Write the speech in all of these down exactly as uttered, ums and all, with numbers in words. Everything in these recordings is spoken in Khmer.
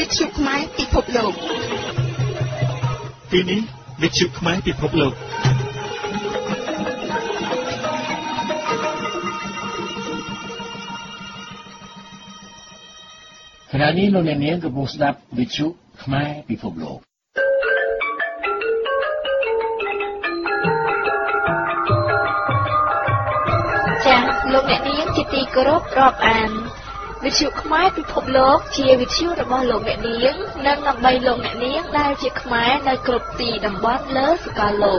វិទ្យុខ្មែរពិភពលោកពេលនេះវិទ្យុខ្មែរពិភពលោកខណៈនេះលោកអ្នកនាងកំពុងស្ដាប់វិទ្យុខ្មែរពិភពលោកចា៎លោកអ្នកនាងជាទីគោរពរាប់អានវិទ្យុខ្មែរពិភពលោកជាវិទ្យុរបស់លោកអ្នកនាងនិងដើម្បីលោកអ្នកនាងដែលជាខ្មែរនៅគ្រប់ទីតំបន់លើសកលលោក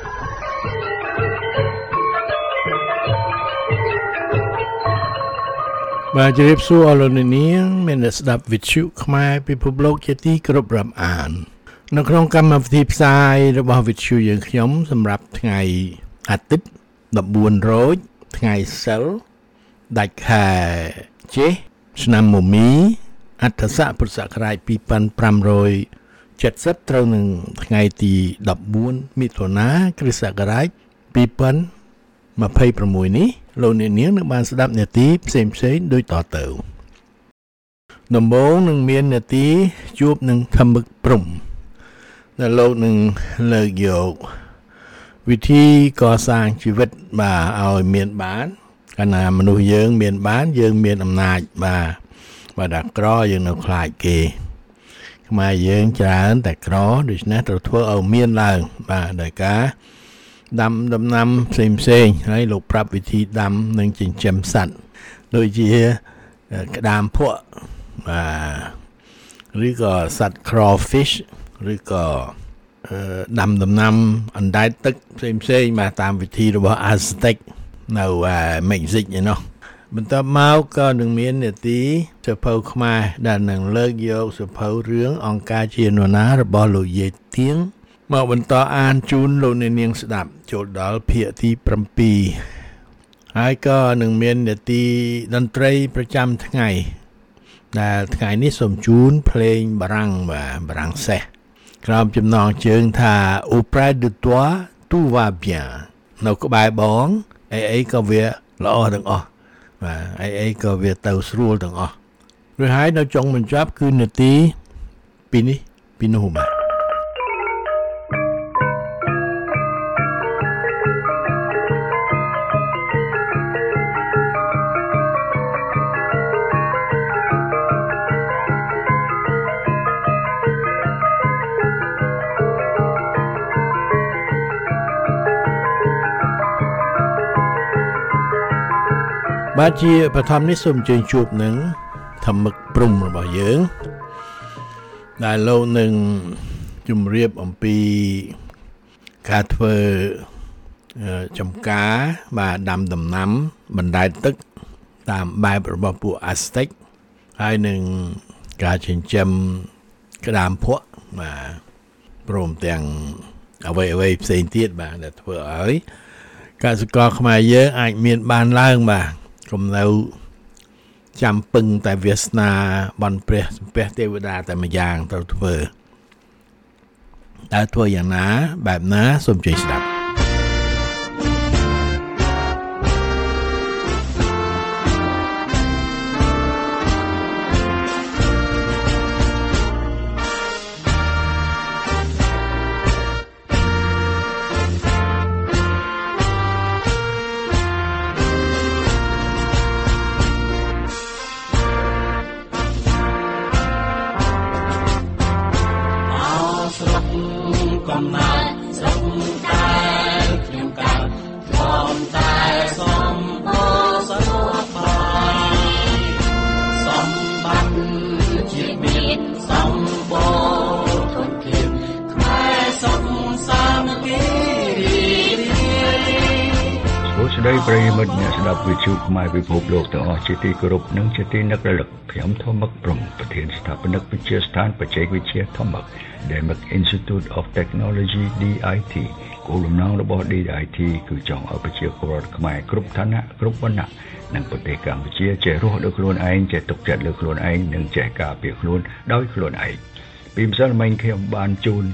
បាទជម្រាបសួរលោកអ្នកនាងមានស្ដាប់វិទ្យុខ្មែរពិភពលោកជាទីគោរពរាប់អាននៅក្នុងកម្មវិធីផ្សាយរបស់វិទ្យុយើងខ្ញុំសម្រាប់ថ្ងៃអាទិត្យដប់បួនរោចថ្ងៃសិលដាច់ខែជេសឆ្នាំមមីអត្តស័កពុរសករាជពីរពាន់ប្រាំរយចិតសិបត្រូវនឹងថ្ងៃទីដប់បួនមិថុនាគ្រិស្តសករាជពីរពាន់ម្ភៃប្រាំមួយនេះលោកអ្នកនាងនឹងបានស្ដាប់នាទីផ្សេងផ្សេងដូចតទៅដំបូងនឹងមាននាទីជួបនឹងធម្មឹកព្រំដែលលោកនឹងលើកយកវិធីកសាងជីវិតបាទឲ្យមានបានកាលណាមនុស្សយើងមានបានយើងមានអំណាចបាទបើដាក់ក្រយើងនៅខ្លាចគេខ្មែរយើងច្រើនតែក្រដូច្នេះត្រូវធ្វើឲ្យមានឡើងបាទដោយការដាំដំណាំផ្សេងផ្សេងហើយលោកប្រាប់វិធីដាំនិងចិញ្ចឹមសត្វដូចជាក្តាមភក់បាទឬក៏សត្វ crawfish ឬក៏ដាំដំណាំអណ្ដែតទឹកផ្សេងផ្សេងបាទតាមវិធីរបស់ Aztec នៅមិចស៊ិកឯនោះបន្ទាប់មកក៏នឹងមាននាទីសភៅខ្មែរដែលនឹងលើកយកសភៅរឿងអង្គការជានរណារបស់លោកយាយទៀងមកបន្តអានជូនលោកអ្នកនាងស្ដាប់ចូលដល់ភាគទី7ហើយក៏នឹងមាននាទីតន្ត្រីប្រចាំថ្ងៃដែលថ្ងៃនេះសូមជូនភ្លេងបារាំងបាទបារាំងសេះក្រោមចំណងជើងថា Auprès de toi tout va bien នៅក្បែរបងអីអីក៏វាល្អទាំងអស់បាទអីអីក៏វាទៅស្រួលទាំងអស់រួចហើយនៅចុងបញ្ចប់គឺនាទីពីនេះពីនោះបាទបាទជាបឋមនេះសូមអញ្ជើញជួបនឹងធម្មឹកព្រំរបស់យើងដែលលោកនឹងជម្រាបអំពីការធ្វើចំការបាទដាំដំណាំបណ្ដែតទឹកតាមបែបរបស់ពួក Aztec ហើយនឹងការចិញ្ចឹមក្តាមភក់បាទព្រមទាំងអ្វីអ្វីផ្សេងទៀតបាទដែលធ្វើឲ្យកសិករខ្មែរយើងអាចមានបានឡើងបាទកុំនៅចាំពឹងតែវាសនាបន់ព្រះសំពះទេវតាតែម្យ៉ាងត្រូវធ្វើតើធ្វើយ៉ាងណាបែបណាសូមជួយស្ដាប់ប្រិយមិត្តអ្នកស្ដាប់វិទ្យុខ្មែរពិភពលោកទាំងអស់ជាទីគោរពនិងជាទីនឹករលឹកខ្ញុំធម្មឹកព្រំប្រធានស្ថាបនិកវិទ្យាស្ថានបច្ចេកវិទ្យាធម្មឹក Demic Institute of Technology ឌី អាយ ទី គោលបំណងរបស់ ឌី អាយ ទី គឺចង់ឲ្យប្រជាពលរដ្ឋខ្មែរគ្រប់ឋានៈគ្រប់វណ្ណៈនិងប្រទេសកម្ពុជាចេះរស់ដោយខ្លួនឯងចេះទុកចិត្តលើខ្លួនឯងនិងចេះការពារខ្លួនដោយខ្លួនឯងពីម្សិលមិញខ្ញុំបានជូន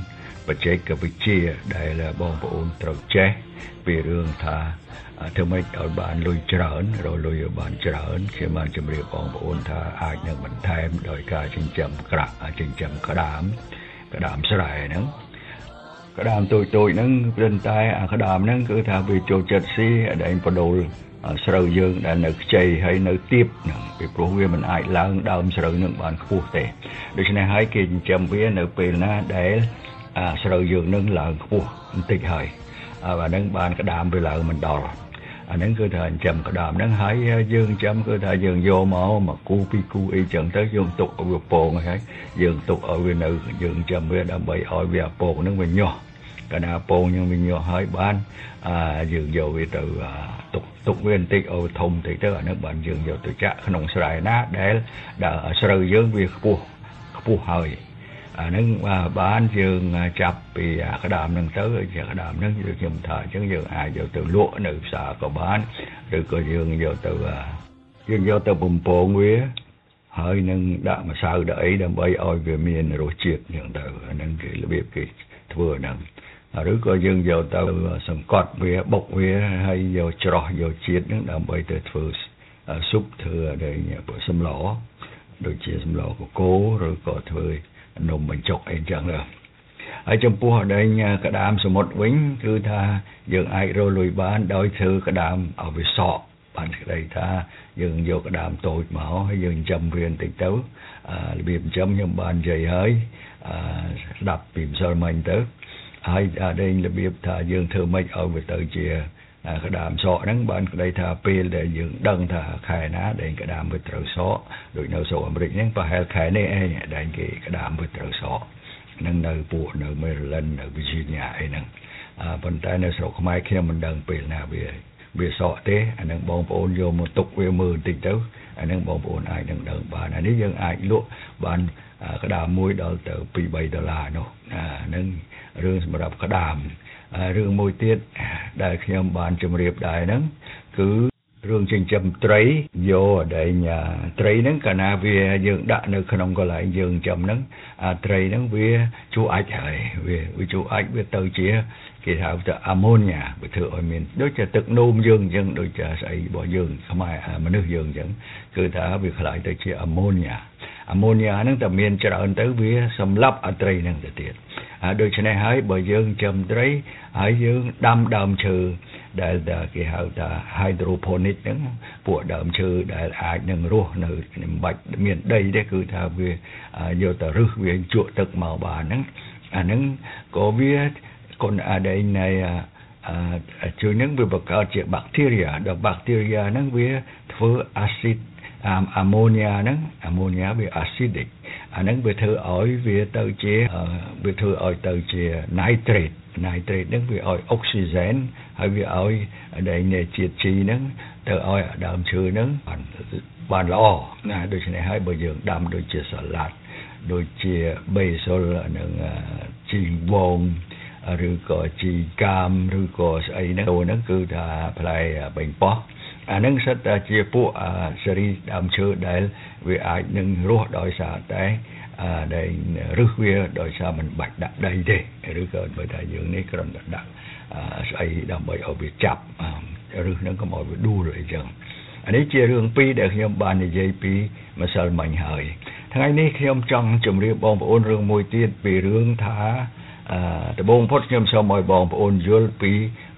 បច្ចេកវិទ្យាដែលបងប្អូនត្រូវចេះពីរឿងថាធ្វើម៉េចឲ្យបានលុយច្រើនរលុយឲ្យបានច្រើនខ្ញុំបានជម្រាបបងប្អូនថាអាចនឹងបន្ថែមដោយការចិញ្ចឹមក្រាក់ចិញ្ចឹមក្តាមក្តាមស្រែហ្នឹងក្តាមតូចតូចហ្នឹងព្រមតែអាក្តាមហ្នឹងគឺថាវាចូលចិត្តស៊ីដែលបដូលស្រូវយើងដែលនៅខ្ចីហើយនៅទៀបហ្នឹងពីព្រោះវាមិនអាចឡើងដើមស្រូវនឹងបានខ្ពស់ទេដូច្នេះហើយគេចិញ្ចឹមវានៅពេលណាដែលអាស្រូវយើងនឹងឡើងខ្ពស់បន្តិចហើយអាហ្នឹងបានក្តាមវាឡើងមិនដល់អាហ្នឹងគឺថាចិញ្ចឹមក្តាមហ្នឹងហើយយើងចិញ្ចឹមគឺថាយើងយកមកមកគូពីរគូអីចឹងទៅយើងទុកឲ្យវាពងហើយយើងទុកឲ្យវានៅយើងចិញ្ចឹមវាដើម្បីឲ្យវាពងហ្នឹងវាញាស់កាលណាពងយើងវាញាស់ហើយបានអាយើងយកវាទៅទុកទុកវាបន្តិចឲ្យធំបន្តិចទៅអាហ្នឹងបានយើងយកទៅចាក់ក្នុងស្រែណាដែលដែលស្រូវយើងវាខ្ពស់ខ្ពស់ហើយអាហ្នឹងបានយើងចាប់ពីក្តាមហ្នឹងទៅក្តាមហ្នឹងយើងខ្ញុំថាអញ្ចឹងយើងអាចយកទៅលក់នៅផ្សារក៏បានឬក៏យើងយកទៅយើងយកទៅបំពងវាហើយនឹងដាក់ម្សៅដាក់អីដើម្បីឲ្យវាមានរសជាតិអញ្ចឹងទៅអាហ្នឹងគឺរបៀបគេធ្វើហ្នឹងឬក៏យើងយកទៅសង្កត់វាបុកវាហើយយកច្រោះយកជាតិហ្នឹងដើម្បីទៅធ្វើស៊ុបធ្វើដែលសម្លដូចជាសម្លកកូរឬក៏ធ្វើនំបញ្ចុកអីចឹងទៅហើយចំពោះដែលក្តាមសមុទ្រវិញគឺថាយើងអាចរកលុយបានដោយធ្វើក្តាមឲ្យវាសក់បានស្ដីថាយើងយកក្តាមតូចមកហើយយើងចិញ្ចឹមវាបន្តិចទៅរបៀបចិញ្ចឹមខ្ញុំបាននិយាយហើយស្ដាប់ពីម្សិលមិញទៅហើយដែលរបៀបថាយើងធ្វើម៉េចឲ្យវាទៅជាក្តាមសក់ហ្នឹងបានក្ដីថាពេលដែលយើងដឹងថាខែណាដែលក្តាមវាត្រូវសក់ដូចនៅស្រុកអាមេរិកហ្នឹងប្រហែលខែនេះឯងដែលគេក្តាមវាត្រូវសក់ហ្នឹងនៅពួកនៅ Maryland នៅ Virginia អីហ្នឹងប៉ុន្តែនៅស្រុកខ្មែរខ្ញុំមិនដឹងពេលណាវាវាសក់ទេអាហ្នឹងបងប្អូនយកមកទុកវាមើលបន្តិចទៅអាហ្នឹងបងប្អូនអាចនឹងដឹងបានអានេះយើងអាចលក់បានក្តាមមួយដល់ទៅពីរបីដុល្លារនោះអាហ្នឹងរឿងសម្រាប់ក្តាមរឿងមួយទៀតដែលខ្ញុំបានជម្រាបដែរហ្នឹងគឺរឿងចិញ្ចឹមត្រីយកដែលត្រីហ្នឹងកាលណាវាយើងដាក់នៅក្នុងកន្លែងយើងចិញ្ចឹមហ្នឹងអាត្រីហ្នឹងវាជួអាចហើយវាវាជួអាចវាទៅជាគេហៅថាអាម៉ូញ៉ាវាធ្វើឲ្យមានដូចជាទឹកនោមយើងអញ្ចឹងដូចជាស្អីរបស់យើងខ្មែរមនុស្សយើងអញ្ចឹងគឺថាវាខ្លាយទៅជាអាម៉ូញ៉ាអាម៉ូញ៉ាហ្នឹងតែមានច្រើនទៅវាសម្លាប់អត្រីហ្នឹងទៅទៀតដូច្នេះហើយបើយើងចិញ្ចឹមត្រីហើយយើងដាំដើមឈើដែលគេហៅថា hydroponic ហ្នឹងពួកដើមឈើដែលអាចនឹងរស់នៅមិនបាច់មានដីទេគឺថាវាយកទៅរឹសវាជក់ទឹកមកបានហ្នឹងអាហ្នឹងក៏វាកូនអាដែងនៃជួយនឹងវាបង្កើតជា bacteria ដល់ bacteria ហ្នឹងវាធ្វើ acid ammonia ហ្នឹង ammonia វា acidic អាហ្នឹងវាធ្វើឲ្យវាទៅជាវាធ្វើឲ្យទៅជា nitrate nitrate ហ្នឹងវាឲ្យ oxygen ហើយវាឲ្យដែលជាតិជីហ្នឹងទៅឲ្យដើមឈើហ្នឹងបានបានល្អណាដូច្នេះហើយបើយើងដាំដូចជាសាឡាត់ដូចជា basil និងជីវងឬក៏ជីកាមឬក៏ស្អីហ្នឹងហ្នឹងគឺថាផ្លែបេងប៉ោះអាហ្នឹងសិតតែជាពួកសេរីដើមឈើដែលវាអាចនឹងរស់ដោយសារតែដែលរឹសវាដោយសារមិនបាច់ដាក់ដីទេឬក៏បើថាយើងនេះគ្រាន់តែដាក់ស្អីដើម្បីឲ្យវាចាប់រឹសហ្នឹងកុំឲ្យវាដួលអីចឹងអានេះជារឿងពីរដែលខ្ញុំបាននិយាយពីម្សិលមិញហើយថ្ងៃនេះខ្ញុំចង់ជម្រាបបងប្អូនរឿងមួយទៀតពីរឿងថាដំបូងផុតខ្ញុំសូមឲ្យបងប្អូនយល់ពី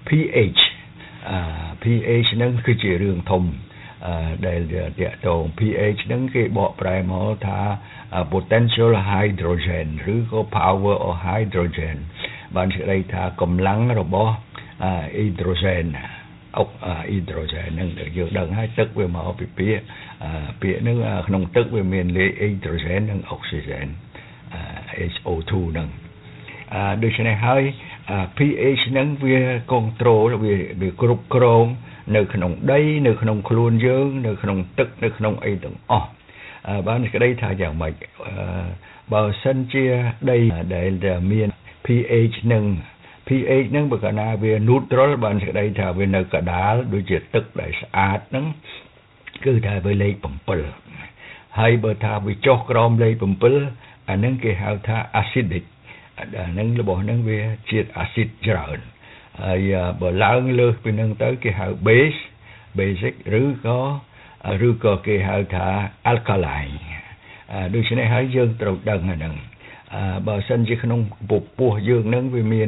pH pH ហ្នឹងគឺជារឿងធំដែលតាក់ទង pH ហ្នឹងគេបកប្រែមកថា potential hydrogen ឬក៏ power of hydrogen បានស្ដីថាកម្លាំងរបស់ hydrogen អុក hydrogen ហ្នឹងយើងដឹងហើយទឹកវាមកពីពាក្យពាក្យហ្នឹងក្នុងទឹកវាមានលេខ hydrogen និង oxygen H O two ហ្នឹងដូច្នេះហើយ pH ហ្នឹងវា control វាវាគ្រប់គ្រងនៅក្នុងដីនៅក្នុងខ្លួនយើងនៅក្នុងទឹកនៅក្នុងអីទាំងអស់បានស្ដីថាយ៉ាងម៉េចបើសិនជាដីដែលមាន pH ហ្នឹង pH ហ្នឹងបើកាលណាវា neutral បានស្ដីថាវានៅកណ្ដាលដូចជាទឹកដែលស្អាតហ្នឹងគឺថាវាលេខsevenហើយបើថាវាចុះក្រោមលេខsevenអាហ្នឹងគេហៅថា acidic នឹងរបស់នឹងវាជាតិអាស៊ីតច្រើនហើយបើឡើងលើសពីនឹងទៅគេហៅ base basic ឬក៏ឬក៏គេហៅថា alkaline ដូច្នេះហើយយើងត្រូវដឹងហ្នឹងបើសិនជាក្នុងពពោះយើងនឹងវាមាន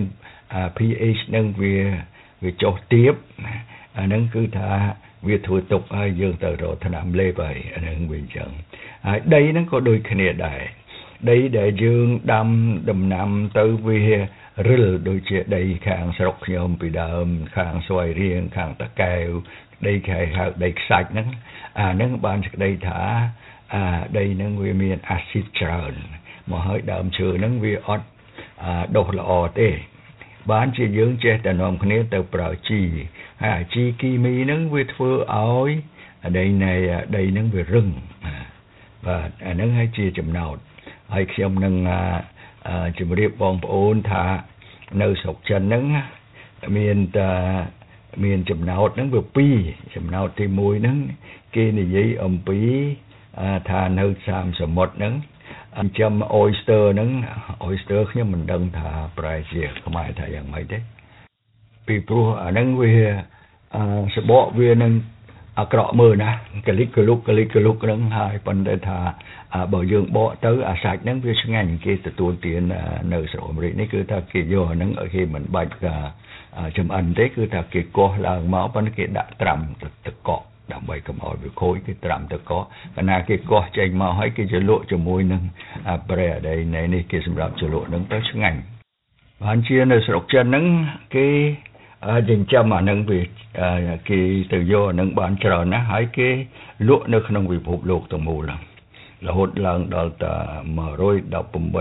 pH នឹងវាវាចុះទាបអាហ្នឹងគឺថាវាធ្វើទុកហើយយើងទៅរកថ្នាំលេបហើយអាហ្នឹងវាអញ្ចឹងហើយដីហ្នឹងក៏ដូចគ្នាដែរដីដែលយើងដាំដំណាំទៅវារិលដូចជាដីខាងស្រុកខ្ញុំពីដើមខាងស្វាយរៀងខាងតាកែវដីខែហៅដីខ្សាច់ហ្នឹងអាហ្នឹងបានសេចក្តីថាអាដីហ្នឹងវាមានអាស៊ីតច្រើនមកហើយដើមឈើហ្នឹងវាអត់ដុះល្អទេបានជាយើងចេះតែនាំគ្នាទៅប្រើជីហើយជីគីមីហ្នឹងវាធ្វើឲ្យដីនៃដីហ្នឹងវារឹងបាទអាហ្នឹងហើយជាចំណោទហើយខ្ញុំនឹងជម្រាបបងប្អូនថានៅស្រុកចិនហ្នឹងមានតែមានចំណោទហ្នឹងវាពីរចំណោទទីមួយហ្នឹងគេនិយាយអំពីថានៅតាមសមុទ្រហ្នឹងអញ្ចឹង oyster ហ្នឹង oyster ខ្ញុំមិនដឹងថាប្រែជាខ្មែរថាយ៉ាងម៉េចទេពីព្រោះអាហ្នឹងវាសបកវានឹងអាក្រក់មើលណាកលិកកលុកកលិកកលុកហ្នឹងហើយប៉ុន្តែថាបើយើងបកទៅអាសាច់ហ្នឹងវាឆ្ងាញ់គេទទួលទាននៅស្រុកអាមេរិកនេះគឺថាគេយកអាហ្នឹងឲ្យគេមិនបាច់ចំអិនទេគឺថាគេកោសឡើងមកប៉ុន្តែគេដាក់ត្រាំទឹកកកដើម្បីកុំឲ្យវាខូចគេត្រាំទឹកកកកាលណាគេកោសចេញមកហើយគេจะលក់ជាមួយនឹងប្រេដីនេះគេសម្រាប់ចលក់ហ្នឹងទៅឆ្ងាញ់បានជានៅស្រុកចិនហ្នឹងគេចិញ្ចឹមអានឹងវាគេទៅយកអានឹងបានច្រើនណាស់ហើយគេលក់នៅក្នុងពិភពលោកទាំងមូលរហូតឡើងដល់តែone hundred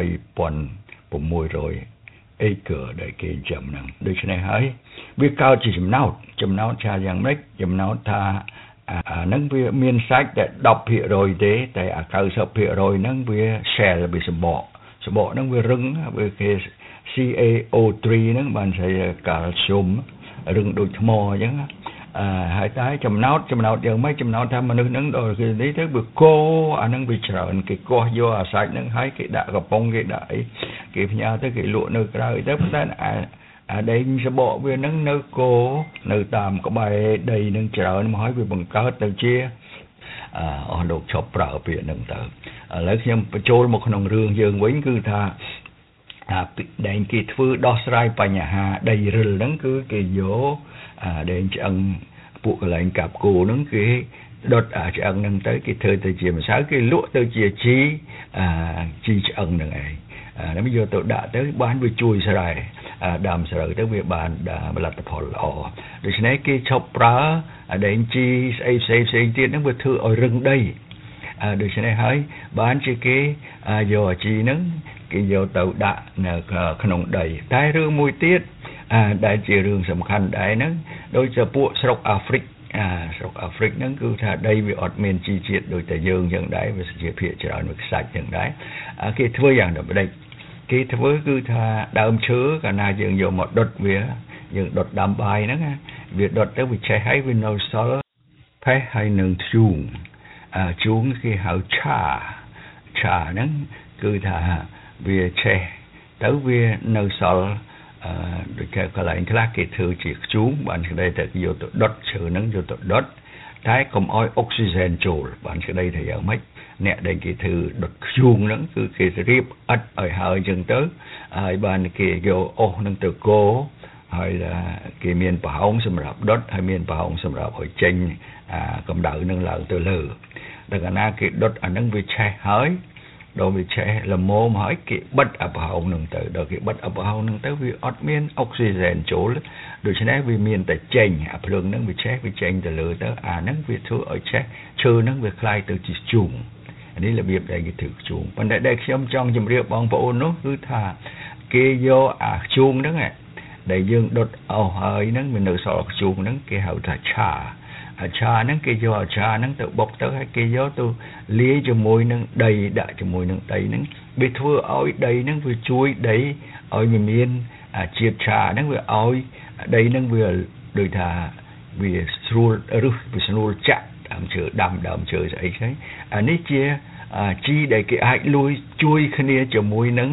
eighteen thousand six hundred acre ដែលគេចិញ្ចឹមហ្នឹងដូច្នេះហើយវាកើតជាចំណោទចំណោទថាយ៉ាងម៉េចចំណោទថាអាហ្នឹងវាមានសាច់តែten percentទេតែអាninety percentហ្នឹងវា shell វាសម្បកសម្បកហ្នឹងវារឹងវាគេ C A O three ហ្នឹងបានស្អីកាល់ស្យូមរឹងដូចថ្មអញ្ចឹងអឺហើយតែចំណោទចំណោទយ៉ាងម៉េចចំណោទថាមនុស្សហ្នឹងដល់គេនេះទៅវាកោអាហ្នឹងវាច្រើនគេកោះយកអាសាច់ហ្នឹងហើយគេដាក់កំប៉ុងគេដាក់អីគេផ្ញើទៅគេលក់នៅក្រៅទៅប៉ុន្តែអាអាដីសបកវាហ្នឹងនៅកោនៅតាមក្បែរដីហ្នឹងច្រើនមកហើយវាបង្កើតទៅជាអអស់លោកឈប់ប្រើពាក្យហ្នឹងទៅឥឡូវខ្ញុំបញ្ចូលមកក្នុងរឿងយើងវិញគឺថាអាដែងគេធ្វើដោះស្រាយបញ្ហាដីរិលហ្នឹងគឺគេយកអាដែងឆ្អឹងពួកកន្លែងកាប់គោហ្នឹងគេដុតអាឆ្អឹងហ្នឹងទៅគេធ្វើទៅជាម្សៅគេលក់ទៅជាជីអាជីឆ្អឹងហ្នឹងឯងអានេះយកទៅដាក់ទៅបានវាជួយស្រែដើមស្រូវទៅវាបានផលិតផលល្អដូច្នេះគេឈប់ប្រើអាដែងជីស្អីផ្សេងផ្សេងទៀតហ្នឹងវាធ្វើឲ្យរឹងដីដូច្នេះហើយបានជាគេយកអាជីហ្នឹងគេយកទៅដាក់នៅក្នុងដីតែរឿងមួយទៀតដែលជារឿងសំខាន់ដែរហ្នឹងដូចជាពួកស្រុកអាហ្វ្រិកអាស្រុកអាហ្វ្រិកហ្នឹងគឺថាដីវាអត់មានជីជាតិដូចតែយើងចឹងដែរវាជាភាគច្រើនវាខ្សាច់ចឹងដែរគេធ្វើយ៉ាងដូចម្ដេចគេធ្វើគឺថាដើមឈើកាលណាយើងយកមកដុតវាយើងដុតដាំបាយហ្នឹងវាដុតទៅវាឆេះហើយវានៅសល់ផេះហើយនឹងធ្យូងអាធ្យូងគេហៅឆាឆាហ្នឹងគឺថាវាឆេះទៅវានៅសល់អឺដូចគេកន្លែងខ្លះគេធ្វើជាធ្យូងបានស្ដីតែយកទៅដុតឈើហ្នឹងយកទៅដុតតែកុំឲ្យអុកស៊ីហ្សែនចូលបានស្ដីថាយ៉ាងម៉េចអ្នកដែលគេធ្វើដុតធ្យូងហ្នឹងគឺគេរៀបអិតឲ្យហើយអញ្ចឹងទៅហើយបានគេយកអុសហ្នឹងទៅកោហើយគេមានប្រហោងសម្រាប់ដុតហើយមានប្រហោងសម្រាប់ឲ្យចេញអាកម្ដៅហ្នឹងឡើងទៅលើដល់កាលណាគេដុតអាហ្នឹងវាឆេះហើយដល់វាឆេះល្មមហើយគេបិទអាប្រហោងហ្នឹងទៅដល់គេបិទអាប្រហោងហ្នឹងទៅវាអត់មានអុកស៊ីហ្សែនចូលដូច្នេះវាមានតែចេញអាភ្លើងហ្នឹងវាឆេះវាចេញទៅលើទៅអាហ្នឹងវាធ្វើឲ្យឆេះឈើហ្នឹងវាคล้ายទៅជាធ្យូងនេះរបៀបដែលគេធ្វើធ្យូងប៉ុន្តែដែលខ្ញុំចង់ជម្រាបបងប្អូននោះគឺថាគេយកអាធ្យូងហ្នឹងដែលយើងដុតអស់ហើយហ្នឹងវានៅសល់ធ្យូងហ្នឹងគេហៅថាឆាអាឆាហ្នឹងគេយកអាឆាហ្នឹងទៅបុកទៅហើយគេយកទៅលាយជាមួយនឹងដីដាក់ជាមួយនឹងដីហ្នឹងវាធ្វើឲ្យដីហ្នឹងវាជួយដីឲ្យវាមានជាតិឆាហ្នឹងវាឲ្យដីហ្នឹងវាដូចថាវាស្រួលរឹសវាស្រួលចាក់ដើមឈើដាំដើមឈើស្អីហ្នឹងអានេះជាជីដែលគេអាចលួយជួយគ្នាជាមួយនឹង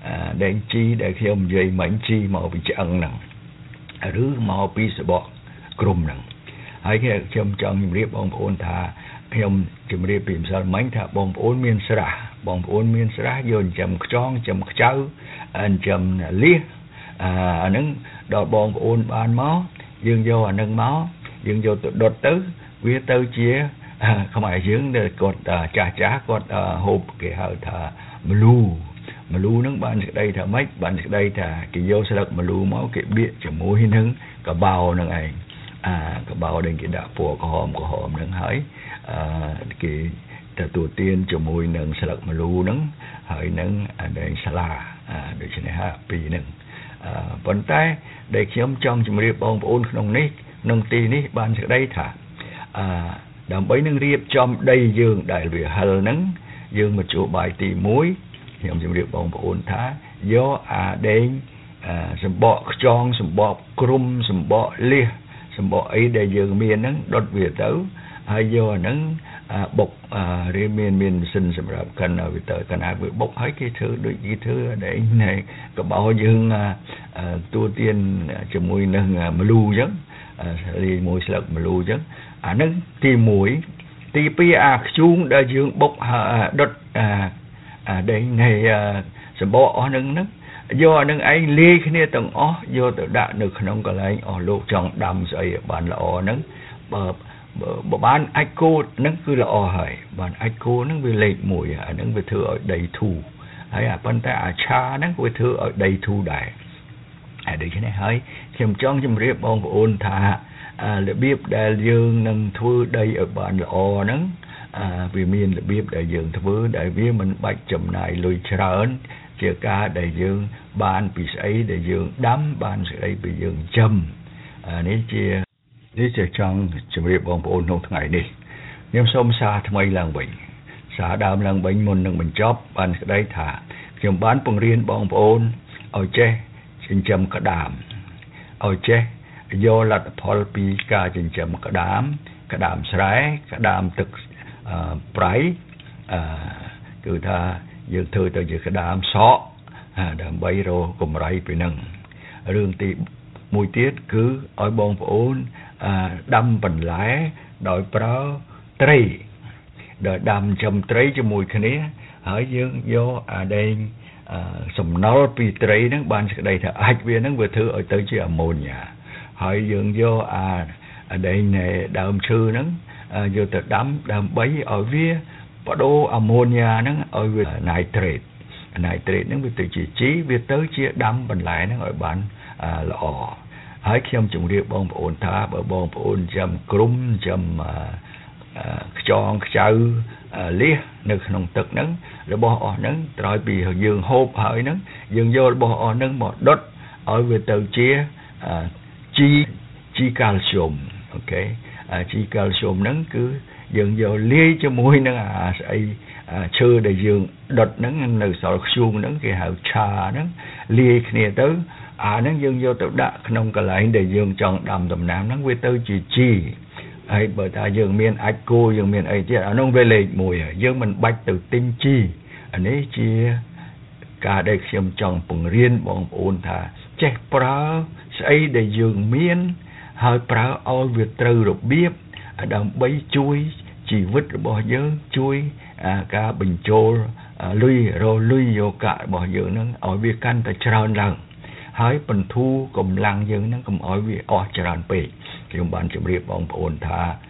ដែងជីដែលខ្ញុំនិយាយមិញជីមកពីឆ្អឹងហ្នឹងឬមកពីសបកក្រុមហ្នឹងហើយខ្ញុំចង់ជម្រាបបងប្អូនថាខ្ញុំជម្រាបពីម្សិលមិញថាបងប្អូនមានស្រះបងប្អូនមានស្រះយកចិញ្ចឹមខ្យងចិញ្ចឹមខ្ចៅចិញ្ចឹមលៀសអាហ្នឹងដល់បងប្អូនបានមកយើងយកអាហ្នឹងមកយើងយកទៅដុតទៅវាទៅជាខ្មែរយើងដែលគាត់ចាស់ចាស់គាត់ហូបគេហៅថាម្លូម្លូហ្នឹងបានស្ដីថាម៉េចបានស្ដីថាគេយកស្លឹកម្លូមកគេបៀកជាមួយនឹងកបោហ្នឹងឯងអាកបោដែលគេដាក់ពណ៌ក្រហមក្រហមហ្នឹងហើយអឺគេទទួលទានជាមួយនឹងស្លឹកម្លូហ្នឹងហើយនឹងអាដែងស្លាអាដូច្នេះហើយពីរហ្នឹងអឺប៉ុន្តែដែលខ្ញុំចង់ជម្រាបបងប្អូនក្នុងនេះក្នុងទីនេះបានស្ដីថាអឺដើម្បីនឹងរៀបចំដីយើងដែលវាហិលហ្នឹងយើងមកជួបបាយទីមួយខ្ញុំជម្រាបបងប្អូនថាយកអាដែងសម្បកខ្យងសម្បកគ្រុំសម្បកលៀសសម្បកអីដែលយើងមានហ្នឹងដុតវាទៅហើយយកអាហ្នឹងបុករៀនមានមានម៉ាស៊ីនសម្រាប់កិនវាទៅកណ្ដាលវាបុកហើយគេធ្វើដូចគេធ្វើដែងណែកបោយើងទួទានជាមួយនឹងម្លូអញ្ចឹងលាយមួយស្លឹកម្លូអញ្ចឹងអាហ្នឹងទីមួយទីពីរអាខ្ជូងដែលយើងបុកដុតអាដែងនៃសម្បកអស់ហ្នឹងហ្នឹងយកអានឹងឯងលាយគ្នាទាំងអស់យកទៅដាក់នៅក្នុងកន្លែងអស់លោកចង់ដាំស្អីបានល្អហ្នឹងបើបើបានអាចគោហ្នឹងគឺល្អហើយបានអាចគោហ្នឹងវាលេខមួយអាហ្នឹងវាធ្វើឲ្យដីធូរហើយអាប៉ុន្តែអាឆាហ្នឹងវាធ្វើឲ្យដីធូរដែរហើយដូច្នេះហើយខ្ញុំចង់ជម្រាបបងប្អូនថារបៀបដែលយើងនឹងធ្វើដីឲ្យបានល្អហ្នឹងវាមានរបៀបដែលយើងធ្វើដែលវាមិនបាច់ចំណាយលុយច្រើនជាការដែលយើងបានពីស្អីដែលយើងដាំបានស្អីពីយើងចិញ្ចឹមនេះជានេះជាចង់ជម្រាបបងប្អូនក្នុងថ្ងៃនេះខ្ញុំសូមសារថ្មីឡើងវិញសារដើមឡើងវិញមុននឹងបញ្ចប់បានស្ដីថាខ្ញុំបានបង្រៀនបងប្អូនឲ្យចេះចិញ្ចឹមក្តាមឲ្យចេះយកលទ្ធផលពីការចិញ្ចឹមក្តាមក្តាមស្រែក្តាមទឹកប្រៃគឺថាយើងធ្វើទៅជាក្តាមសក់ដើម្បីរកកម្រៃពីនឹងរឿងទីមួយទៀតគឺឲ្យបងប្អូនដាំបន្លែដោយប្រើត្រីដោយដាំចំត្រីជាមួយគ្នាហើយយើងយកអាដែងសំណល់ពីត្រីហ្នឹងបានស្ដីថាអាចវាហ្នឹងវាធ្វើឲ្យទៅជាអាម៉ូញ៉ាហើយយើងយកអាអាដែងដើមឈើហ្នឹងយកទៅដាំដើម្បីឲ្យវាបដូរអាម៉ូញ៉ាហ្នឹងឲ្យវាណៃត្រេតណៃត្រេតហ្នឹងវាទៅជាជីវាទៅជាដាំបន្លែហ្នឹងឲ្យបានល្អហើយខ្ញុំជម្រាបបងប្អូនថាបើបងប្អូនចាំគ្រុំចាំខ្យងខ្ចៅលៀសនៅក្នុងទឹកហ្នឹងរបស់អស់ហ្នឹងក្រោយពីយើងហូបហើយហ្នឹងយើងយករបស់អស់ហ្នឹងមកដុតឲ្យវាទៅជាជីជីកាល់ស្យូមអូខេជីកាល់ស្យូមហ្នឹងគឺយើងយកលាយជាមួយនឹងអាស្អីឈើដែលយើងដុតហ្នឹងនៅសល់ខ្ជូងហ្នឹងគេហៅឆាហ្នឹងលាយគ្នាទៅអាហ្នឹងយើងយកទៅដាក់ក្នុងកន្លែងដែលយើងចង់ដាំដំណាំហ្នឹងវាទៅជាជីហើយបើថាយើងមានអាចគោយើងមានអីទៀតអានោះវាលេខមួយហើយយើងមិនបាច់ទៅទិញជីអានេះជាការដែលខ្ញុំចង់បង្រៀនបងប្អូនថាចេះប្រើស្អីដែលយើងមានហើយប្រើឲ្យវាត្រូវរបៀបដើម្បីជួយជីវិតរបស់យើងជួយការបញ្ចូលលុយរលុយយកកាក់របស់យើងហ្នឹងឲ្យវាកាន់តែច្រើនឡើងហើយបន្ធូរកម្លាំងយើងហ្នឹងកុំឲ្យវាអស់ច្រើនពេកខ្ញុំបានជម្រាបបងប្អូនថា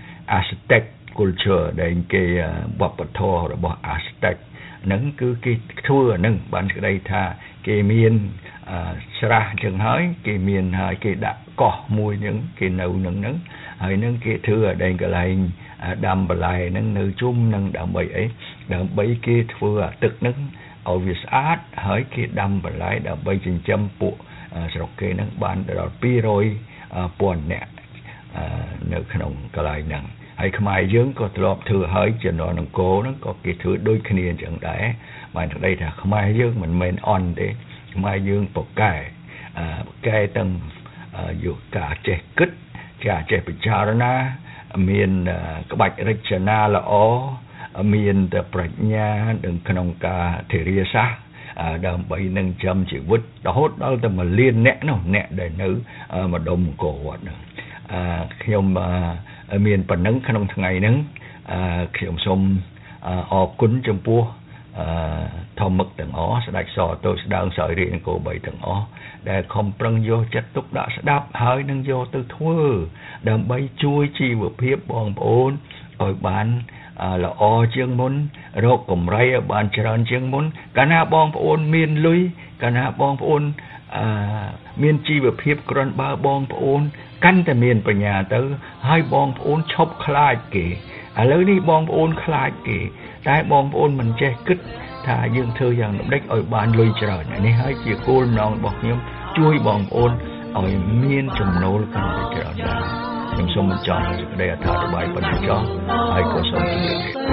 Aztec culture ដែលគេវប្បធម៌របស់ Aztec ហ្នឹងគឺគេធ្វើហ្នឹងបានស្ដីថាគេមានស្រះចឹងហើយគេមានហើយគេដាក់កោះមួយហ្នឹងគេនៅនឹងហ្នឹងហើយនឹងគេធ្វើឲ្យដែងកន្លែងដាំបន្លែហ្នឹងនៅជុំនឹងដើម្បីអីដើម្បីគេធ្វើអាទឹកហ្នឹងឲ្យវាស្អាតហើយគេដាំបន្លែដើម្បីចិញ្ចឹមពួកស្រុកគេហ្នឹងបានដល់ពីររយពាន់នាក់នៅក្នុងកន្លែងហ្នឹងហើយខ្មែរយើងក៏ធ្លាប់ធ្វើហើយជំនាន់អង្គរហ្នឹងក៏គេធ្វើដូចគ្នាអញ្ចឹងដែរបានន័យថាខ្មែរយើងមិនមែនអន់ទេខ្មែរយើងប្រកែប្រកែទាំងយកការចេះគិតការចេះពិចារណាមានក្បាច់រចនាល្អមានតែប្រាជ្ញានៅក្នុងការធារាសាស្ត្រដើម្បីនឹងចាំជីវិតរហូតដល់ទៅមួយលានអ្នកនោះអ្នកដែលនៅម្ដុំអង្គរវត្តហ្នឹងខ្ញុំមានប៉ុណ្ណឹងក្នុងថ្ងៃហ្នឹងខ្ញុំសូមអរគុណចំពោះធម្មឹកទាំងអស់ស្ដេចសតូចស្ដើងសោយរាជនគរបីទាំងអស់ដែលខំប្រឹងយកចិត្តទុកដាក់ស្ដាប់ហើយនឹងយកទៅធ្វើដើម្បីជួយជីវភាពបងប្អូនឲ្យបានល្អជាងមុនរកកម្រៃឲ្យបានច្រើនជាងមុនកាលណាបងប្អូនមានលុយកាលណាបងប្អូនមានជីវភាពក្រាន់បើបងប្អូនកាន់តែមានបញ្ញាទៅហើយបងប្អូនឈប់ខ្លាចគេឥឡូវនេះបងប្អូនខ្លាចគេតែបងប្អូនមិនចេះគិតថាយើងធ្វើយ៉ាងដូចម្តេចឲ្យបានលុយច្រើននេះហើយជាគោលបំណងរបស់ខ្ញុំជួយបងប្អូនឲ្យមានចំណូលកាន់តែច្រើនដែរខ្ញុំសូមបញ្ចប់សេចក្តីអធិប្បាយប៉ុណ្ណឹងចុះហើយក៏សូមជម្រាបលា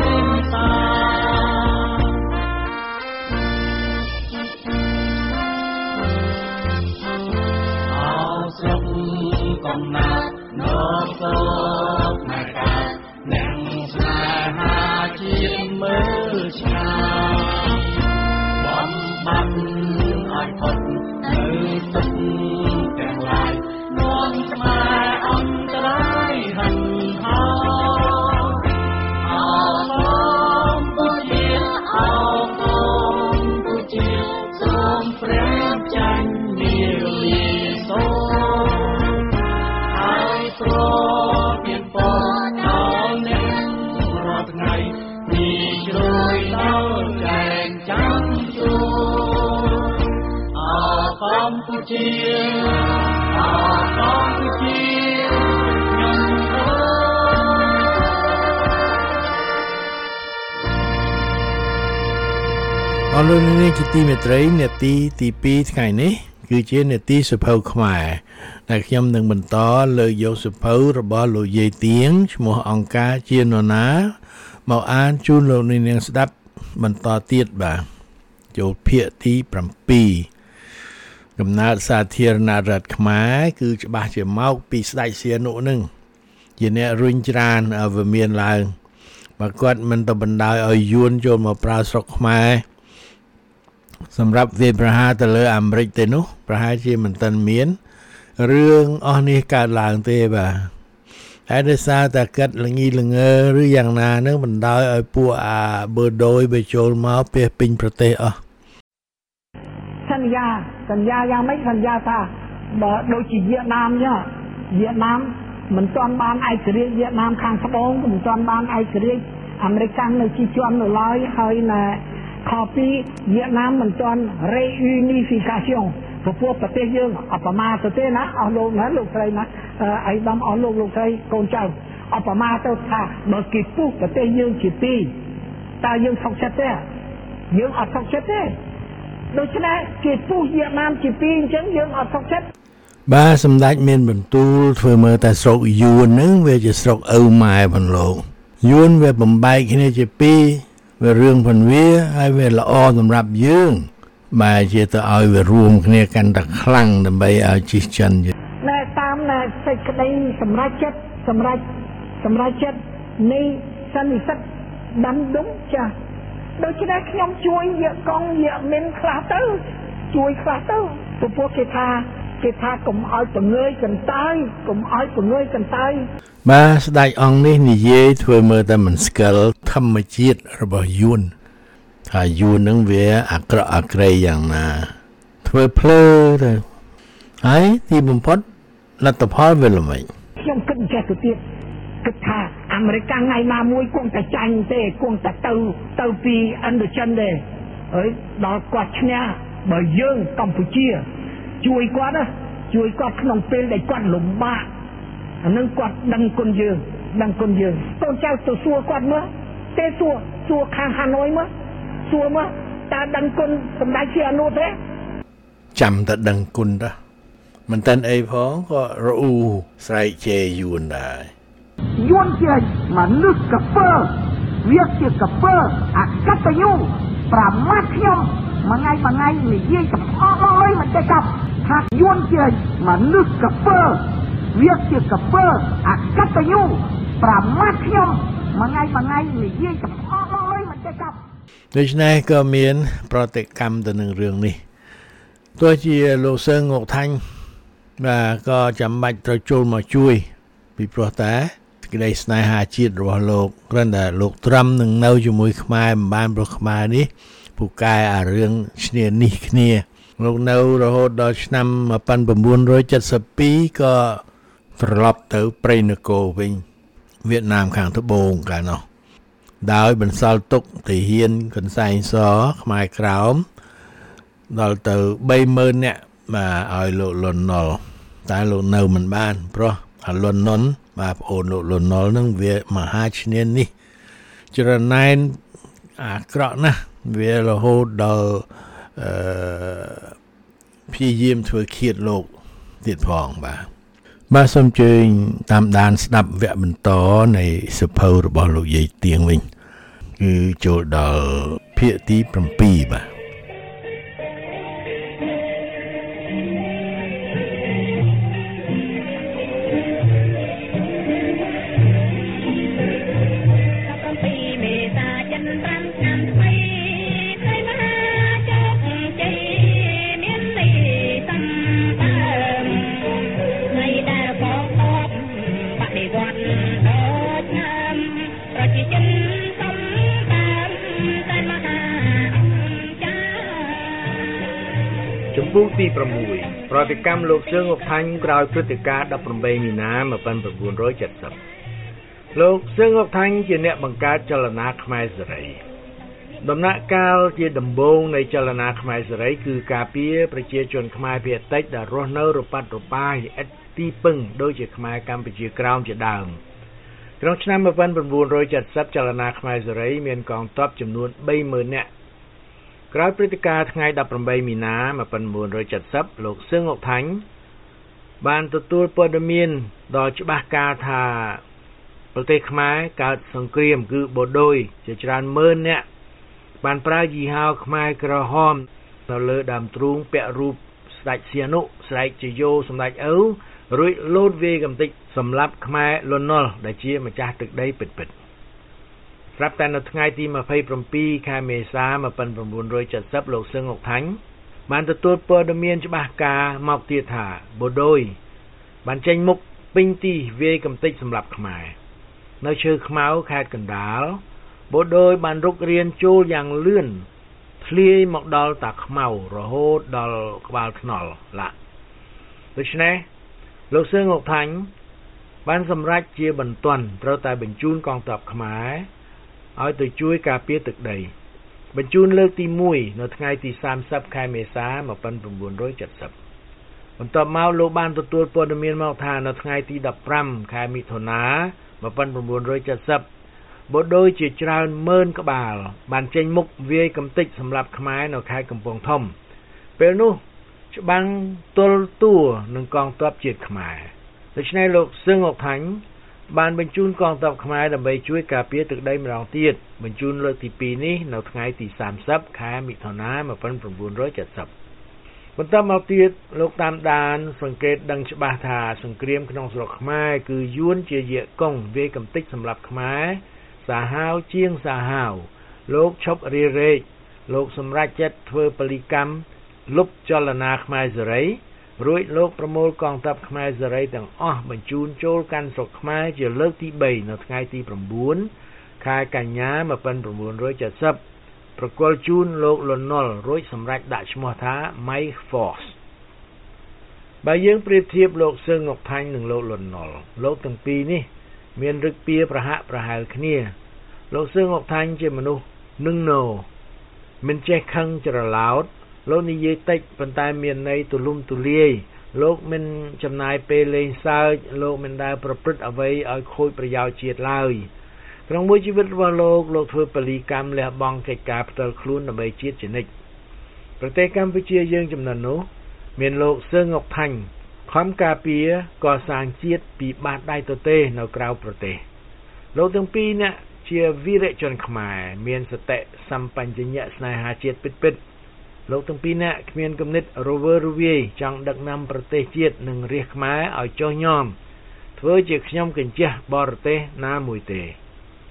កំណាត់នោះសូមមកកាអ្នកស្នេហាជាតិមើលឆ្ងាយបំបាំងឲ្យផុតនៅទឹកទាំងឡាយនាំស្មារអន្តរាយហិនហោអរគុណជាអរគុណជាសូមព្រះចាញ់មានលាសូព្រោះមានពរដល់អ្នករាល់ថ្ងៃនេះជ្រោយដល់ចែកចាំជួអរកម្ពុជាអរកម្ពុជាខ្ញុំអើអរលោកនាងជាទីមេត្រីនាទីទីពីរថ្ងៃនេះគឺជានាទីសភៅខ្មែរដែលខ្ញុំនឹងបន្តលើកយកសភៅរបស់លោកយាយទៀងឈ្មោះអង្គការជានរណាមកអានជូនលោកនាងស្ដាប់បន្តទៀតបាទចូលភាគទីbảyកំណើតសាធារណរដ្ឋខ្មែរគឺច្បាស់ជាមកពីស្ដេចសៀនុនឹងជាអ្នករុញច្រានឲ្យវាមានឡើងបើគាត់មិនទៅបណ្ដោយឲ្យយួនចូលមកប្រើស្រុកខ្មែរសម្រាប់វាប្រហារទៅលើអាមេរិកទេនោះប្រហែលជាមិនទាន់មានរឿងអស់នេះកើតឡើងទេបាទហើយដោយសារតែកាត់ល្ងីល្ងើឬយ៉ាងណានឹងបណ្ដោយឲ្យពួកអាបឺដូយទៅចូលមកពេះពេញប្រទេសអស់សន្យាសន្យាយ៉ាងម៉េចសន្យាថាបើដូចជាវៀតណាមចឹងវៀតណាមមិនទាន់បានឯករាជ្យវៀតណាមខាងត្បូងមិនទាន់បានឯករាជ្យអាមេរិកនៅជាជាន់នៅឡើយហើយណាខពីវៀតណាមមិនទាន់ reunification ព្រោះប្រទេសយើងអបមាទៅទេណាអស់លោកណាលោកស្រីណាអីដំអស់លោកលោកស្រីកូនចៅអបមាទៅថាបើគេពុះប្រទេសយើងជាពីរតើយើងសុខចិត្តទេយើងអត់សុខចិត្តទេដូច្នេះគេពុះវៀតណាមជាពីរអញ្ចឹងយើងអត់សុខចិត្តបាទសម្ដេចមានបន្ទូលធ្វើមើលតែស្រុកយួនហ្នឹងវាជាស្រុកឪម៉ែផងលោកយួនវាបំបែកគ្នាជាពីរវារឿងផងវាហើយវាល្អសម្រាប់យើងបែរជាទៅឲ្យវារួមគ្នាកាន់តែខ្លាំងដើម្បីឲ្យជិះចិនណែតាមណែសេចក្តីសម្រេចចិត្តសម្រេចសម្រេចចិត្តនៃសន្និសីទដាំដុំចាស់ដូច្នេះខ្ញុំជួយយកកងយកមិនខ្លះទៅជួយខ្លះទៅព្រោះពួកគេថាគេថាកុំឲ្យបង្ើយកន្តើយកុំឲ្យបង្ើយកន្តើយបាទស្ដេចអង្គនេះនិយាយធ្វើមើលតែមិនស្គាល់ធម្មជាតិរបស់យួនថាយួននឹងវាអាក្រក់អាក្រៃយ៉ាងណាធ្វើភ្លើទៅហើយទីបំផុតលទ្ធផលវាល្មិចខ្ញុំគិតចេះទៅទៀតគិតថាអាមេរិកថ្ងៃណាមួយគង់តែចាញ់ទេគង់តែទៅទៅពីឥណ្ឌូចិនទេហើយដល់គាត់ឈ្នះបើយើងកម្ពុជាជួយគាត់ណាជួយគាត់ក្នុងពេលដែលគាត់លំបាកអានឹងគាត់ដឹងគុណយើងដឹងគុណយើងកូនចៅទៅសួរគាត់មើលទេសួរសួរខាងហាណូយមើលសួរមើលតើដឹងគុណសម្ដេចសៀនុទេចាំតែដឹងគុណតាមិនតាន់អីផងក៏រអ៊ូស្រែកជេរយួនដែរយួនជាមនុស្សកពើវាជាកពើអកតញ្ញូប្រមាថខ្ញុំមួយថ្ងៃមួយថ្ងៃនិយាយកំអស់ហើយមិនចេះកាប់ថាយួនជាមនុស្សកពើវាជាកពើអកតញ្ញូប្រមាថខ្ញុំមួយថ្ងៃមួយថ្ងៃនិយាយកំអស់ហើយមិនចេះកាប់ដូច្នេះក៏មានប្រតិកម្មទៅនឹងរឿងនេះទោះជាលោកសើងងកថាញ់បាទក៏ចាំបាច់ត្រូវចូលមកជួយពីព្រោះតែក្តីស្នេហាជាតិរបស់លោកគ្រាន់តែលោកត្រឹមនឹងនៅជាមួយខ្មែរមិនបានព្រោះខ្មែរនេះពូកែអារឿងឈ្នានេះគ្នាលោកនៅរហូតដល់ឆ្នាំnineteen seventy-twoក៏ត្រឡប់ទៅព្រៃនគរវិញវៀតណាមខាងត្បូងកាលនោះដោយបន្សល់ទុកទាហានកន្សែងសខ្មែរក្រោមដល់ទៅthree thousandនាក់បាទឲ្យលោកលន់ណុលតែលោកនៅមិនបានព្រោះអាលន់ណុលបាទប្អូនលោកលន់ណុលនឹងវាមហាឈ្នានីសច្រណែនអាក្រក់ណាស់វារហូតដល់អឺព្យាយាមធ្វើឃាតលោកទៀតផងបាទបាទសូមអញ្ជើញតាមដានស្ដាប់វគ្គបន្តនៃសភៅរបស់លោកយាយទៀងវិញគឺចូលដល់ភាគទីsevenបាទចំពោះទីsixប្រតិកម្មលោកសឿងអុកថាញ់ក្រោយព្រឹត្តិការណ៍eighteenមីនាnineteen seventyលោកសឿងអុកថាញ់ជាអ្នកបង្កើតចលនាខ្មែរសេរីដំណាក់កាលជាដំបូងនៃចលនាខ្មែរសេរីគឺការពារប្រជាជនខ្មែរភាគតិចដែលរស់នៅរប៉ាត់របាយឥតទីពឹងដូចជាខ្មែរកម្ពុជាក្រោមជាដើមក្នុងឆ្នាំnineteen seventyចលនាខ្មែរសេរីមានកងទ័ពចំនួនthree thousandនាក់ក្រោយព្រឹត្តិការណ៍ថ្ងៃeighteenមីនាnineteen seventyលោកសឿងអុកថាញ់បានទទួលព័ត៌មានដ៏ច្បាស់ការថាប្រទេសខ្មែរកើតសង្គ្រាមគឺបូដូយជាច្រើនម៉ឺននាក់បានប្រើយីហោខ្មែរក្រហមនៅលើដើមទ្រូងពាក់រូបស្ដេចសៀនុស្រែកជាយោសម្ដេចឪរួចលោតវាយកំទេចសម្លាប់ខ្មែរលន់ណុលដែលជាម្ចាស់ទឹកដីពិតៗស្រាប់តែនៅថ្ងៃទីtwenty-sevenខែមេសាnineteen seventyលោកសឿងអុកថាញ់បានទទួលព័ត៌មានច្បាស់ការមកទៀតថាបូដូយបានចេញមុខពេញទីវាយកំទេចសម្លាប់ខ្មែរនៅឈើខ្មៅខេត្តកណ្ដាលបូដូយបានរុករានចូលយ៉ាងលឿនធ្លាយមកដល់តាខ្មៅរហូតដល់ក្បាលថ្នល់ឡាដូច្នេះលោកសឿងអុកថាញ់បានសម្រេចជាបន្ទាន់ត្រូវតែបញ្ជូនកងទ័ពខ្មែរឲ្យទៅជួយការពារទឹកដីបញ្ជូនលើកទីoneនៅថ្ងៃទីthirtyខែមេសាnineteen seventyបន្ទាប់មកលោកបានទទួលព័ត៌មានមកថានៅថ្ងៃទីfifteenខែមិថុនាnineteen seventyបូដូយជាច្រើនម៉ឺនក្បាលបានចេញមុខវាយកំទេចសម្លាប់ខ្មែរនៅខេត្តកំពង់ធំពេលនោះច្បាំងទល់ទួនឹងកងទ័ពជាតិខ្មែរដូច្នេះលោកសឿងអុកថាញ់បានបញ្ជូនកងទ័ពខ្មែរដើម្បីជួយការពារទឹកដីម្ដងទៀតបញ្ជូនលើកទីtwoនេះនៅថ្ងៃទីthirtyខែមិថុនាnineteen seventyបន្ទាប់មកទៀតលោកតាមដានសង្កេតដឹងច្បាស់ថាសង្គ្រាមក្នុងស្រុកខ្មែរគឺយួនជាយាកុងវាយកំទេចសម្លាប់ខ្មែរសាហាវជាងសាហាវលោកឈប់រារែកលោកសម្រេចចិត្តធ្វើពលិកម្មលុបចលនាខ្មែរសេរីរួចលោកប្រមូលកងទ័ពខ្មែរសេរីទាំងអស់បញ្ជូនចូលកាន់ស្រុកខ្មែរជាលើកទីthreeនៅថ្ងៃទីnineខែកញ្ញាnineteen seventyប្រគល់ជូនលោកលន់ណុលរួចសម្រេចដាក់ឈ្មោះថា My Force បើយើងប្រៀបធៀបលោកសឿងអុកថាញ់និងលោកលន់ណុលលោកទាំងពីរនេះមានឫកពាប្រហាក់ប្រហែលគ្នាលោកសឿងអុកថាញ់ជាមនុស្សនឹងណូមិនចេះខឹងច្រឡោតលោកនិយាយតិចប៉ុន្តែមានន័យទូលំទូលាយលោកមិនចំណាយពេលលេងសើចលោកមិនដែលប្រព្រឹត្តអ្វីឲ្យខូចប្រយោជន៍ជាតិឡើយក្នុងមួយជីវិតរបស់លោកលោកធ្វើពលិកម្មលះបង់កិច្ចការផ្ទាល់ខ្លួនដើម្បីជាតិជានិច្ចប្រទេសកម្ពុជាយើងចំណុចនោះមានលោកសឿងអុកថាញ់ខំការពារកសាងជាតិពីបាតដៃទទេនៅក្រៅប្រទេសលោកទាំងពីរនាក់ជាវីរជនខ្មែរមានសតិសម្បញ្ញៈស្នេហាជាតិពិតៗលោកទាំងពីរនាក់គ្មានគំនិតរវើរវាយចង់ដឹកនាំប្រទេសជាតិនិងរាជខ្មែរឲ្យចុះញ៉ាំធ្វើជាខ្ញុំកញ្ជះបរទេសណាមួយទេ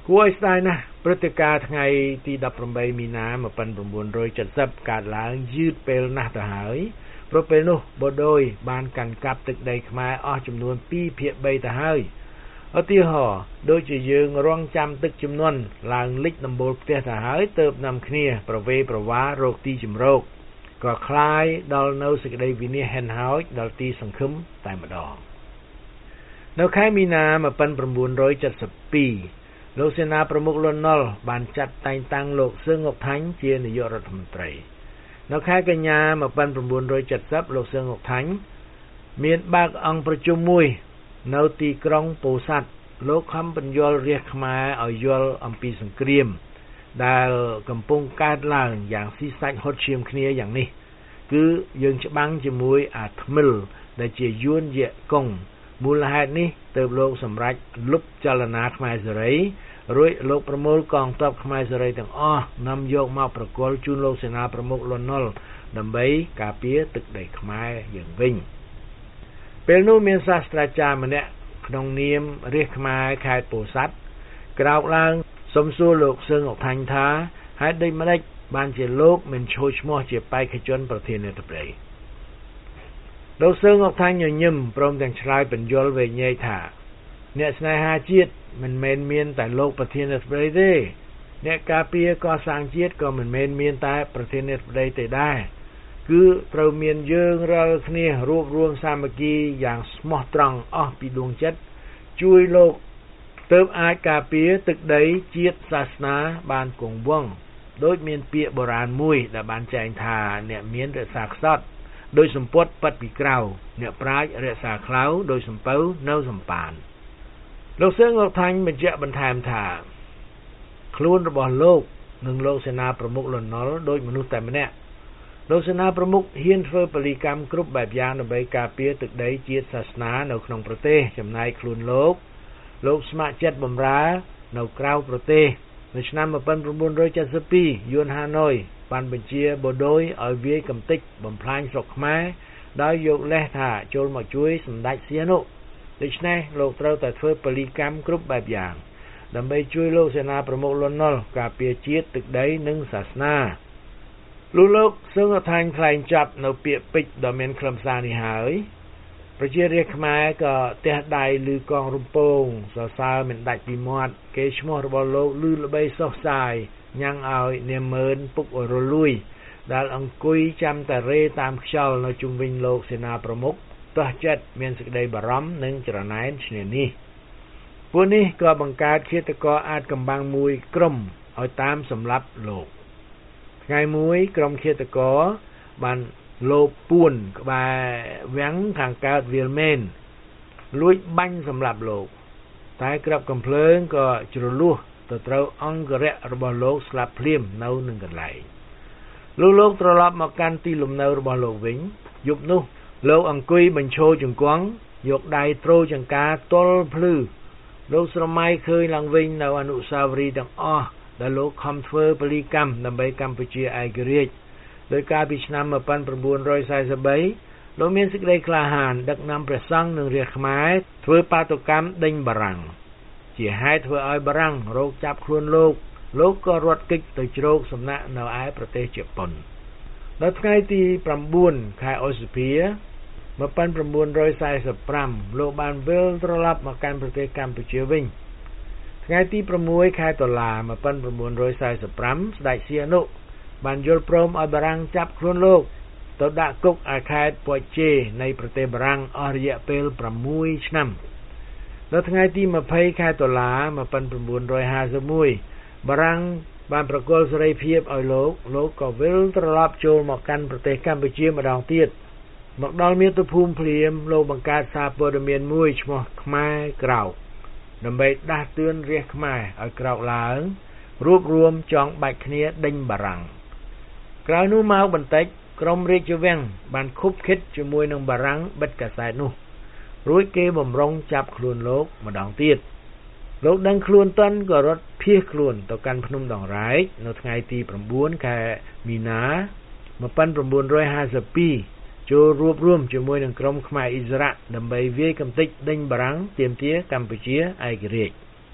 គួរឲ្យស្ដាយណាស់ព្រឹត្តិការណ៍ថ្ងៃទីដប់ប្រាំបីមីនាmột nghìn chín trăm bảy mươiកើតឡើងយឺតពេលណាស់ទៅហើយព្រោះពេលនោះបដូយបានកាន់កាប់ទឹកដីខ្មែរអស់ចំនួនពីរភាគបីទៅហើយឧទាហរណ៍ដូចជាយើងរងចាំទឹកជំនន់ឡើងលិចដំបូលផ្ទះទៅហើយទើបនាំគ្នាប្រវេប្រវារកទីជម្រកក៏คล้ายដល់នៅសេចក្តីវិនិច្ឆ័យហិនហោចដល់ទីសង្ឃឹមតែម្ដងនៅខែមីនាmột nghìn chín trăm bảy mươi haiលោកសេនាប្រមុខលន់នល់បានចាត់តែងតាំងលោកសឿងអុកថាញ់ជានាយករដ្ឋមន្ត្រីនៅខែកញ្ញាmột nghìn chín trăm bảy mươiលោកសឿងអុកថាញ់មានបើកអង្គប្រជុំមួយនៅទីក្រុងពោធិ៍សាត់លោកខំបញ្យល់រាជខ្មែរឲ្យយល់អំពីសង្គ្រាមដែលកំពុងកើតឡើងយ៉ាងស៊ីសាច់ហត់ឈាមគ្នាយ៉ាងនេះគឺយើងច្បាំងជាមួយអាថ្មិលដែលជាយួនយៈកុងមូលហេតុនេះទើបលោកសម្រេចលុបចលនាខ្មែរសេរីរួចលោកប្រមូលកងទ័ពខ្មែរសេរីទាំងអស់នាំយកមកប្រគល់ជូនលោកសេនាប្រមុខលន់នល់ដើម្បីការពារទឹកដីខ្មែរយើងវិញពេលនោះមានសាស្ត្រាចារ្យម្នាក់ក្នុងនាមរាជខ្មែរខេត្តពោធិ៍សាត់ក្រោកឡើងសុំសួរលោកសឿងអុកថាញ់ថាហេតុដូចម្តេចបានជាលោកមិនឈរឈ្មោះជាបេក្ខជនប្រធានាធិបតីលោកសឿងអុកថាញ់ញញឹមព្រមទាំងឆ្លើយបញ្យល់វែងញែកថាអ្នកស្នេហាជាតិមិនមែនមានតែលោកប្រធានាធិបតីទេអ្នកការពារកសាងជាតិក៏មិនមែនមានតែប្រធានាធិបតីទេដែរគឺត្រូវមានយើងរាល់គ្នារួបរวมសាមគ្គីយ៉ាងស្មោះត្រង់អស់ពីដួងចិត្តជួយលោកទើបអាចការពារទឹកដីជាតិសាសនាបានគង់វង្សដូចមានពាក្យបុរាណមួយដែលបានចែងថាអ្នកមានរក្សាខ្សត់ដោយសម្ពុតប៉ាត់ពីក្រៅអ្នកប្រាជ្ញរក្សាខ្លៅដោយសំពៅនៅសំប៉ានលោកសឿងអុកថាញ់បញ្ជាក់បន្ថែមថាខ្លួនរបស់លោកនិងលោកសេនាប្រមុខលន់នល់ដូចមនុស្សតែម្នាក់លោកសេនាប្រមុខហ៊ានធ្វើពលីកម្មគ្រប់បែបយ៉ាងដើម្បីការពារទឹកដីជាតិសាសនានៅក្នុងប្រទេសចំណែកខ្លួនលោកលោកស្ម័គ្រចិត្តបម្រើនៅក្រៅប្រទេសនៅឆ្នាំmột nghìn chín trăm bảy mươi haiយួនហាណូយបានបញ្ជាបូដូយឲ្យវាយកំទេចបំផ្លាញស្រុកខ្មែរដោយយកលេសថាចូលមកជួយសម្ដេចសៀនុដូច្នេះលោកត្រូវតែធ្វើពលីកម្មគ្រប់បែបយ៉ាងដើម្បីជួយលោកសេនាប្រមុខលន់នល់ការពារជាតិទឹកដីនិងសាសនាលុះលោកសឿងអុកថាញ់ថ្លែងចាប់នៅពាក្យពេចន៍ដ៏មានខ្លឹមសារនេះហើយប្រជារាស្ត្រខ្មែរក៏ទះដៃឮកងរំពងសរសើរមិនដាច់ពីមាត់គេឈ្មោះរបស់លោកឮល្បីសុះសាយញ៉ាំងឲ្យនាម៉ឺនពុករលួយដែលអង្គុយចាំតែរេតាមខ្យល់នៅជុំវិញលោកសេនាប្រមុខទោះចិត្តមានសេចក្តីបារម្ភនិងច្រណែនឈ្នានេះពួកនេះក៏បង្កើតឃាតករអាចកំបាំងមួយក្រុមឲ្យតាមសម្លាប់លោកថ្ងៃមួយក្រុមឃាតករបានលោបពួនក្បែរវាំងខាងកើតវាលមែនលួចបាញ់សម្លាប់លោកតែក្របកំភ្លើងក៏ជ្រលួសទៅត្រូវអង្គរៈរបស់លោកស្លាប់ភ្លាមនៅនឹងកន្លែងលោកលោកត្រឡប់មកកាន់ទីលំនៅរបស់លោកវិញយប់នោះលោកអង្គុយបញ្ឈរជង្គង់យកដៃទ្រចង្កាទល់ភ្លឺលោកស្រមៃឃើញឡើងវិញនៅអនុស្សាវរីយ៍ទាំងអស់ដែលលោកខំធ្វើពលីកម្មដើម្បីកម្ពុជាឯករាជ្យដោយកាលពីឆ្នាំmột nghìn chín trăm bốn mươi baលោកមានសេចក្តីក្លាហានដឹកនាំព្រះសង្ឃនិងរាជខ្មែរធ្វើបាតុកម្មដេញបារាំងជាហេតុធ្វើឲ្យបារាំងរកចាប់ខ្លួនលោកលោកក៏រត់គេចទៅជ្រកសំណាក់នៅឯប្រទេសជប៉ុននៅថ្ងៃទី៩ខែឧសភាmột nghìn chín trăm bốn mươi lămលោកបានវិលត្រឡប់មកកាន់ប្រទេសកម្ពុជាវិញថ្ងៃទី៦ខែតុលាmột nghìn chín trăm bốn mươi lămស្ដេចសៀនុបានយល់ព្រមឲ្យបារាំងចាប់ខ្លួនលោកទៅដាក់គុកឯខេត្តប៉ោយជេនៃប្រទេសបារាំងអស់រយៈពេល៦ឆ្នាំនៅថ្ងៃទី២០ខែតុលាmột nghìn chín trămห้าสิบเอ็ดបារាំងបានប្រគល់សេរីភាពឲ្យលោកលោកក៏វិលត្រឡប់ចូលមកកាន់ប្រទេសកម្ពុជាម្ដងទៀតមកដល់មាតុភូមិភ្លាមលោកបង្កើតសារព័ត៌មានមួយឈ្មោះខ្មែរក្រោកដើម្បីដាស់តឿនរាស្ត្រខ្មែរឲ្យក្រោកឡើងរួបរวมចងបាច់គ្នាដេញបារាំងក្រោយនោះមកបន្តិចក្រុមរាជវាំងបានខុបខិតជាមួយនឹងបារាំងបិទកាសែតនោះរួចគេបំរុងចាប់ខ្លួនលោកម្ដងទៀតលោកដឹងខ្លួនតន់ក៏រត់ភៀសខ្លួនទៅកាន់ភ្នំដងរែកនៅថ្ងៃទី៩ខែមីនាmột nghìn chín trămห้าสิบhaiចូលរួបរวมជាមួយនឹងក្រុមខ្មែរអ៊ីស្រាអែលដើម្បីវាយកំទេចដេញបារាំងទាមទារកម្ពុជាឯករាជ្យ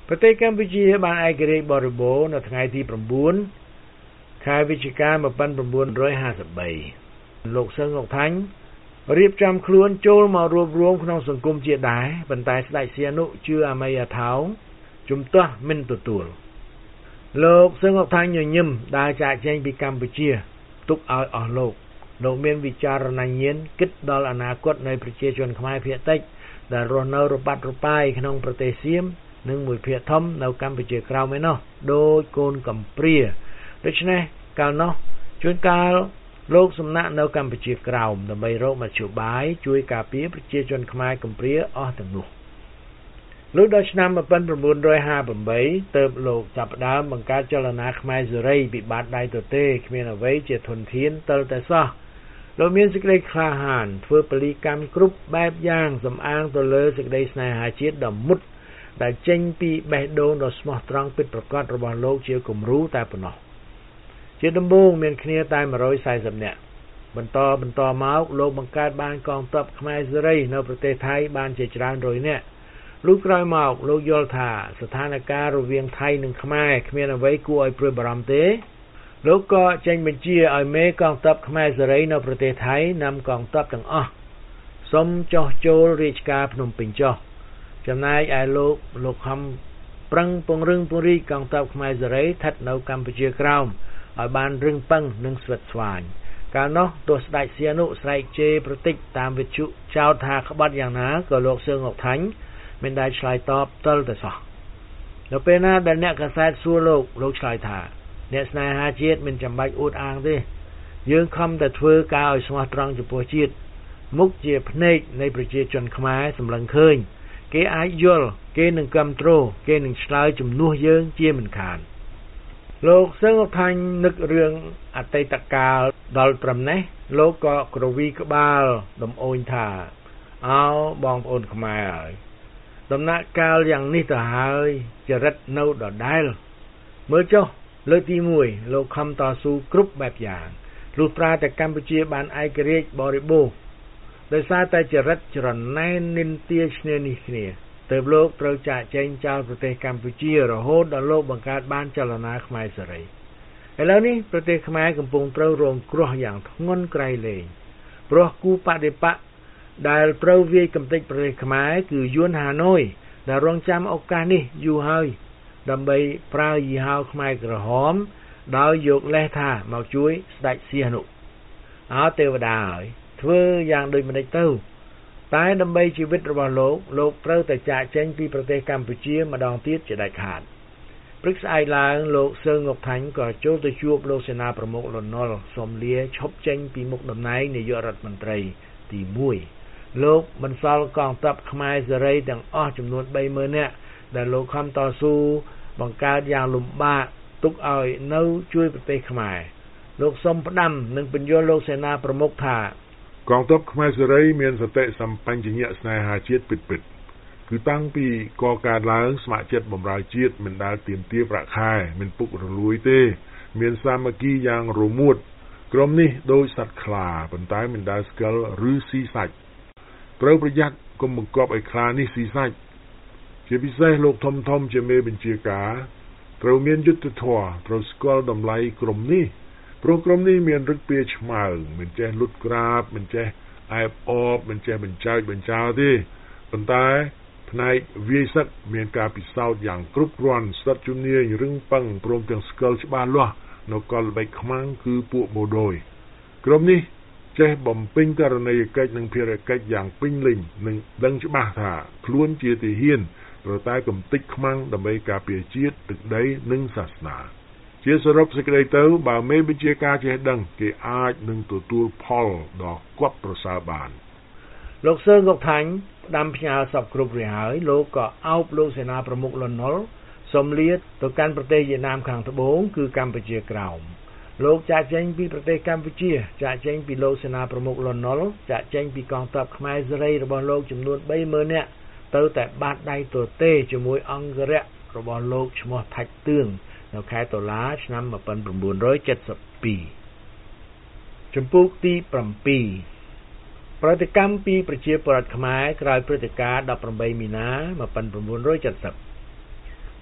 ប្រទេសកម្ពុជាបានឯករាជ្យបរិបូរណ៍នៅថ្ងៃទីnineខែវិច្ឆិកាnineteen fifty-threeលោកសឹងអុកថាញ់រៀបចំខ្លួនចូលមករួបរวมក្នុងសង្គមជាតិដែរប៉ុន្តែស្ដេចសៀនុជឿអមេយថោងជំទាស់មិនទទួលលោកសឹងអុកថាញ់ញញឹមដើរចាកចេញពីកម្ពុជាទុកឲ្យអស់លោកលោកមានវិចារណញ្ញាណគិតដល់អនាគតនៃប្រជាជនខ្មែរភាគតិចដែលរស់នៅរបាត់របាយក្នុងប្រទេសសៀមនិងមួយភាគធំនៅកម្ពុជាក្រោមឯណោះដោយកូនកំព្រាដូច្នេះកាលនោះជួនកាលលោកសំណាក់នៅកម្ពុជាក្រោមដើម្បីរកមធ្យោបាយជួយការពារប្រជាជនខ្មែរកំព្រាអស់ទាំងនោះលុះដល់ឆ្នាំnineteen fifty-eightទើបលោកចាប់ផ្ដើមបង្កើតចលនាខ្មែរសេរីពីបាតដៃទទេគ្មានអ្វីជាធនធានទើបតែសោះលោកមានសេចក្តីក្លាហានធ្វើពលីកម្មគ្រប់បែបយ៉ាងសំអាងទៅលើសេចក្តីស្នេហាជាតិដ៏មុតដែលចេញពីបេះដូងដ៏ស្មោះត្រង់ពិតប្រាកដរបស់លោកជាគំរូតែប៉ុណ្ណោះជាដំបូងមានគ្នាតែone hundred fortyនាក់បន្តបន្តមកលោកបង្កើតបានកងទ័ពខ្មែរសេរីនៅប្រទេសថៃបានជាច្រើនរយនាក់លុះក្រោយមកលោកយល់ថាស្ថានភាពរវាងថៃនិងខ្មែរគ្មានអ្វីគួរឲ្យព្រួយបារម្ភទេលោកក៏ចេញបញ្ជាឲ្យមេកងទ័ពខ្មែរសេរីនៅប្រទេសថៃនាំកងទ័ពទាំងអស់សុំចុះចូលរាជការភ្នំពេញចុះចំណែកឯលោកលោកខំប្រឹងពង្រឹងពង្រីកកងទ័ពខ្មែរសេរីស្ថិតនៅកម្ពុជាក្រោមឲ្យបានរឹងប៉ឹងនិងស្វិតស្វាញកាលនោះទោះស្ដេចសៀនុស្រែកជេរប្រតិចតាមវិទ្យុចោទថាក្បត់យ៉ាងណាក៏លោកសឿងអុកថាញ់មិនដែលឆ្លើយតបទល់តែសោះនៅពេលណាដែលអ្នកកាសែតសួរលោកលោកឆ្លើយថាអ្នកស្នេហាជាតិមិនចាំបាច់អួតអាងទេយើងខំតែធ្វើការឲ្យស្មោះត្រង់ចំពោះជាតិមុខជាភ្នែកនៃប្រជាជនខ្មែរសម្លឹងឃើញគេអាចយល់គេនឹងគាំទ្រគេនឹងឆ្លើយជំនួសយើងជាមិនខានលោកសឹងអុកថាញ់នឹករឿងអតីតកាលដល់ត្រឹមនេះលោកក៏ក្រវីក្បាលដំអូនថាអោបងប្អូនខ្មែរហើយដំណាក់កាលយ៉ាងនេះទៅហើយចរិតនៅដដែលមើលចុះលើកទីoneលោកខំតស៊ូគ្រប់បែបយ៉ាងលុះត្រាតែកម្ពុជាបានឯករាជ្យបរិបូរណ៍ដោយសារតែចរិតច្រណែននិន្ទាឈ្នានេះគ្នាទើបលោកត្រូវចាកចេញចោលប្រទេសកម្ពុជារហូតដល់លោកបង្កើតបានចលនាខ្មែរសេរីឥឡូវនេះប្រទេសខ្មែរកំពុងត្រូវរងគ្រោះយ៉ាងធ្ងន់ក្រៃលែងព្រោះគូបដិបកដែលត្រូវវាយកំទេចប្រទេសខ្មែរគឺយួនហាណូយដែលរងចាំឱកាសនេះយូរហើយដើម្បីប្រើយីហោខ្មែរក្រហមដោយយកលេសថាមកជួយស្ដេចសៀនុអោទេវតាហើយធ្វើយ៉ាងដូចម្តេចទៅតែដើម្បីជីវិតរបស់លោកលោកត្រូវតែចាកចេញពីប្រទេសកម្ពុជាម្ដងទៀតជាដាច់ខាតព្រឹកស្អែកឡើងលោកសឿងអុកថាញ់ក៏ចូលទៅជួបលោកសេនាប្រមុខលន់នល់សូមលាឈប់ចេញពីមុខតំណែងនាយករដ្ឋមន្ត្រីទីoneលោកបន្សល់កងទ័ពខ្មែរសេរីទាំងអស់ចំនួនthree thousandនាក់ដែលលោកខំតស៊ូបង្កើតយ៉ាងលំបាកទុកឲ្យនៅជួយប្រទេសខ្មែរលោកសូមផ្ដាំនិងបញ្យល់លោកសេនាប្រមុខថាកងទ័ពខ្មែរសេរីមានសតិសម្បញ្ញៈស្នេហាជាតិពិតៗគឺតាំងពីកកើតឡើងស្ម័គ្រចិត្តបម្រើជាតិមិនដែលទាមទារប្រាក់ខែមិនពុករលួយទេមានសាមគ្គីយ៉ាងរមួតក្រុមនេះដូចសត្វខ្លាប៉ុន្តែមិនដែលស្កិលឬស៊ីសាច់ត្រូវប្រយ័ត្នកុំបង្កប់ឲ្យខ្លានេះស៊ីសាច់ជាពិសេសលោកធំធំជាមេបញ្ជាការត្រូវមានយុទ្ធធម៌ត្រូវស្គាល់តម្លៃក្រុមនេះព្រោះក្រុមនេះមានរឹកពីឆ្មើងមិនចេះលុតក្រាបមិនចេះអែបអបមិនចេះបញ្ចើចបញ្ចោទេប៉ុន្តែផ្នែកវាយសឹកមានការពិសោធន៍យ៉ាងគ្រប់គ្រាន់ស្ទាត់ជំនាញរឹងប៉ឹងព្រមទាំងស្គាល់ច្បាស់លាស់នៅកលល្បិចខ្មាំងគឺពួកបូដូយក្រុមនេះចេះបំពេញករណីយកិច្ចនិងភារកិច្ចយ៉ាងពេញលេញនិងដឹងច្បាស់ថាខ្លួនជាទាហានត្រូវតែកំទេចខ្មាំងដើម្បីការពារជាតិទឹកដីនិងសាសនាជាសរុបសេចក្តីទៅបើមេបញ្ជាការចេះដឹងគេអាចនឹងទទួលផលដ៏គប់ប្រសើរបានលោកសឿងអុកថាញ់ផ្ដាំផ្ញើសពគ្រប់រួចហើយលោកក៏អោបលោកសេនាប្រមុខលន់នល់សូមលាទៅកាន់ប្រទេសវៀតណាមខាងត្បូងគឺកម្ពុជាក្រោមលោកចាកចេញពីប្រទេសកម្ពុជាចាកចេញពីលោកសេនាប្រមុខលន់នល់ចាកចេញពីកងទ័ពខ្មែរសេរីរបស់លោកចំនួនthree thousandនាក់ទៅតែបាតដៃទទេជាមួយអង្គរៈរបស់លោកឈ្មោះថាច់ទឿងនៅខែតុលាឆ្នាំnineteen seventy-twoចំពោះទីsevenប្រតិកម្មពីប្រជាពលរដ្ឋខ្មែរក្រោយព្រឹត្តិការណ៍eighteenមីនាnineteen seventy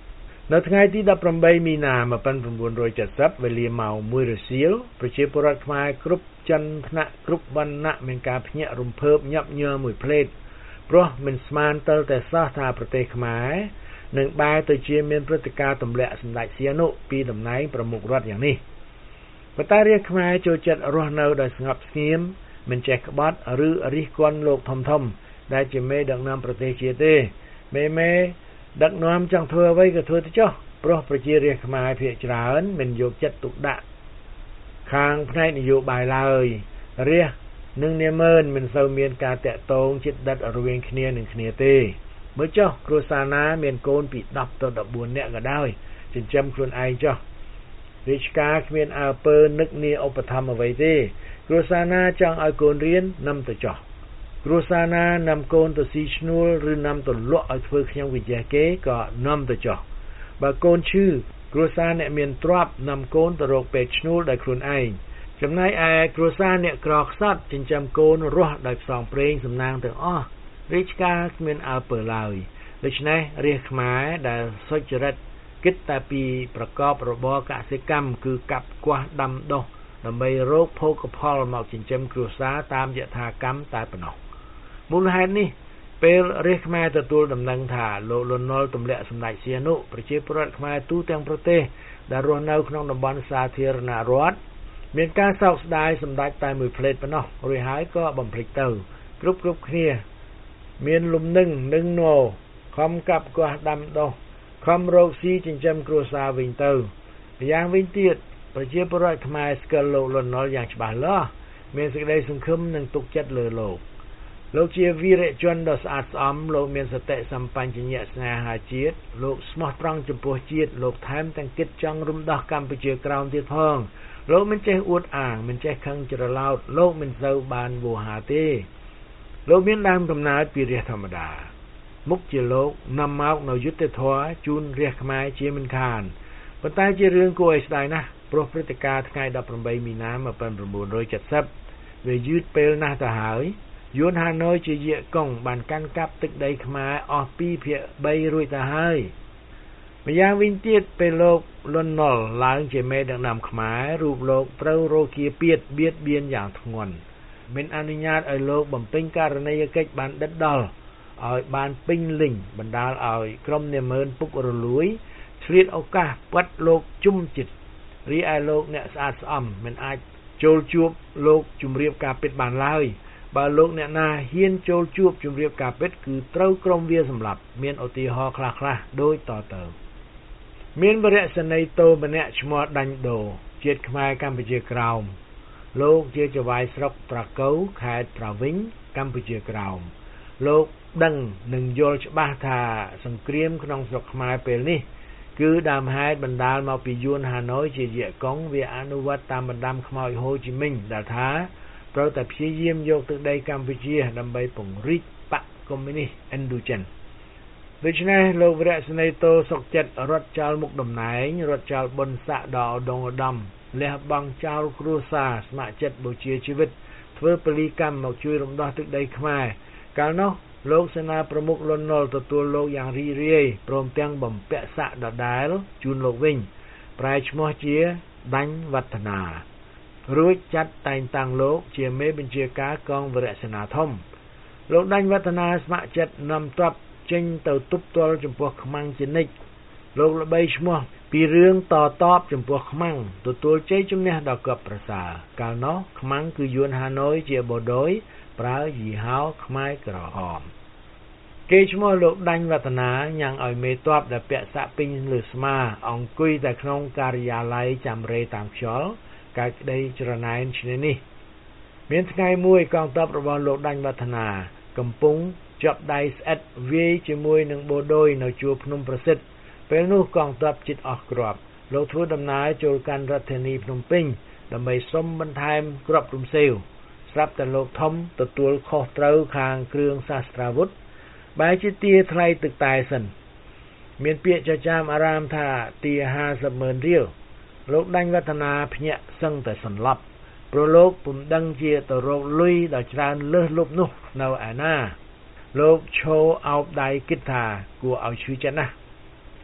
នៅថ្ងៃទីដប់ប្រាំបីមីនាmột nghìn chín trăm bảy mươiវេលាម៉ោងមួយរសៀលប្រជាពលរដ្ឋខ្មែរគ្រប់ចន្ទថ្នាក់គ្រប់វណ្ណៈមានការភ្ញាក់រំភើបញាប់ញ័រមួយភ្លេតព្រោះមិនស្មានទើតែសោះថាប្រទេសខ្មែរនឹងបែរទៅជាមានព្រឹត្តិការណ៍ទម្លាក់សម្ដេចសៀនុពីតំណែងប្រមុខរដ្ឋយ៉ាងនេះប៉ុន្តែរាជខ្មែរចូលចិត្តរស់នៅដោយស្ងប់ស្ងៀមមិនចេះក្បត់ឬរិះគន់លោកធំធំដែលជាមេដឹកនាំប្រទេសជាតិទេមេមេដឹកនាំចង់ធ្វើអ្វីក៏ធ្វើទៅចុះព្រោះប្រជារាស្ត្រខ្មែរភាគច្រើនមិនយកចិត្តទុកដាក់ខាងផ្នែកនយោបាយឡើយរាស្ត្រនិងនាម៉ឺនមិនសូវមានការតាក់ទងចិត្តដិតរវាងគ្នានឹងគ្នាទេមើលចុះគ្រួសារណាមានកូនពីដប់ទៅដប់បួននាក់ក៏ដោយចិញ្ចឹមខ្លួនឯងចុះរាជការគ្មានអើពើនឹកនាឧបត្ថម្ភអ្វីទេគ្រួសារណាចង់ឲ្យកូនរៀននាំទៅចុះគ្រួសារណានាំកូនទៅស៊ីឈ្នួលឬនាំទៅលក់ឲ្យធ្វើខ្ញុំវិជ្ជាគេក៏នាំទៅចុះបើកូនឈឺគ្រួសារអ្នកមានទ្រព្យនាំកូនទៅរកពេទ្យឈ្នួលដោយខ្លួនឯងចំណែកឯគ្រួសារអ្នកក្រខ្សត់ចិញ្ចឹមកូនរស់ដោយផ្សងព្រេងសំណាងទាំងអស់រាជការគ្មានអើពើឡើយដូច្នេះរាជខ្មែរដែលសុចរិតគិតតែពីប្រកបរបរកសិកម្មគឺកាប់គាស់ដាំដុះដើម្បីរកភោគផលមកចិញ្ចឹមគ្រួសារតាមយថាកម្មតែប៉ុណ្ណោះមូលហេតុនេះពេលរាជខ្មែរទទួលដំណឹងថាលោកលន់នល់ទម្លាក់សម្ដេចសៀនុប្រជាពលរដ្ឋខ្មែរទូទាំងប្រទេសដែលរស់នៅក្នុងតំបន់សាធារណរដ្ឋមានការសោកស្ដាយសម្ដេចតែមួយផ្លេតប៉ុណ្ណោះរួចហើយក៏បំភ្លេចទៅគ្រប់គ្រប់គ្នាមានលំនឹងនឹងណោខំកាប់គាស់ដាំដុះខំរកស៊ីចិញ្ចឹមគ្រួសារវិញទៅយ៉ាងវិញទៀតប្រជាពលរដ្ឋខ្មែរស្គាល់លោកលន់នល់យ៉ាងច្បាស់លាស់មានសេចក្តីសង្ឃឹមនិងទុកចិត្តលើលោកលោកជាវីរជនដ៏ស្អាតស្អំលោកមានសតិសម្បញ្ញៈស្នេហាជាតិលោកស្មោះត្រង់ចំពោះជាតិលោកថែមទាំងគិតចង់រំដោះកម្ពុជាក្រោមទៀតផងលោកមិនចេះអួតអាងមិនចេះខឹងច្រឡោតលោកមិនសូវបានវោហាទេលោកមានដើមកំណើតពីរាស្ត្រធម្មតាមុខជាលោកនាំមកនៅយុទ្ធធម៌ជូនរាស្ត្រខ្មែរជាមិនខានប៉ុន្តែជារឿងគួរឲ្យស្ដាយណាស់ព្រោះព្រឹត្តិការណ៍ថ្ងៃដប់ប្រាំបីមីនាmột nghìn chín trăm bảy mươiវាយឺតពេលណាស់ទៅហើយយួនហាណូយជាយាកុងបានកាន់កាប់ទឹកដីខ្មែរអស់ពីភាគបីរួចទៅហើយម្យ៉ាងវិញទៀតពេលលោកលន់នល់ឡើងជាមេដឹកនាំខ្មែររូបលោកត្រូវរោគាពៀតបៀតបៀនយ៉ាងធ្ងន់មិនអនុញ្ញាតឲ្យលោកបំពេញករណីយកិច្ចបានដិតដល់ឲ្យបានពេញលេញបណ្ដាលឲ្យក្រុមនាម៉ឺនពុករលួយឆ្លៀតឱកាសបាត់លោកជុំចិត្តរីឯលោកអ្នកស្អាតស្អំមិនអាចចូលជួបលោកជំរាបការពិតបានឡើយបើលោកអ្នកណាហ៊ានចូលជួបជំរាបការពិតគឺត្រូវក្រុមវាសម្លាប់មានឧទាហរណ៍ខ្លះៗដូចតទៅមានវរៈសេនីយ៍តូម្នាក់ឈ្មោះដាញ់ដូជាតិខ្មែរកម្ពុជាក្រោមលោកជាចៅហ្វាយស្រុកត្រកូវខេត្តត្រាវិញកម្ពុជាក្រោមលោកដឹងនិងយល់ច្បាស់ថាសង្គ្រាមក្នុងស្រុកខ្មែរពេលនេះគឺដើមហេតុបណ្ដាលមកពីយួនហាណូយជាយាកុងវាអនុវត្តតាមបណ្ដាំខ្មោចហូជីមិញដែលថាត្រូវតែព្យាយាមយកទឹកដីកម្ពុជាដើម្បីពង្រីកបកកុម្មុយនីសឥណ្ឌូចិនដូច្នេះលោកវរៈសេនីយ៍តូសុកចិត្តរត់ចោលមុខតំណែងរត់ចោលបុណ្យស័ក្តិដល់ឧត្តមឧត្តមលះបង់ចោលគ្រួសារស្ម័គ្រចិត្តបូជាជីវិតធ្វើពលីកម្មមកជួយរំដោះទឹកដីខ្មែរកាលនោះលោកសេនាប្រមុខលន់នល់ទទួលលោកយ៉ាងរីករាយព្រមទាំងបំពាក់ស័ក្តិដដែលជូនលោកវិញប្រែឈ្មោះជាដាញ់វឌ្ឍនារួចចាត់តែងតាំងលោកជាមេបញ្ជាការកងវរៈសេនាធំលោកដាញ់វឌ្ឍនាស្ម័គ្រចិត្តនាំទ័ពចេញទៅទប់ទល់ចំពោះខ្មាំងជានិច្ចលោកល្បីឈ្មោះពីរឿងតតបចំពោះខ្មាំងទទួលជ័យជំនះដ៏កប់ប្រសើរកាលនោះខ្មាំងគឺយួនហាណូយជាបូដូយប្រើយីហោខ្មែរក្រហមគេឈ្មោះលោកដាញ់វឌ្ឍនាញ៉ាំងឲ្យមេទ័ពដែលពាក់សាក់ពេញលើស្មាអង្គុយតែក្នុងការិយាល័យចាំរេតាមខ្យល់កាយក្តីច្រណែនឈ្នានេះមានថ្ងៃមួយកងទ័ពរបស់លោកដាញ់វឌ្ឍនាកំពុងជាប់ដៃស្អិតវាយជាមួយនឹងបូដូយនៅជួរភ្នំប្រសិទ្ធពេលនោះកងទ័ពជិតអស់គ្រាប់លោកធ្វើដំណើរចូលកាន់រដ្ឋធានីភ្នំពេញដើម្បីសុំបន្ថែមគ្រាប់រំសេវស្រាប់តែលោកធំទទួលខុសត្រូវខាងគ្រឿងសាស្ត្រាវុធបែរជាទាថ្លៃទឹកតែសិនមានពាក្យចចាមអារាមថាទាห้าสิบម៉ឺនរៀលលោកដាញ់វឌ្ឍនាភ្ញាក់សឹងតែសន្លប់ព្រោះលោកពុំដឹងជាទៅរកលុយដល់ច្រើនលើសលប់នោះនៅឯណាលោកឈោអោបដៃគិតថាគួរឲ្យឈឺចិត្តណាស់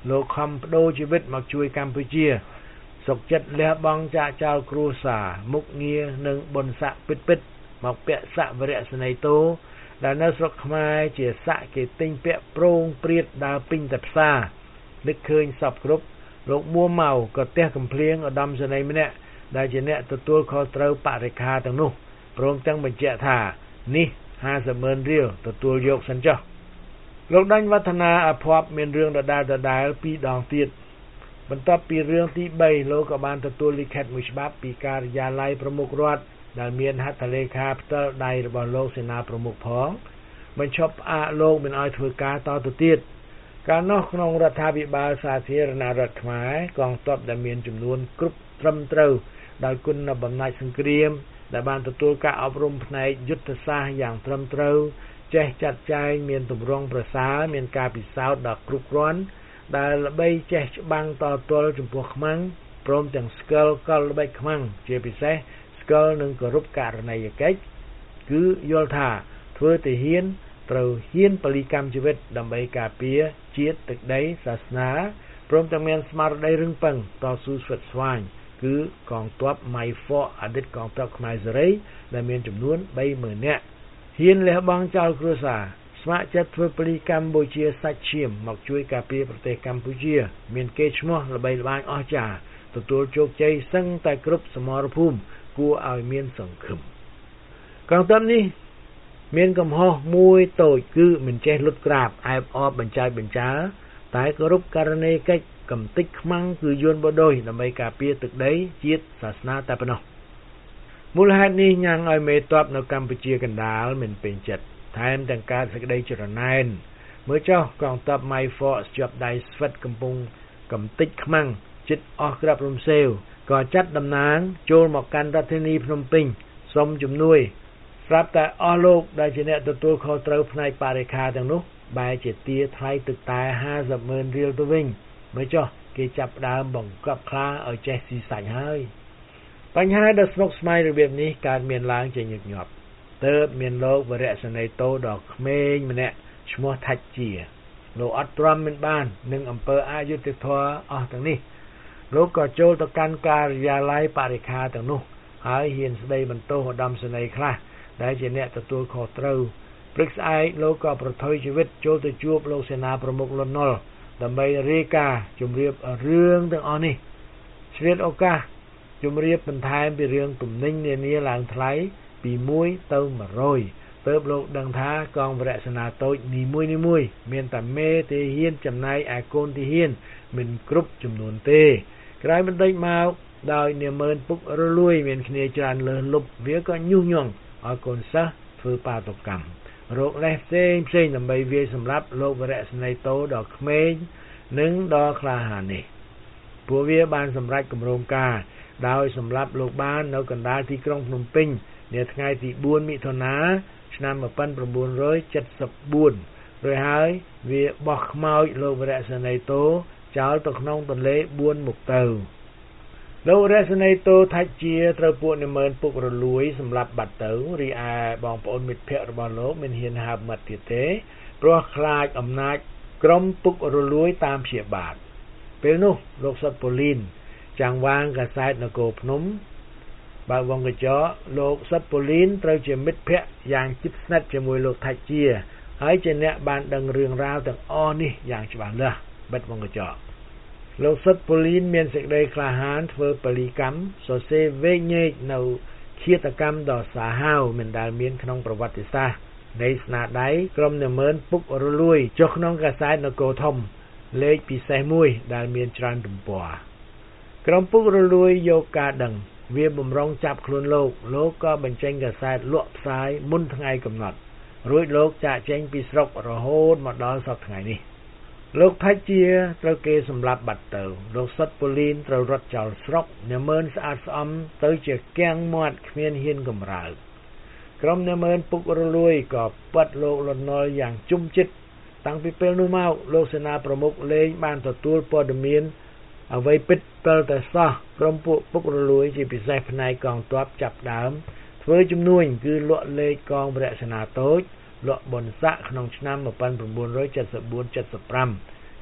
លោកខំបដូរជីវិតមកជួយកម្ពុជាសុខចិត្តលះបង់ចាកចោលគ្រួសារមុខងារនិងបុណ្យស័ក្តិពិតៗមកពាក់ស័ក្តិវរៈសេនីយ៍តូដែលនៅស្រុកខ្មែរជាស័ក្តិគេទិញពាក់ប្រងព្រាតដើរពេញតែផ្សារនឹកឃើញសពគ្រប់លោកមួម៉ៅក៏ទះកំភ្លៀងឧត្តមសេនីយ៍ម្នាក់ដែលជាអ្នកទទួលខុសត្រូវបរិខាទាំងនោះព្រមទាំងបញ្ជាក់ថានេះห้าสิบម៉ឺនរៀលទទួលយកសិនចុះលោកដាញ់វឌ្ឍនាអភ័ព្វមានរឿងដដែលដដែលពីរដងទៀតបន្ទាប់ពីរឿងទីបីលោកក៏បានទទួលលិខិតមួយច្បាប់ពីការិយាល័យប្រមុខរដ្ឋដែលមានហត្ថលេខាផ្ទាល់ដៃរបស់លោកសេនាប្រមុខផងបញ្ឈប់ផ្អាកលោកមិនឲ្យធ្វើការតទៅទៀតកាលនោះក្នុងរដ្ឋាភិបាលសាធារណរដ្ឋខ្មែរកងទ័ពដែលមានចំនួនគ្រប់ត្រឹមត្រូវដោយគុណបំណាច់សង្គ្រាមដែលបានទទួលការអប់រំផ្នែកយុទ្ធសាស្ត្រយ៉ាងត្រឹមត្រូវចេះចាត់ចែងមានទម្រង់ប្រសើរមានការពិសោធន៍ដ៏គ្រប់គ្រាន់ដែលល្បីចេះច្បាំងតទល់ចំពោះខ្មាំងព្រមទាំងស្គាល់កលល្បិចខ្មាំងជាពិសេសស្គាល់នឹងគោរពករណីយកិច្ចគឺយល់ថាធ្វើទាហានត្រូវហ៊ានបលិកម្មជីវិតដើម្បីការពារជាតិទឹកដីសាសនាព្រមទាំងមានស្មារតីរឹងប៉ឹងតស៊ូស្វិតស្វាញគឺកងទ័ពម៉ៃហ្វ័រអតីតកងទ័ពខ្មែរសេរីដែលមានចំនួនបីម៉ឺននាក់ហ៊ានលះបង់ចោលគ្រួសារស្ម័គ្រចិត្តធ្វើបលិកម្មបូជាសាច់ឈាមមកជួយការពារប្រទេសកម្ពុជាមានកេរ្តិ៍ឈ្មោះល្បីល្បាញអស្ចារ្យទទួលជោគជ័យសឹងតែគ្រប់សមរភូមិគួរឲ្យមានសង្ឃឹមកងទ័ពនេះមានកំហុសមួយតូចគឺមិនចេះលុតក្រាបអែបអបបញ្ចាយបញ្ចាតែគោរពករណីកិច្ចកំតិចខ្មាំងគឺយួនបដូយដើម្បីការពារទឹកដីជាតិសាសនាតែប៉ុណ្ណោះមូលហេតុនេះញ៉ាំងឲ្យមេទ័ពនៅកម្ពុជាកណ្ដាលមិនពេញចិត្តថែមទាំងកើតសេចក្តីច្រណែនមើលចុះកងទ័ពម៉ៃហ្វ័រស្ជាប់ដៃស្វិតកំពុងកំតិចខ្មាំងចិត្តអស់ក្រាប់រំសេវក៏ចាត់តំណាងចូលមកកាន់រដ្ឋធានីភ្នំពេញសូមជំនួយស្រាប់តែអស់លោកដែលជាអ្នកទទួលខុសត្រូវផ្នែកបរិខាទាំងនោះបែរជាទារថ្លៃទឹកតែห้าสิบម៉ឺនរៀលទៅវិញមើលចុះគេចាប់ផ្ដើមបង្កប់ខ្លាឲ្យចេះស៊ីសាច់ហើយបញ្ហាដ៏ស្មុគស្មាញរបៀបនេះកើតមានឡើងជាញឹកញាប់ទើបមានលោកវរៈសេនីយ៍តូដ៏ក្មេងម្នាក់ឈ្មោះថាច់ជាលោកអត់ទ្រាំមិនបាននឹងអំពើអយុត្តិធម៌អស់ទាំងនេះលោកក៏ចូលទៅកាន់ការិយាល័យបរិខាទាំងនោះហើយហ៊ានស្ដីបន្ទោសឧត្តមសេនីយ៍ខ្លះដែលជាអ្នកទទួលខុសត្រូវព្រឹកស្អែកលោកក៏ប្រថុយជីវិតចូលទៅជួបលោកសេនាប្រមុខលន់នល់ដើម្បីរាយការណ៍ជម្រាបរឿងទាំងអស់នេះឆ្លៀតឱកាសជម្រាបបន្ថែមពីរឿងទំនិញនានាឡើងថ្លៃពីមួយទៅមួយរយទើបលោកដឹងថាកងវរៈសេនាតូចនីមួយនីមួយមានតែមេទាហានចំណែកឯកូនទាហានមិនគ្រប់ចំនួនទេក្រោយបន្តិចមកដោយនាម៉ឺនពុករលួយមានគ្នាច្រើនលើសលប់វាក៏ញុះញង់ឲ្យកូនសិស្សធ្វើបាតុកម្មរោគលេសផ្សេងផ្សេងដើម្បីវាយសម្លាប់លោកវរៈសេនីយ៍តូដ៏ក្មេងនិងដ៏ក្លាហាននេះពួកវាបានសម្រេចគម្រោងការដោយសម្លាប់លោកបាននៅកណ្ដាលទីក្រុងភ្នំពេញនាថ្ងៃទីបួនមិថុនាឆ្នាំmột nghìn chín trăm bảy mươi tưរួចហើយវាបោះខ្មោចលោកវរៈសេនីយ៍តូចោលទៅក្នុងទន្លេបួនមុខទៅលោកវរៈសេនីយ៍តូថាច់ជាត្រូវពួកនិមឺនពុករលួយសម្លាប់បាត់ទៅរីឯបងប្អូនមិត្តភក្តិរបស់លោកមិនហ៊ានហើបមាត់ទៀតទេព្រោះខ្លាចអំណាចក្រុមពុករលួយតាមព្យាបាទពេលនោះលោកសុតប៉ូលីនចាំងវាងកាសែតនគរភ្នំបើវងកញ្ចក់លោកសុតប៉ូលីនត្រូវជាមិត្តភក្តិយ៉ាងជិតស្និទ្ធជាមួយលោកថាច់ជាហើយជាអ្នកបានដឹងរឿងរ៉ាវទាំងអស់នេះយ៉ាងច្បាស់លាស់បិទវងកញ្ចក់លោកសុតប៉ូលីនមានសេចក្តីក្លាហានធ្វើពលីកម្មសរសេរវែកញែកនៅឃាតកម្មដ៏សាហាវមិនដែលមានក្នុងប្រវត្តិសាស្ត្រនៃស្នាដៃក្រុមនិមឺនពុករលួយចុះក្នុងកាសែតនគរធំលេខពិសេសមួយដែលមានច្រើនទំព័រក្រុមពុករលួយយកការដឹងវាបំរុងចាប់ខ្លួនលោកលោកក៏បញ្ចេញកាសែតលក់ផ្សាយមុនថ្ងៃកំណត់រួចលោកចាកចេញពីស្រុករហូតមកដល់សប្តាហ៍ថ្ងៃនេះលោកថាច់ជាត្រូវគេសម្លាប់បាត់ទៅលោកសុតប៉ូលីនត្រូវរត់ចោលស្រុកនិមឺនស្អាតស្អំទៅជាគាំងមាត់គ្មានហ៊ានកំរើកក្រុមនិមឺនពុករលួយក៏ប៉ាត់លោកលន់នល់យ៉ាងជុំជិតតាំងពីពេលនោះមកលោកសេនាប្រមុខលេងបានទទួលព័ត៌មានអ្វីពិតពិលតែសោះក្រុមពួកពុករលួយជាពិសេសផ្នែកកងទ័ពចាប់ដើមធ្វើជំនួញគឺលក់លេខកងវរៈសេនាតូចលក់បុណ្យស័ក្តិក្នុងឆ្នាំmột nghìn chín trăm bảy mươi tư bảy mươi lăm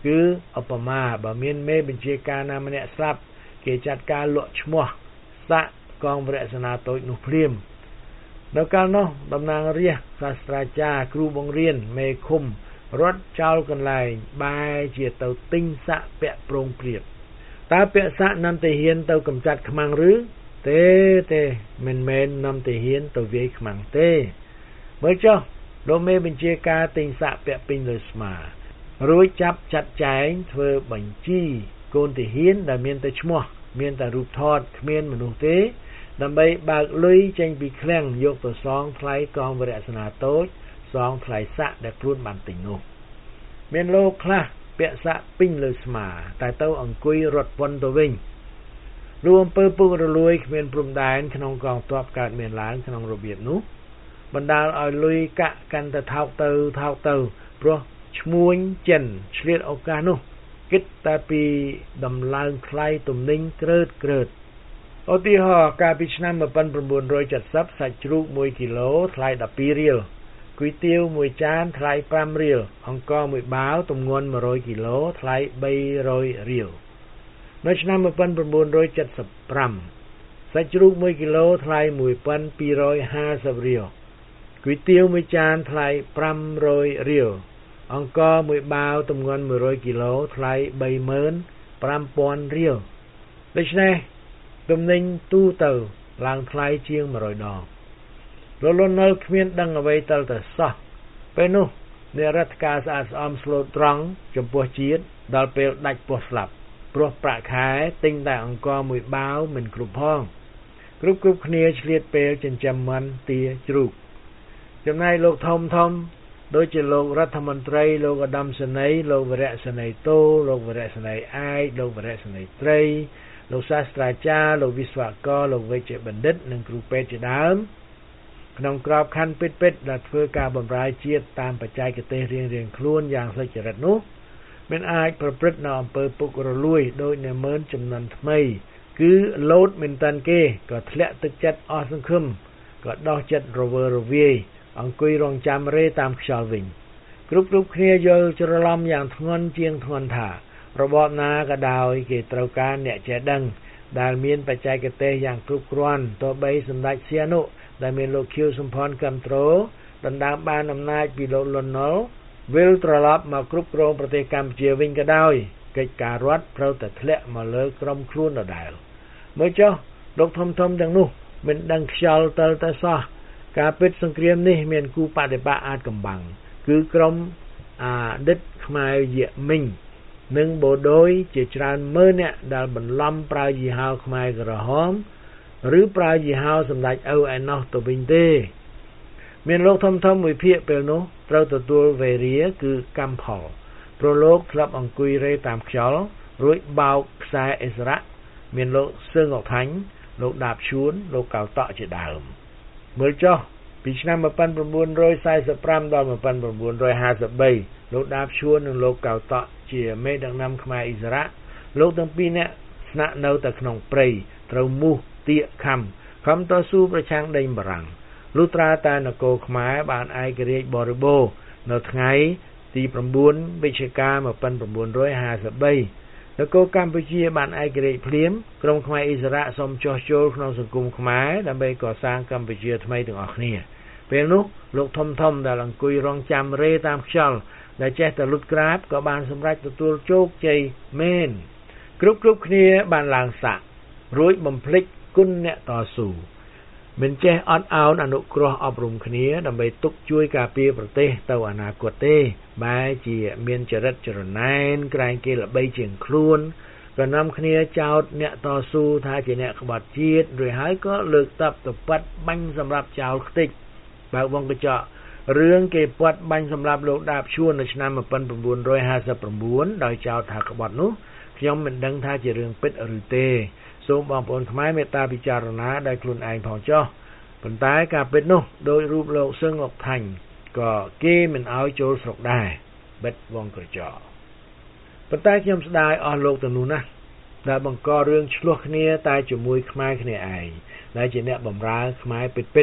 គឺឧបមាបើមានមេបញ្ជាការណាម្នាក់ស្លាប់គេចាត់ការលក់ឈ្មោះសាក់កងវរសេនាតូចនោះភ្លាមនៅកាលនោះតំណាងរាស្ត្រសាស្ត្រាចារ្យគ្រូបង្រៀនមេឃុំរត់ចោលកន្លែងបែរជាទៅទិញសាក់ពាក់ប្រងព្រាបតើពាក់សាក់នាំទាហានទៅកំចាត់ខ្មាំងឬទេទេមិនមែននាំទាហានទៅវាយខ្មាំងទេមើលចុះលោកមេបញ្ជាការទិញសាក់ពាក់ពេញលើស្មារួចចាប់ចាត់ចែងធ្វើបញ្ជីកូនទាហានដែលមានតែឈ្មោះមានតែរូបថតគ្មានមនុស្សទេដើម្បីបើកលុយចេញពីឃ្លាំងយកទៅសងថ្លៃកងវរសេនាតូចសងថ្លៃសាក់ដែលខ្លួនបានទិញនោះមានលោកខ្លះពាក់សាក់ពេញលើស្មាតែទៅអង្គុយរត់ពន្ធទៅវិញរួមអំពើពុករលួយគ្មានព្រំដែនក្នុងកងទ័ពកើតមានឡើងក្នុងរបៀបនោះបណ្ដាលឲ្យលុយកាក់កាន់តែថោកទៅថោកទៅព្រោះឈ្មួញចិនឆ្លៀតឱកាសនោះគិតតែពីដំឡើងថ្លៃទំនិញក្រើតក្រើតឧទាហរណ៍កាលពីឆ្នាំmột nghìn chín trăm bảy mươiសាច់ជ្រូកមួយគីឡូថ្លៃដប់ពីររៀលគុយទាវមួយចានថ្លៃប្រាំរៀលអង្ករមួយបាវទម្ងន់một trămគីឡូថ្លៃបីរយរៀលនៅឆ្នាំmột nghìn chín trăm bảy mươiห้าសាច់ជ្រូកមួយគីឡូថ្លៃmột nghìn hai trămห้าสิบរៀលគុយទាវមួយចានថ្លៃប្រាំរយរៀលអង្ករមួយបាវទម្ងន់một trămគីឡូថ្លៃបីម៉ឺនប្រាំពាន់រៀលដូច្នេះទំនិញទូទៅឡើងថ្លៃជាងmột trămដងរលន់នៅគ្មានដឹងអ្វីទៅតែសោះពេលនោះអ្នករដ្ឋការស្អាតស្អំស្លូតត្រង់ចំពោះជាតិដល់ពេលដាច់ពោះស្លាប់ព្រោះប្រាក់ខែទិញតែអង្ករមួយបាវមិនគ្រប់ផងគ្រប់គ្រប់គ្នាឆ្លៀតពេលចិញ្ចឹមមាន់ទាជ្រូកចំណែកលោកធំធំដូចជាលោករដ្ឋមន្ត្រីលោកឧត្តមសេនីយ៍លោកវរសេនីយ៍តូលោកវរសេនីយ៍ឯកលោកវរសេនីយ៍ត្រីលោកសាស្ត្រាចារ្យលោកវិស្វករលោកវេជ្ជបណ្ឌិតនិងគ្រូពេទ្យជាដើមក្នុងក្របខ័ណ្ឌពិតៗដែលធ្វើការបម្រើជាតិតាមបច្ចេកទេសរៀងៗខ្លួនយ៉ាងសុចរិតនោះមិនអាចប្រព្រឹត្តនៅអំពើពុករលួយដោយអ្នកមើលចំនួនថ្មីគឺលោតមិនតាន់គេក៏ធ្លាក់ទឹកចិត្តអស់សង្ឃឹមក៏ដោះចិត្តរវើរវាយអង្គុយរងចាំរេតាមខ្យល់វិញគ្រប់គ្រប់គ្នាយល់ច្រឡំយ៉ាងធ្ងន់ជាងធ្ងន់ថារបបណាក៏ដោយគេត្រូវការអ្នកចេះដឹងដែលមានបច្ចេកទេសយ៉ាងគ្រប់គ្រាន់ទោះបីសម្ដេចសៀនុដែលមានលោកខៀវសំផនគ្រប់គ្រងដណ្ដើមបានអំណាចពីលោកលន់នល់វិលត្រឡប់មកគ្រប់គ្រងប្រទេសកម្ពុជាវិញក៏ដោយកិច្ចការរដ្ឋត្រូវតែធ្លាក់មកលើក្រុមខ្លួនដដែលមើលចុះលោកធំធំទាំងនោះមិនដឹងខ្យល់ទៅតែសោះការពិតសង្គ្រាមនេះមានគូបដិបត្តិអាចកំបាំងគឺក្រុមអតីតខ្មែរយៈមិញនិងបូដោយជាច្រើនម៉ឺនអ្នកដែលបន្លំប្រើយីហោខ្មែរក្រហមឬប្រើយីហោសម្ដេចឪឯណោះទៅវិញទេមានលោកធំធំមួយភាគពេលនោះត្រូវទទួលវេរាគឺកម្មផលព្រោះលោកធ្លាប់អង្គុយរេតាមខ្យល់រួចបោកខ្សែអិសរៈមានលោកសឿងអកថាញ់លោកដាបឈួនលោកកៅតក់ជាដើមមើលចុះពីឆ្នាំmột nghìn chín trăm bốn mươi lămដល់một nghìn chín trăm hai mươi baលោកដាបឈួននិងលោកកៅតក់ជាមេដឹកនាំខ្មែរអិសរៈលោកទាំងពីរនាក់ស្នាក់នៅតែក្នុងព្រៃត្រូវមូសទាកខំខំតស៊ូប្រឆាំងដេញបារាំងលុះត្រាតែនគរខ្មែរបានឯករាជ្យបរិបូរណ៍នៅថ្ងៃទី៩វិច្ឆិកាmột nghìn chín trăm hai mươi baនគរកម្ពុជាបានឯករាជ្យភ្លាមក្រុមខ្មែរអិសរៈសូមចុះចូលក្នុងសង្គមខ្មែរដើម្បីកសាងកម្ពុជាថ្មីទាំងអស់គ្នាពេលនោះលោកធំធំដែលអង្គុយរងចាំរេតាមខ្យល់ដែលចេះតែលុតក្រាបក៏បានសម្រេចទទួលជោគជ័យមែនគ្រប់គ្រប់គ្នាបានឡើងសាក់រួចបំភ្លេចគុណអ្នកតស៊ូមិនចេះអត់ឱនអនុគ្រោះអប់រំគ្នាដើម្បីទុកជួយការពារប្រទេសទៅអនាគតទេបែរជាមានចរិតចរណែនក្រែងគេល្បីជាងខ្លួនក៏នាំគ្នាចោទអ្នកតស៊ូថាជាអ្នកក្បត់ជាតិរួចហើយក៏លើកតបទៅប៉ាត់បាញ់សម្រាប់ចោលខ្ទេចបើកវងកញ្ចក់រឿងគេប៉ាត់បាញ់សម្រាប់លោកដាបឈួននៅឆ្នាំmột nghìn chín trăm hai mươi chínដោយចោទថាក្បត់នោះខ្ញុំមិនដឹងថាជារឿងពិតឬទេសូមបងប្អូនខ្មែរមេត្តាពិចារណាដោយខ្លួនឯងផងចុះប៉ុន្តែការពិតនោះដោយរូបលោកសឹងអុកថាញ់ក៏គេមិនឲ្យចូលស្រុកដែរបិទវងក្រចកប៉ុន្តែខ្ញុំស្ដាយអស់លោកទាំងនោះណាស់ដែលបង្ករឿងឆ្លោះគ្នាតែជាមួយខ្មែរគ្នាឯងដែលជាអ្នកបម្រើខ្មែរពិតពិត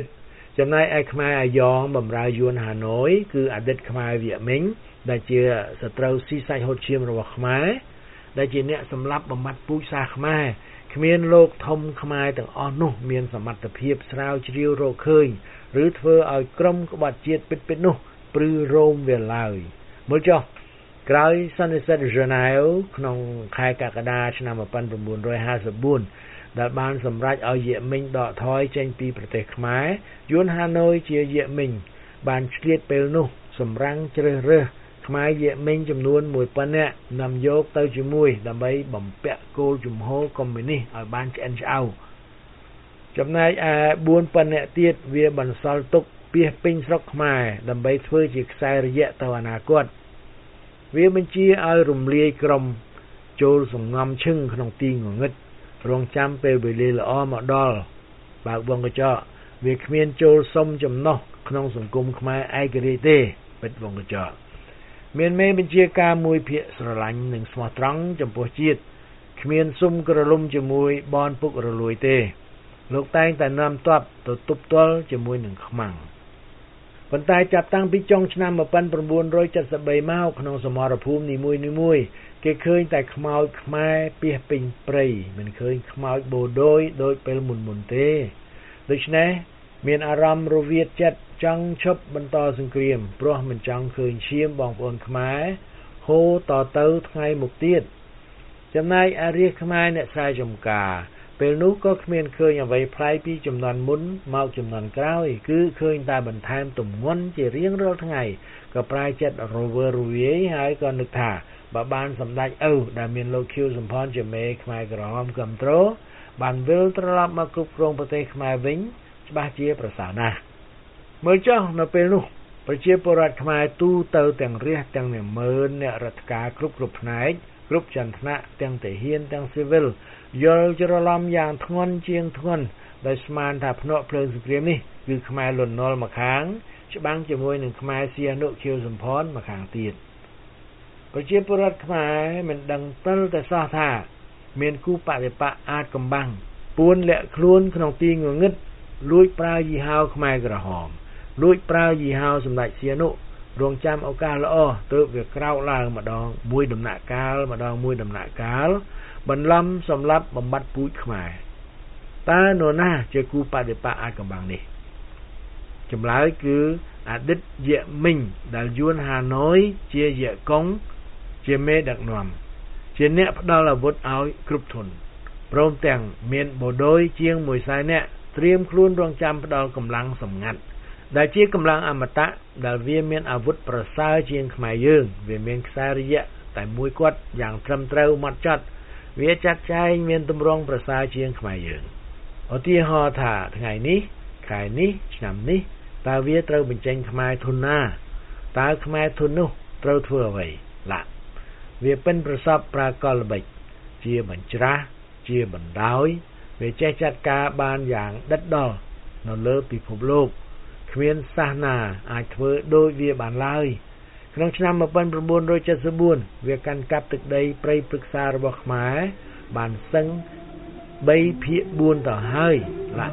ចំណែកឯខ្មែរអាយ៉ងបម្រើយួនហាណូយគឺអតីតខ្មែរវៀតមិញដែលជាសត្រូវស៊ីសាច់ហូតឈាមរបស់ខ្មែរដែលជាអ្នកសម្លាប់បំបត្តិពូជសាសន៍ខ្មែរគ្មានលោកធំខ្មែរទាំងអស់នោះមានសមត្ថភាពស្រាវជ្រាវរកឃើញឬធ្វើឲ្យក្រុមក្បត់ជាតិពិតៗនោះព្រឺរោមវាឡើយមើលចុះក្រោយសន្និសីទហ្សឺណែវក្នុងខែកក្កដាឆ្នាំmột nghìn chín trăm hai mươi tưដែលបានសម្រេចឲ្យយេមិញដកថយចេញពីប្រទេសខ្មែរយួនហាណូយជាយេមិញបានឆ្លៀតពេលនោះសម្រាំងជ្រើសរើសខ្មែរយេមិញចំនួនមួយពាន់នាក់នាំយកទៅជាមួយដើម្បីបំពាក់គោលជំហរកុម្មុយនីសឲ្យបានឆ្អិនឆ្អៅចំណែកឯបួនពាន់នាក់ទៀតវាបន្សល់ទុកពាសពេញស្រុកខ្មែរដើម្បីធ្វើជាខ្សែរយៈទៅអនាគតវាបញ្ជាឲ្យរំលាយក្រុមចូលសង្ងំឈឹងក្នុងទីងងឹតរងចាំពេលវេលាល្អមកដល់បើកបងកញ្ចក់វាគ្មានចូលសុំចំណោះក្នុងសង្គមខ្មែរឯករាជ្យទេពិតបងកញ្ចក់មានមេបញ្ជាការមួយភាគស្រឡាញ់និងស្មោះត្រង់ចំពោះជាតិគ្មានសុំក្រឡុំជាមួយបនពុករលួយទេលោកតែងតែនាំទ័ពទៅទប់ទល់ជាមួយនឹងខ្មាំងប៉ុន្តែចាប់តាំងពីចុងឆ្នាំmột nghìn chín trăm bảy mươi baមកក្នុងសមរភូមិនីមួយៗគេឃើញតែខ្មោចខ្មែរពាសពេញព្រៃមិនឃើញខ្មោចបូដូយដូចពេលមុនមុនទេដូច្នេះមានអារម្មណ៍រវិតចិត្តចង់ឈប់បន្តសង្គ្រាមព្រោះមិនចង់ឃើញឈាមបងប្អូនខ្មែរហូរតទៅថ្ងៃមុខទៀតចំណែកអារាជខ្មែរអ្នកស្រែចម្ការពេលនោះក៏គ្មានឃើញអ្វីប្លែកពីចំនួនមុនមកចំនួនក្រោយគឺឃើញតែបន្ថែមទម្ងន់ជារៀងរាល់ថ្ងៃក៏ប្រែចិត្តរវើរវាយហើយក៏នឹកថាបើបានសម្ដេចឪដែលមានលោកខៀវសំផនជាមេខ្មែរក្រហមគ្រប់គ្រងបានវិលត្រឡប់មកគ្រប់គ្រងប្រទេសខ្មែរវិញច្បាស់ជាប្រសើរណាស់មើលចុះនៅពេលនោះប្រជាពលរដ្ឋខ្មែរទូទៅទាំងរាស្ត្រទាំងនាម៉ឺនអ្នករដ្ឋការគ្រប់គ្រប់ផ្នែកគ្រប់ចន្ទៈទាំងទាហានទាំងស៊ីវិលយល់ច្រឡំយ៉ាងធ្ងន់ជាងធ្ងន់ដោយស្មានថាភ្នក់ភ្លើងសង្គ្រាមនេះគឺខ្មែរលន់នល់មកខាងច្បាំងជាមួយនឹងខ្មែរសៀនុខៀវសំផនមកខាងទៀតប្រជាពលរដ្ឋខ្មែរមិនដឹងទិលតែសោះថាមានគូបដិបកអាចកំបាំងពួនលាក់ខ្លួនក្នុងទីងងឹតលួចប្រើយីហោខ្មែរក្រហមលួចប្រើយីហោសម្ដេចសៀនុរងចាំឱកាសល្អទើបវាក្រោកឡើងម្ដងមួយដំណាក់កាលម្ដងមួយដំណាក់កាលបន្លំសម្លាប់បំបត្តិពូជខ្មែរតើនរណាជាគូបដិបកអាចកំបាំងនេះចម្លើយគឺអតីតយេមិញដែលយួនហាណូយជាយេកុងជាមេដឹកនាំជាអ្នកផ្ដល់អាវុធឲ្យគ្រប់ធនព្រមទាំងមានបូដូយជាងមួយសែននាក់ត្រៀមខ្លួនរងចាំផ្ដល់កម្លាំងសម្ងាត់ដែលជាកម្លាំងអមតៈដែលវាមានអាវុធប្រសើរជាងខ្មែរយើងវាមានខ្សែរយៈតែមួយគត់យ៉ាងត្រឹមត្រូវម៉ត់ចត់វាចាត់ចែងមានទម្រង់ប្រសើរជាងខ្មែរយើងឧទាហរណ៍ថាថ្ងៃនេះខែនេះឆ្នាំនេះតើវាត្រូវបញ្ចេញខ្មែរធនណាតើខ្មែរធននោះត្រូវធ្វើអ្វីឡាវាពិនប្រសពប្រើកលល្បិចជាបញ្ច្រាស់ជាបណ្ដោយវាចេះចាត់ការបានយ៉ាងដិតដល់នៅលើពិភពលោកគ្មានសាសនាអាចធ្វើដូចវាបានឡើយក្នុងឆ្នាំmột nghìn chín trăm bảy mươi tưវាកាន់កាប់ទឹកដីព្រៃព្រឹក្សារបស់ខ្មែរបានសឹងបីភាគបួនទៅហើយឡា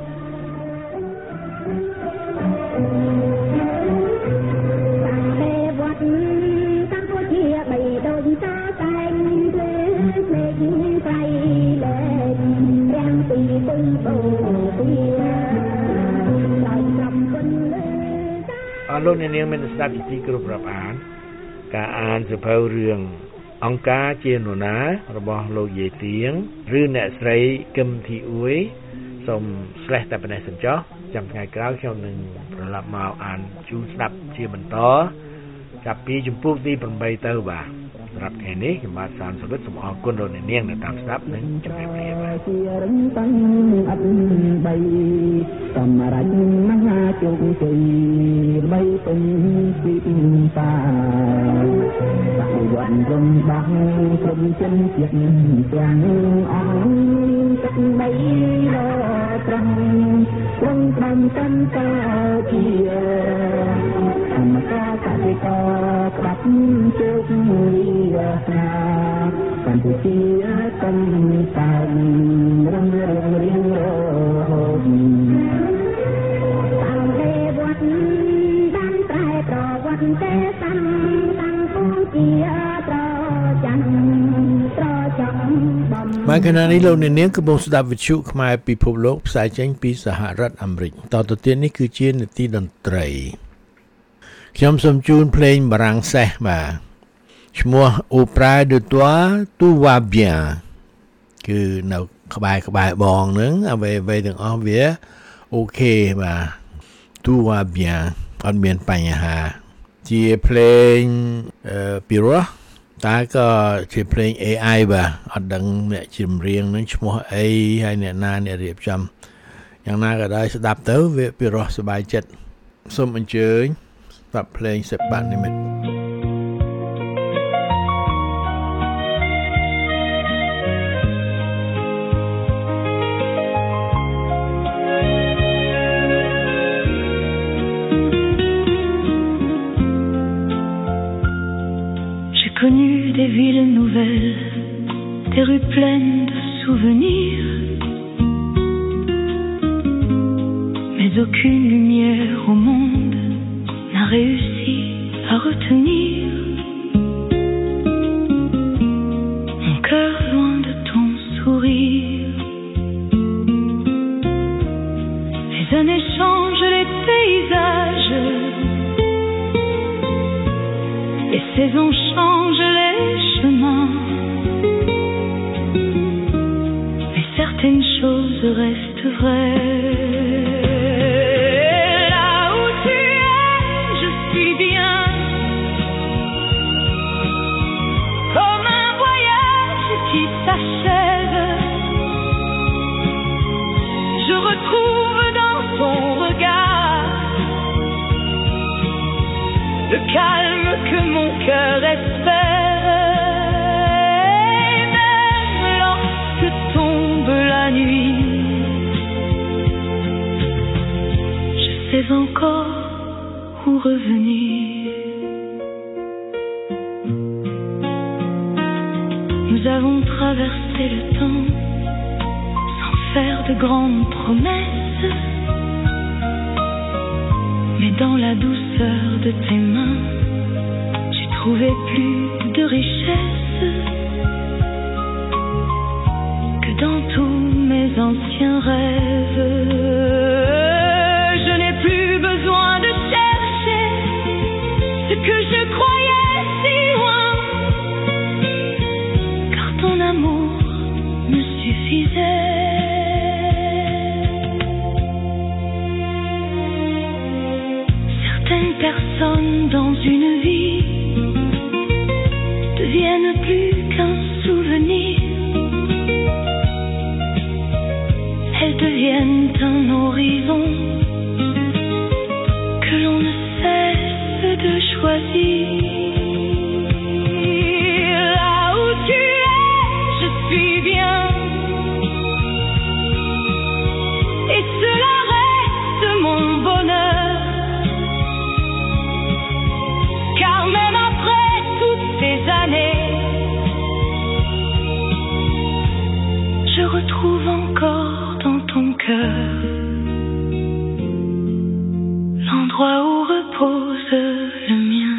អរលោកអ្នកនាងមានស្ដាប់ពីទីគ្រប់រាប់អានការអានសៀវភៅរឿងអង្គការជានរណារបស់លោកយាយទៀងឬអ្នកស្រីគឹមធីអ៊ួយសូមស្លេះតែប៉ុណ្ណេះសិនចុះចាំថ្ងៃក្រោយខ្ញុំនឹងត្រឡប់មកអានជូនស្ដាប់ជាបន្តចាប់ពីជំពូកទីeightទៅបាទសម្រាប់ថ្ងៃនេះខ្ញុំបាទសានសុវិតសូមអរគុណលោកអ្នកនាងដែលតាមស្ដាប់និងជម្រាបលាបាទជារឹងតាំងអត់បីសម្រាប់មហាជោគជ័យបីពេញពីតាបវ័នរំដោះក្រុមជនជាតិទាំងអង្គទឹកបីរត្រង់ត្រង់តាមកាន់តាជាធម្មតាកសិករក្បាត់ជោគវាសនាកម្ពុជាកំតាំងរងរៀងរហូតតាមមកខណៈនេះលោកអ្នកនាងកំពុងស្ដាប់វិទ្យុខ្មែរពិភពលោកផ្សាយចេញពីសហរដ្ឋអាមេរិកតទៅទៀតនេះគឺជានាទីតន្ត្រីខ្ញុំសូមជូនភ្លេងបារាំងសេសបាទឈ្មោះ Auprès de toi tout va bien គឺនៅក្បែរក្បែរបងហ្នឹងអ្វីអ្វីទាំងអស់វាអូខេបាទ tout va bien អត់មានបញ្ហាជាភ្លេងអឺពីរោះតែក៏ជាភ្លេង เอ ไอ បាទអត់ដឹងអ្នកចម្រៀងនឹងឈ្មោះអីហើយអ្នកណាអ្នករៀបចំយ៉ាងណាក៏ដោយស្ដាប់ទៅវាពីរោះសប្បាយចិត្តសូមអញ្ជើញស្ដាប់ភ្លេងសិបបាត់និមិត្ត Connu des villes nouvelles, des rues pleines de souvenirs, mais aucune lumière au monde n'a réussi à retenir mon cœur loin de ton sourire. Les années changent les paysages, les saisons changent les chemins, mais certaines choses restent vraies. Là où tu es, je suis bien, comme un voyage qui s'achève. Je retrouve dans ton regard le calme que mon cœur espère. Et même lorsque tombe la nuit, je sais encore où revenir. Nous avons traversé le temps sans faire de grandes promesses, mais dans la douceur de tes mains, j'ai trouvé plus de richesse que dans tous mes anciens rêves. Je n'ai plus besoin de chercher ce que je croyais si loin, car ton amour me suffisait. Certaines personnes dans une vie deviennent plus qu'un souvenir. Elles deviennent un horizon que l'on ne cesse de choisir. Là où tu es, je suis bien, et cela reste mon bonheur. Car même après toutes ces années, je retrouve encore dans ton cœur l'endroit où repose le mien.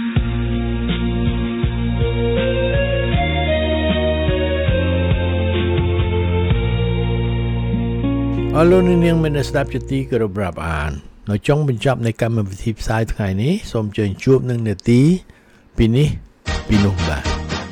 Allo នាងមានស្ដាប់ជាទីគោរពរាប់អាននៅចុងបញ្ចប់នៃកម្មវិធីផ្សាយថ្ងៃនេះសូមអញ្ជើញជួបនឹងនាទីពីនេះពីនោះបាទ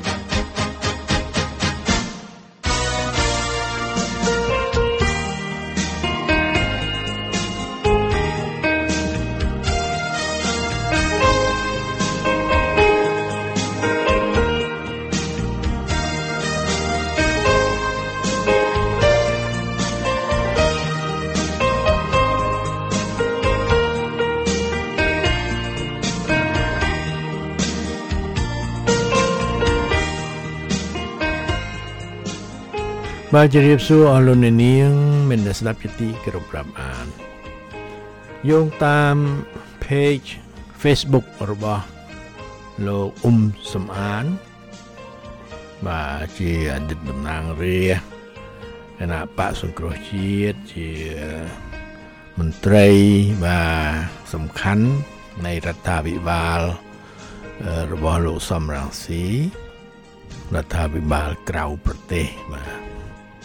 បាទជម្រាបសួរអស់លោកអ្នកនាងមានស្ដាប់ជាទីគោរពរាប់អានយោងតាម page Facebook របស់លោកអ៊ុំសំអានបាទជាអតីតតំណាងរាស្ត្រគណៈបកសង្គ្រោះជាតិជាមន្ត្រីបាទសំខាន់នៃរដ្ឋាភិបាលរបស់លោកសំរងស៊ីរដ្ឋាភិបាលក្រៅប្រទេសបាទ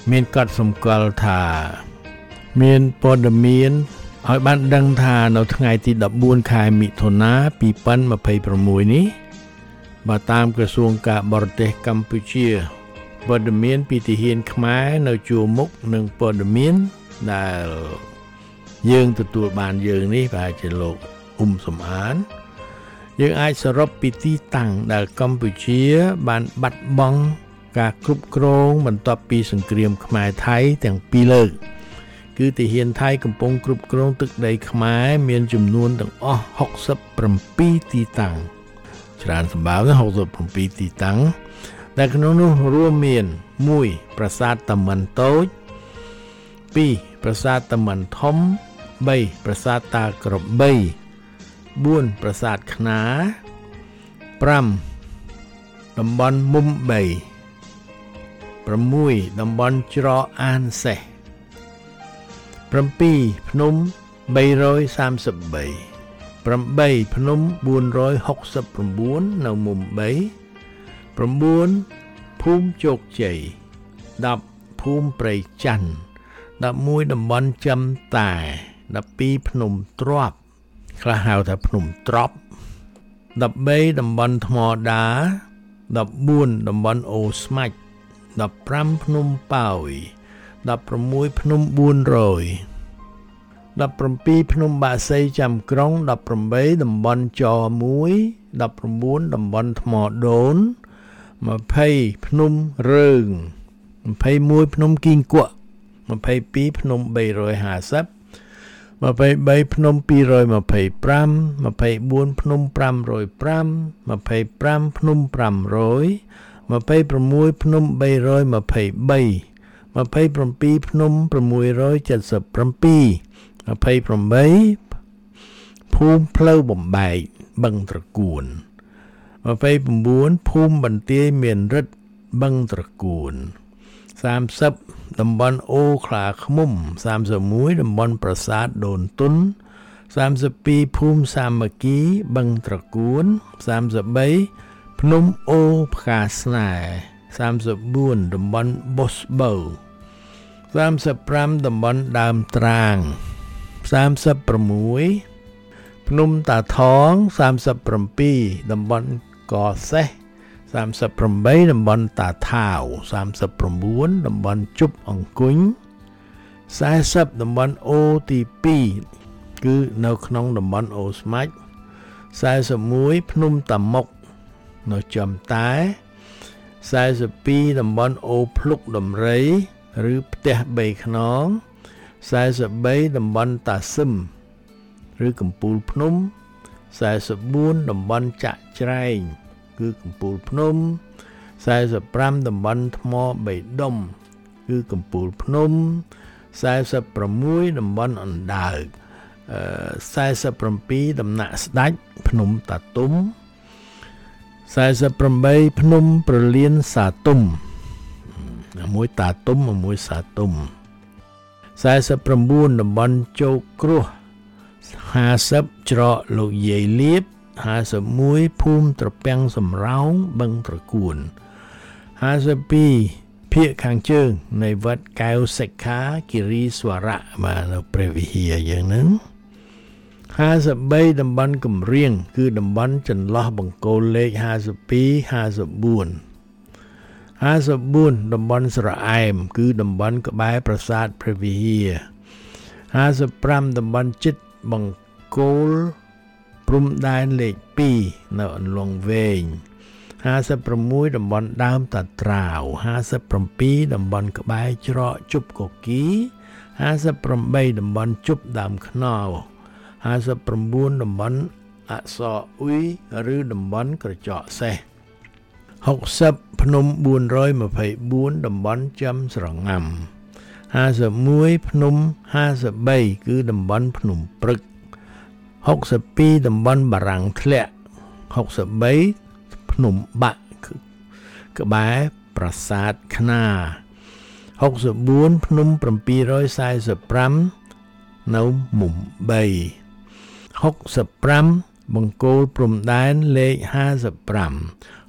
មានកត់សម្គាល់ថាមានព័ត៌មានឲ្យបានដឹងថានៅថ្ងៃទីដប់បួនខែមិថុនាពីរពាន់ម្ភៃប្រាំមួយនេះបើតាមក្រសួងការបរទេសកម្ពុជាព័ត៌មានពីទាហានខ្មែរនៅជួរមុខនឹងព័ត៌មានដែលយើងទទួលបានយើងនេះប្រហែលជាលោកអ៊ុំសំអានយើងអាចសរុបពីទីតាំងដែលកម្ពុជាបានបាត់បង់ការគ្រប់គ្រងបន្ទាប់ពីសង្គ្រាមខ្មែរថៃទាំងពីរលើកគឺទាហានថៃកំពុងគ្រប់គ្រងទឹកដីខ្មែរមានចំនួនទាំងអស់ហុកសិបប្រាំពីរទីតាំងច្រើនសម្បើមហុកសិបប្រាំពីរទីតាំងដែលក្នុងនោះរួមមានមួយប្រាសាទតាម៉ាន់តូចពីរប្រាសាទតាម៉ាន់ធំបីប្រាសាទតាក្របីបួនប្រាសាទខ្នាប្រាំតំបន់មុំបីប្រាំមួយតំបន់ច្រកអានសេះប្រាំពីរភ្នំបីរយសាមសិបបីប្រាំបីភ្នំបួនរយហុកសិបប្រាំបួននៅមុំបីប្រាំបួនភូមិជោគជ័យដប់ភូមិព្រៃច័ន្ទដប់មួយតំបន់ចំតែដប់ពីរភ្នំទ្រាប់ខ្លះហៅថាភ្នំត្រប់ដប់បីតំបន់ថ្មដាដប់បួនតំបន់អូស្មាច់ដប់ប្រាំភ្នំប៉ោយដប់ប្រាំមួយភ្នំបួនរយដប់ប្រាំពីរភ្នំបាក់សីចាំក្រុងដប់ប្រាំបីតំបន់ចមួយដប់ប្រាំបួនតំបន់ថ្មដូនម្ភៃភ្នំរើងម្ភៃមួយភ្នំគីងគក់ម្ភៃពីរភ្នំបីរយហាសិបម្ភៃបីភ្នំពីររយម្ភៃប្រាំម្ភៃបួនភ្នំប្រាំរយប្រាំម្ភៃប្រាំភ្នំប្រាំរយម្ភៃប្រាំមួយភ្នំបីរយម្ភៃបីម្ភៃប្រាំពីរភ្នំប្រាំមួយរយចិតសិបប្រាំពីរម្ភៃប្រាំបីភូមិផ្លូវបំបែកបឹងត្រកួនម្ភៃប្រាំបួនភូមិបន្ទាយមានរិទ្ធបឹងត្រកួនសាមសិបតំបន់អូខ្លាឃ្មុំសាមសិបមួយតំបន់ប្រាសាទដូនទុនសាមសិបពីរភូមិសាមគ្គីបឹងត្រកួនសាមសិបបីភ្នំអូផ្កាស្នេហ៍សាមសិបបួនតំបន់បូស្បូសាមសិបប្រាំតំបន់ដើមត្រាងសាមសិបប្រាំមួយភ្នំតាថងសាមសិបប្រាំពីរតំបន់កសេះសាមសិបប្រាំបីតំបន់តាថាវសាមសិបប្រាំបួនតំបន់ជប់អង្គុញសែសិបតំបន់អូទីពីរគឺនៅក្នុងតំបន់អូស្មាច់សែសិបមួយភ្នំតាមុកនៅចំតែសែសិបពីរតំបន់អូភ្លុកដំរីឬផ្ទះបីខ្នងសែសិបបីតំបន់តាសឹមឬកំពូលភ្នំសែសិបបួនតំបន់ចាក់ច្រែងគឺកំពូលភ្នំសែសិបប្រាំតំបន់ថ្មបៃដុំគឺកំពូលភ្នំសែសិបប្រាំមួយតំបន់អណ្ដើកអឺសែសិបប្រាំពីរដំណាក់ស្ដេចភ្នំតាទុំសែសិបប្រាំបីភ្នំប្រលានសាទុំមួយតាទុំមួយសាទុំសែសិបប្រាំបួនតំបន់ជោគគ្រោះហាសិបច្រកលោកយាយលៀបហាសិបមួយភូមិត្រពាំងសំរោងបឹងត្រកួនហាសិបពីរភាគខាងជើងនៃវត្តកែវសិក្ខាគិរីស្វរៈបាទនៅព្រះវិហារយ៉ាងហ្នឹងហាសិបបីតំបន់កំរៀងគឺតំបន់ចន្លោះបង្គោលលេខហាសិបពីរ ហាសិបបួនហាសិបបួនតំបន់ស្រអែមគឺតំបន់ក្បែរប្រាសាទព្រះវិហារហាសិបប្រាំតំបន់ជិតបង្គោលព្រំដែនលេខពីរនៅអន្លង់វែងហាសិបប្រាំមួយតំបន់ដើមតាត្រាវហាសិបប្រាំពីរតំបន់ក្បែរច្រកជប់កគីហាសិបប្រាំបីតំបន់ជប់ដើមខ្នោហាសិបប្រាំបួនតំបន់អក្សរអ៊ុយឬតំបន់ក្រចកសេះហុកសិបភ្នំបួនរយម្ភៃបួនតំបន់ចំស្រងាំហាសិបមួយភ្នំហាសិបបីគឺតំបន់ភ្នំព្រឹកហុកសិបពីរតំបន់បារាំងធ្លាក់ហុកសិបបីភ្នំបាក់ក្បែរប្រាសាទខ្នាហុកសិបបួនភ្នំប្រាំពីររយសែសិបប្រាំនៅមុំបីហុកសិបប្រាំបង្គោលព្រំដែនលេខហាសិបប្រាំ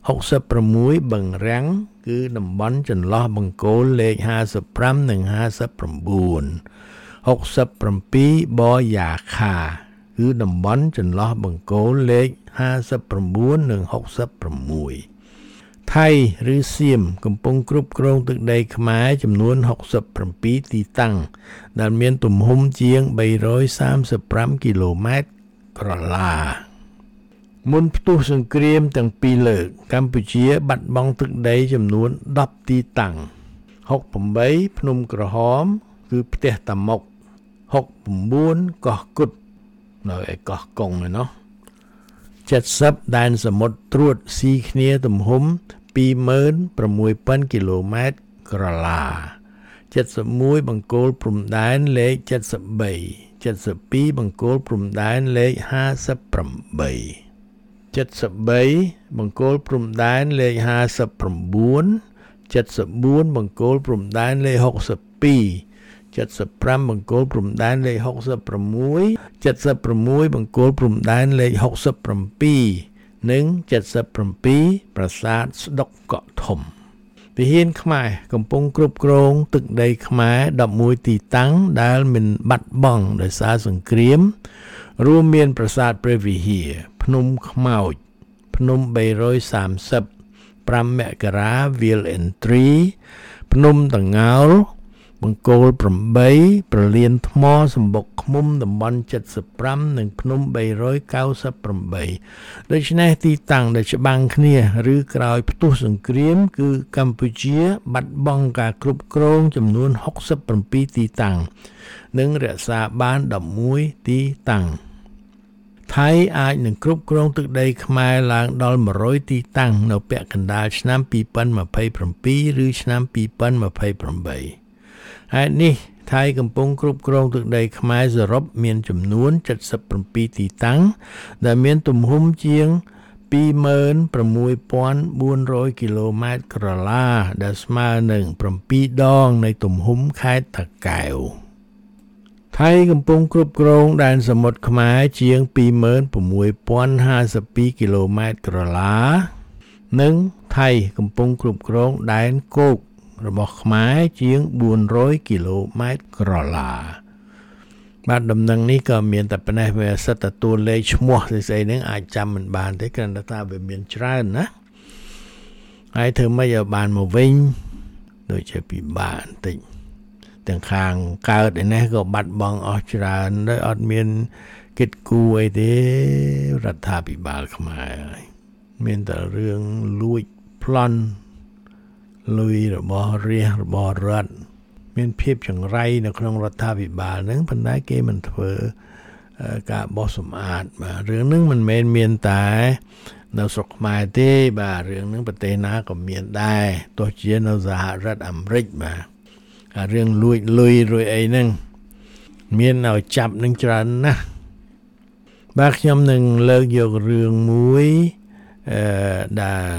หกสิบหกបឹងរាំងគឺតំបន់ចន្លោះបង្គោលលេខห้าสิบห้าនិងห้าสิบเก้าหกสิบเจ็ดបយ៉ាខាគឺតំបន់ចន្លោះបង្គោលលេខห้าสิบเก้าនិងหกสิบหกថៃឬសៀមកំពុងគ្រប់គ្រងទឹកដីខ្មែរចំនួនหกสิบเจ็ดទីតាំងដែលមានទំហំជាង三百三十五គីឡូម៉ែត្រក្រឡាមុនផ្ទុះសង្គ្រាមទាំងពីរលើកកម្ពុជាបាត់បង់ទឹកដីចំនួនដប់ទីតាំងหกสิบแปดភ្នំក្រហមគឺផ្ទះតាមុកหกสิบเก้ากោះគុតនៅឯកោះកុងឯណោះเจ็ดสิบដែនសមុទ្រត្រួតស៊ីគ្នាទំហំ二万六千គីឡូម៉ែត្រក្រឡាเจ็ดสิบเอ็ดបង្គោលព្រំដែនលេខเจ็ดสิบสาม เจ็ดสิบสองបង្គោលព្រំដែនលេខห้าสิบแปดเจ็ดสิบสามបង្គោលព្រំដែនលេខห้าสิบเก้าเจ็ดสิบสี่បង្គោលព្រំដែនលេខหกสิบสองเจ็ดสิบห้าបង្គោលព្រំដែនលេខหกสิบหกเจ็ดสิบหกបង្គោលព្រំដែនលេខหกสิบเจ็ดនិងเจ็ดสิบเจ็ดប្រាសាទស្ដុកកក់ធំវិហារខ្មែរកំពុងគ្រប់គ្រងទឹកដីខ្មែរដប់មួយទីតាំងដែលមិនបាត់បង់ដោយសារសង្គ្រាមរួមមានប្រាសាទព្រះវិហារភ្នំខ្មោចភ្នំ三百三十ប្រាំមករាវាលអេនទ្រីភ្នំតងោលបង្គោលแปดប្រលានថ្មសម្បុកឃ្មុំតំបន់เจ็ดสิบห้าនិងភ្នំ三百เก้าสิบแปดដូច្នេះទីតាំងដែលច្បាំងគ្នាឬក្រោយផ្ទុះសង្គ្រាមគឺកម្ពុជាបាត់បង់ការគ្រប់គ្រងចំនួនหกสิบเจ็ดទីតាំងនិងរក្សាបានដប់មួយទីតាំងថៃអាចនឹងគ្រប់គ្រងទឹកដីខ្មែរឡើងដល់một trămទីតាំងនៅពាក់កណ្ដាលឆ្នាំ二零二七ឬឆ្នាំ二零二八ហេតុនេះថៃកំពុងគ្រប់គ្រងទឹកដីខ្មែរសរុបមានចំនួនเจ็ดสิบเจ็ดទីតាំងដែលមានទំហំជាង二万六千四百គីឡូម៉ែត្រក្រឡាដែលស្មើនឹងbảyដងនៃទំហំខេត្តតាកែវថៃកំពុងគ្រប់គ្រងដែនសមុទ្រខ្មែរជាង二万六千五十二គីឡូម៉ែត្រក្រឡានិងថៃកំពុងគ្រប់គ្រងដែនគោករបស់ខ្មែរជាងbốn trămគីឡូម៉ែត្រក្រឡាបាទដំណឹងនេះក៏មានតែប៉ុណ្ណេះវាសិតតែតួលេខឈ្មោះស្អីៗហ្នឹងអាចចាំមិនបានទេគ្រាន់តែថាវាមានច្រើនណាហើយធ្វើម៉េចឲ្យបានមកវិញដូចជាពិបាកបន្តិចទាំងខាងកើតឯនេះក៏បាត់បង់អស់ច្រើនដោយអត់មានគិតគូរអីទេរដ្ឋាភិបាលខ្មែរហើយមានតែរឿងលួចប្លន់លុយរបស់រាជរបស់រដ្ឋមានភាពចង្រៃនៅក្នុងរដ្ឋាភិបាលហ្នឹងប៉ុន្តែគេមិនធ្វើការបោះសម្អាតបាទរឿងហ្នឹងមិនមែនមានតែនៅស្រុកខ្មែរទេបាទរឿងហ្នឹងប្រទេសណាក៏មានដែរទោះជានៅសហរដ្ឋអាមេរិកបាទរឿងលួចលុយរួយអីហ្នឹងមានឲ្យចាប់នឹងច្រើនណាស់បាទខ្ញុំនឹងលើកយករឿងមួយអឺដែល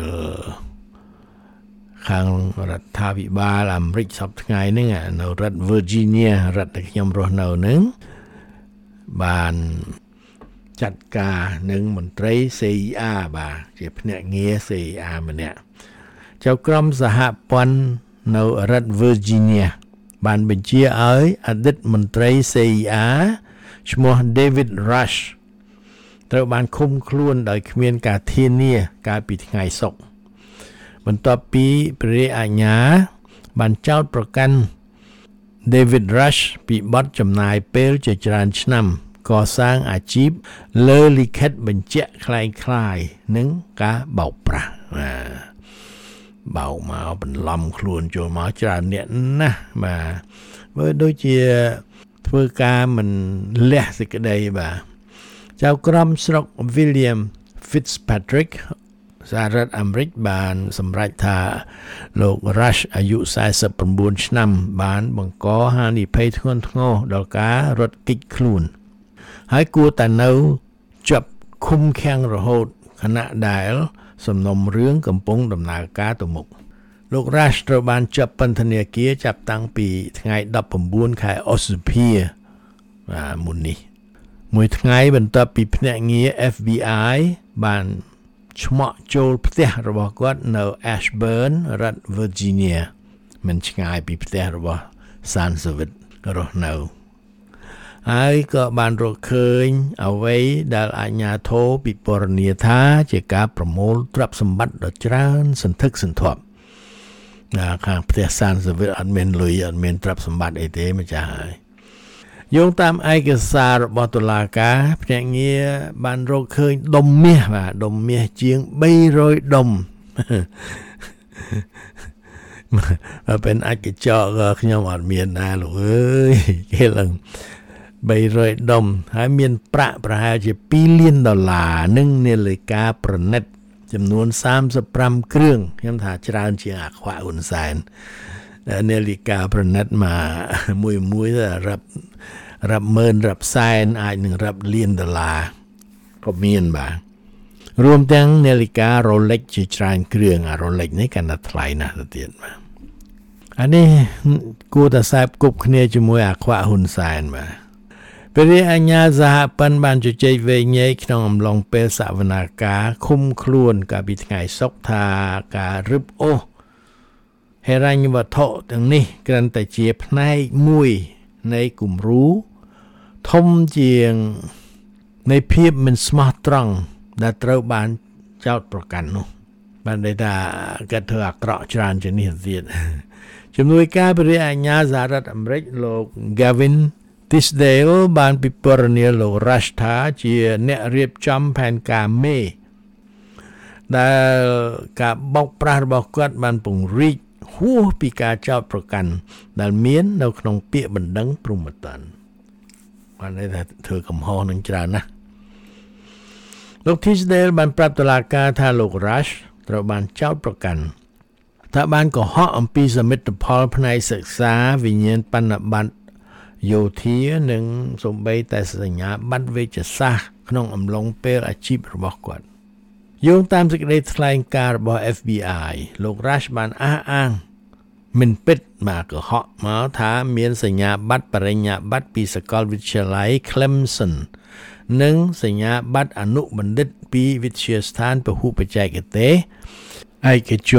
ខាងរដ្ឋាភិបាលអាមេរិកសប្តាហ៍ថ្ងៃហ្នឹងនៅរដ្ឋ Virginia រដ្ឋដែលខ្ញុំរស់នៅហ្នឹងបានចាត់ការនឹងមន្ត្រី C I A បាទជាភ្នាក់ងារ C I A ម្នាក់ចៅក្រមសហព័ន្ធនៅរដ្ឋ Virginia បានបញ្ជាឲ្យអតីតមន្ត្រី C I A ឈ្មោះ David Rush ត្រូវបានឃុំខ្លួនដោយគ្មានការធានាកាលពីថ្ងៃសុក្របន្ទាប់ពីព្រះរាជអាជ្ញាបានចោទប្រកាន់ David Rush ពីបទចំណាយពេលជាច្រើនឆ្នាំកសាងអាជីពលើលិខិតបញ្ជាក់คล้ายៗនឹងការបោកប្រាស់បោកមកបន្លំខ្លួនចូលមកច្រើនអ្នកណាស់បាទមើលដូចជាធ្វើការមិនលះសេចក្តីបាទចៅក្រមស្រុក William Fitzpatrick សហរដ្ឋអាមេរិកបានសម្រេចថាលោក Rush អាយុสี่สิบเก้าឆ្នាំបានបង្កហានិភ័យធ្ងន់ធ្ងរដល់ការរត់គេចខ្លួនហើយគួរតែនៅជាប់ឃុំឃាំងរហូតខណៈដែលសំណុំរឿងកំពុងដំណើរការទៅមុខលោក Rush ត្រូវបានចាប់ពន្ធនាគារចាប់តាំងពីថ្ងៃដប់៩ខែឧសភាបាទមុននេះមួយថ្ងៃបន្ទាប់ពីភ្នាក់ងារ F B I បានឆ្មក់ចូលផ្ទះរបស់គាត់នៅ Ashburn រដ្ឋ Virginia មិនឆ្ងាយពីផ្ទះរបស់ Sansevich រស់នៅហើយក៏បានរកឃើញអ្វីដែលអាជ្ញាធរពិពណ៌នាថាជាការប្រមូលទ្រព្យសម្បត្តិដ៏ច្រើនសន្ធឹកសន្ធាប់ណាខាងផ្ទះ Sansevich អត់មានលុយអត់មានទ្រព្យសម្បត្តិអីទេម្ចាស់ហើយយោងតាមឯកសាររបស់តុលាការភ្នាក់ងារបានរកឃើញដុំមាសបាទដុំមាសជាង300ដុំបើเป็นអាចកញ្ចក់ខ្ញុំអត់មានណាលោកអើយគេឡើង300ដុំហើយមានប្រាក់ប្រហែលជា2លានដុល្លារនិងនាឡិកាប្រណិតចំនួន35គ្រឿងខ្ញុំថាច្រើនជាងអាខ្វាក់ហ៊ុនសែននាឡិកាប្រណិតមកមួយមួយរាប់រាប់ម៉ឺនរាប់សែនអាចនឹងរាប់លានដុល្លារក៏មានបាទរួមទាំងនាឡិកា Rolex ជាច្រើនគ្រឿងអា Rolex នេះកាន់តែថ្លៃណាស់ទៅទៀតបាទអានេះគួរតែខ្សែគប់គ្នាជាមួយអាខ្វាក់ហ៊ុនសែនបាទព្រះរាជអាជ្ញាសហព័ន្ធបានជជែកវែងញែកក្នុងអំឡុងពេលសវនាការឃុំខ្លួនកាលពីថ្ងៃសុក្រថាការរឹបអូសហេរញ្ញវត្ថុទាំងនេះគ្រាន់តែជាផ្នែកមួយនៃគំរូធំជាងនៃភាពមិនស្មោះត្រង់ដែលត្រូវបានចោទប្រកាន់នោះបានន័យថាគាត់ធ្វើអាក្រក់ច្រើនជាងនេះទៀតជំនួយការព្រះរាជអាជ្ញាសហរដ្ឋអាមេរិកលោក Gavin Tisdale បានពិពណ៌នាលោក Rush ថាជាអ្នករៀបចំផែនការមេដែលការបោកប្រាស់របស់គាត់បានពង្រីកហួសពីការចោទប្រកាន់ដែលមាននៅក្នុងពាក្យបណ្ដឹងព្រហ្មទណ្ឌបានន័យថាធ្វើកំហុសនឹងច្រើនណាស់លោក Tisdale បានប្រាប់តុលាការថាលោក Rush ត្រូវបានចោទប្រកាន់ថាបានកុហកអំពីសមិទ្ធផលផ្នែកសិក្សាវិញ្ញាណបណិប័តយោធានិងសូម្បីតែសញ្ញាបត្រវេជ្ជសាស្ត្រក្នុងអំឡុងពេលអាជីពរបស់គាត់យោងតាមសេចក្តីថ្លែងការណ៍របស់ F B I លោក Rush បានអះអាងមិនពិតមកកុហកមកថាមានសញ្ញាបត្របរិញ្ញាបត្រពីសាកលវិទ្យាល័យ Clemson និងសញ្ញាបត្រអនុបណ្ឌិតពីវិទ្យាស្ថានពហុបច្ចេកទេសឯកជន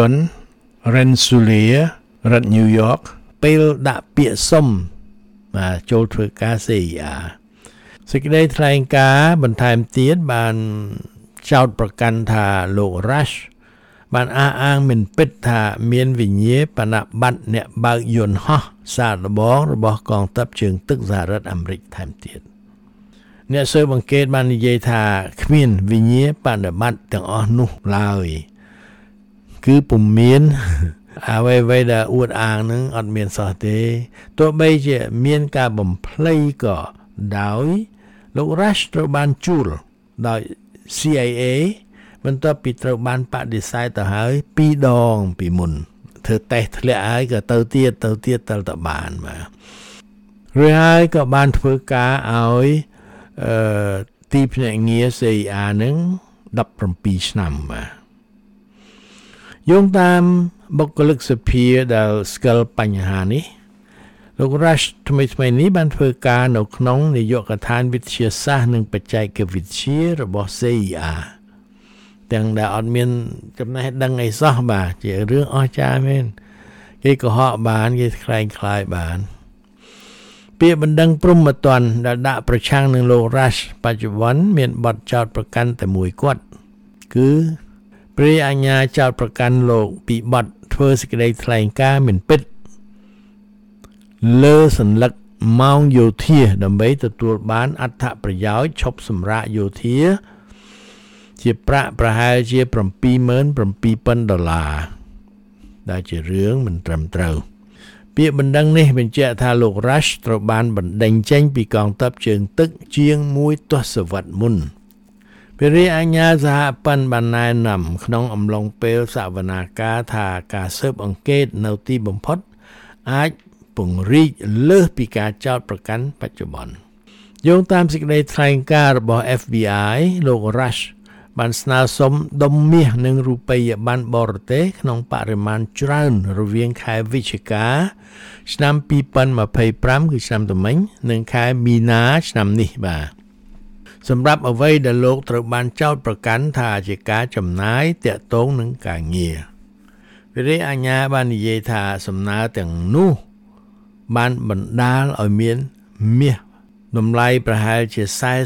Rensselaer រដ្ឋ New York ពេលដាក់ពាក្យសុំមកចូលធ្វើការ C I A សេចក្តីថ្លែងការណ៍បន្ថែមទៀតបានចោទប្រកាន់ថាលោក Rush បានអះអាងមិនពិតថាមានវិញ្ញាបនបត្រអ្នកបើកយន្តហោះសាកល្បងរបស់កងទ័ពជើងទឹកសហរដ្ឋអាមេរិកថែមទៀតអ្នកស៊ើបអង្កេតបាននិយាយថាគ្មានវិញ្ញាបនបត្រទាំងអស់នោះឡើយគឺពុំមានអ្វីៗដែលអួតអាងនឹងអត់មានសោះទេទោះបីជាមានការបំភ្លៃក៏ដោយលោក Rush ត្រូវបានជួលដោយ C I A បន្ទាប់ពីត្រូវបានបដិសេធទៅហើយពីរដងពីមុនធ្វើតេស្តធ្លាក់ហើយក៏ទៅទៀតទៅទៀតទៅតបានបាទរួចហើយក៏បានធ្វើការឲ្យអឺទីភ្នាក់ងារ C I A នឹងដប់7ឆ្នាំបាទយោងតាមបុគ្គលិកសភាដែលស្គាល់បញ្ហានេះលោក Rush ថ្មីថ្មីនេះបានធ្វើការនៅក្នុងនាយកដ្ឋានវិទ្យាសាស្ត្រនិងបច្ចេកវិទ្យារបស់ C I A ទាំងដែលអត់មានចំណេះដឹងអីសោះបាទជារឿងអស្ចារ្យមែនគេកុហកបានគេខ្លែងខ្លាយបានពាក្យបណ្ដឹងព្រហ្មទណ្ឌដែលដាក់ប្រឆាំងនឹងលោក Rush បច្ចុប្បន្នមានបទចោទប្រកាន់តែមួយគាត់គឺព្រះអាជ្ញាចោទប្រកាន់លោកពីបទធ្វើសេចក្តីថ្លែងការណ៍មិនពិតលើសញ្ញលឹកម៉ោងយោធាដើម្បីទទួលបានអត្ថប្រយោជន៍ឈប់សម្រាកយោធាជាប្រាក់ប្រហែលជា77000ដុល្លារដែលជារឿងមិនត្រឹមត្រូវពាក្យបណ្ដឹងនេះបញ្ជាក់ថាលោក Rush ត្រូវបានបណ្ដេញចេញពីកងទ័ពជើងទឹកជាងមួយទសវត្សរ៍មុនព្រះរាជអាជ្ញាសហព័ន្ធបានណែនាំក្នុងអំឡុងពេលសវនាការថាការស៊ើបអង្កេតនៅទីបំផុតអាចពង្រីកលើសពីការចោទប្រកាន់បច្ចុប្បន្នយោងតាមសេចក្តីថ្លែងការណ៍របស់ F B I លោក Rush បានស្នើសុំដុំមាសនិងរូបិយប័ណ្ណបរទេសក្នុងបរិមាណច្រើនរវាងខែវិច្ឆិកាឆ្នាំ2025គឺឆ្នាំថ្មីនិងខែមីនាឆ្នាំនេះបាទសម្រាប់អ្វីដែលលោកត្រូវបានចោទប្រកាន់ថាជាការចំណាយទាក់ទងនឹងការងារព្រះរាជអាជ្ញាបាននិយាយថាសំណើទាំងនោះបានបណ្ដាលឲ្យមានមាសតម្លៃប្រហែលជា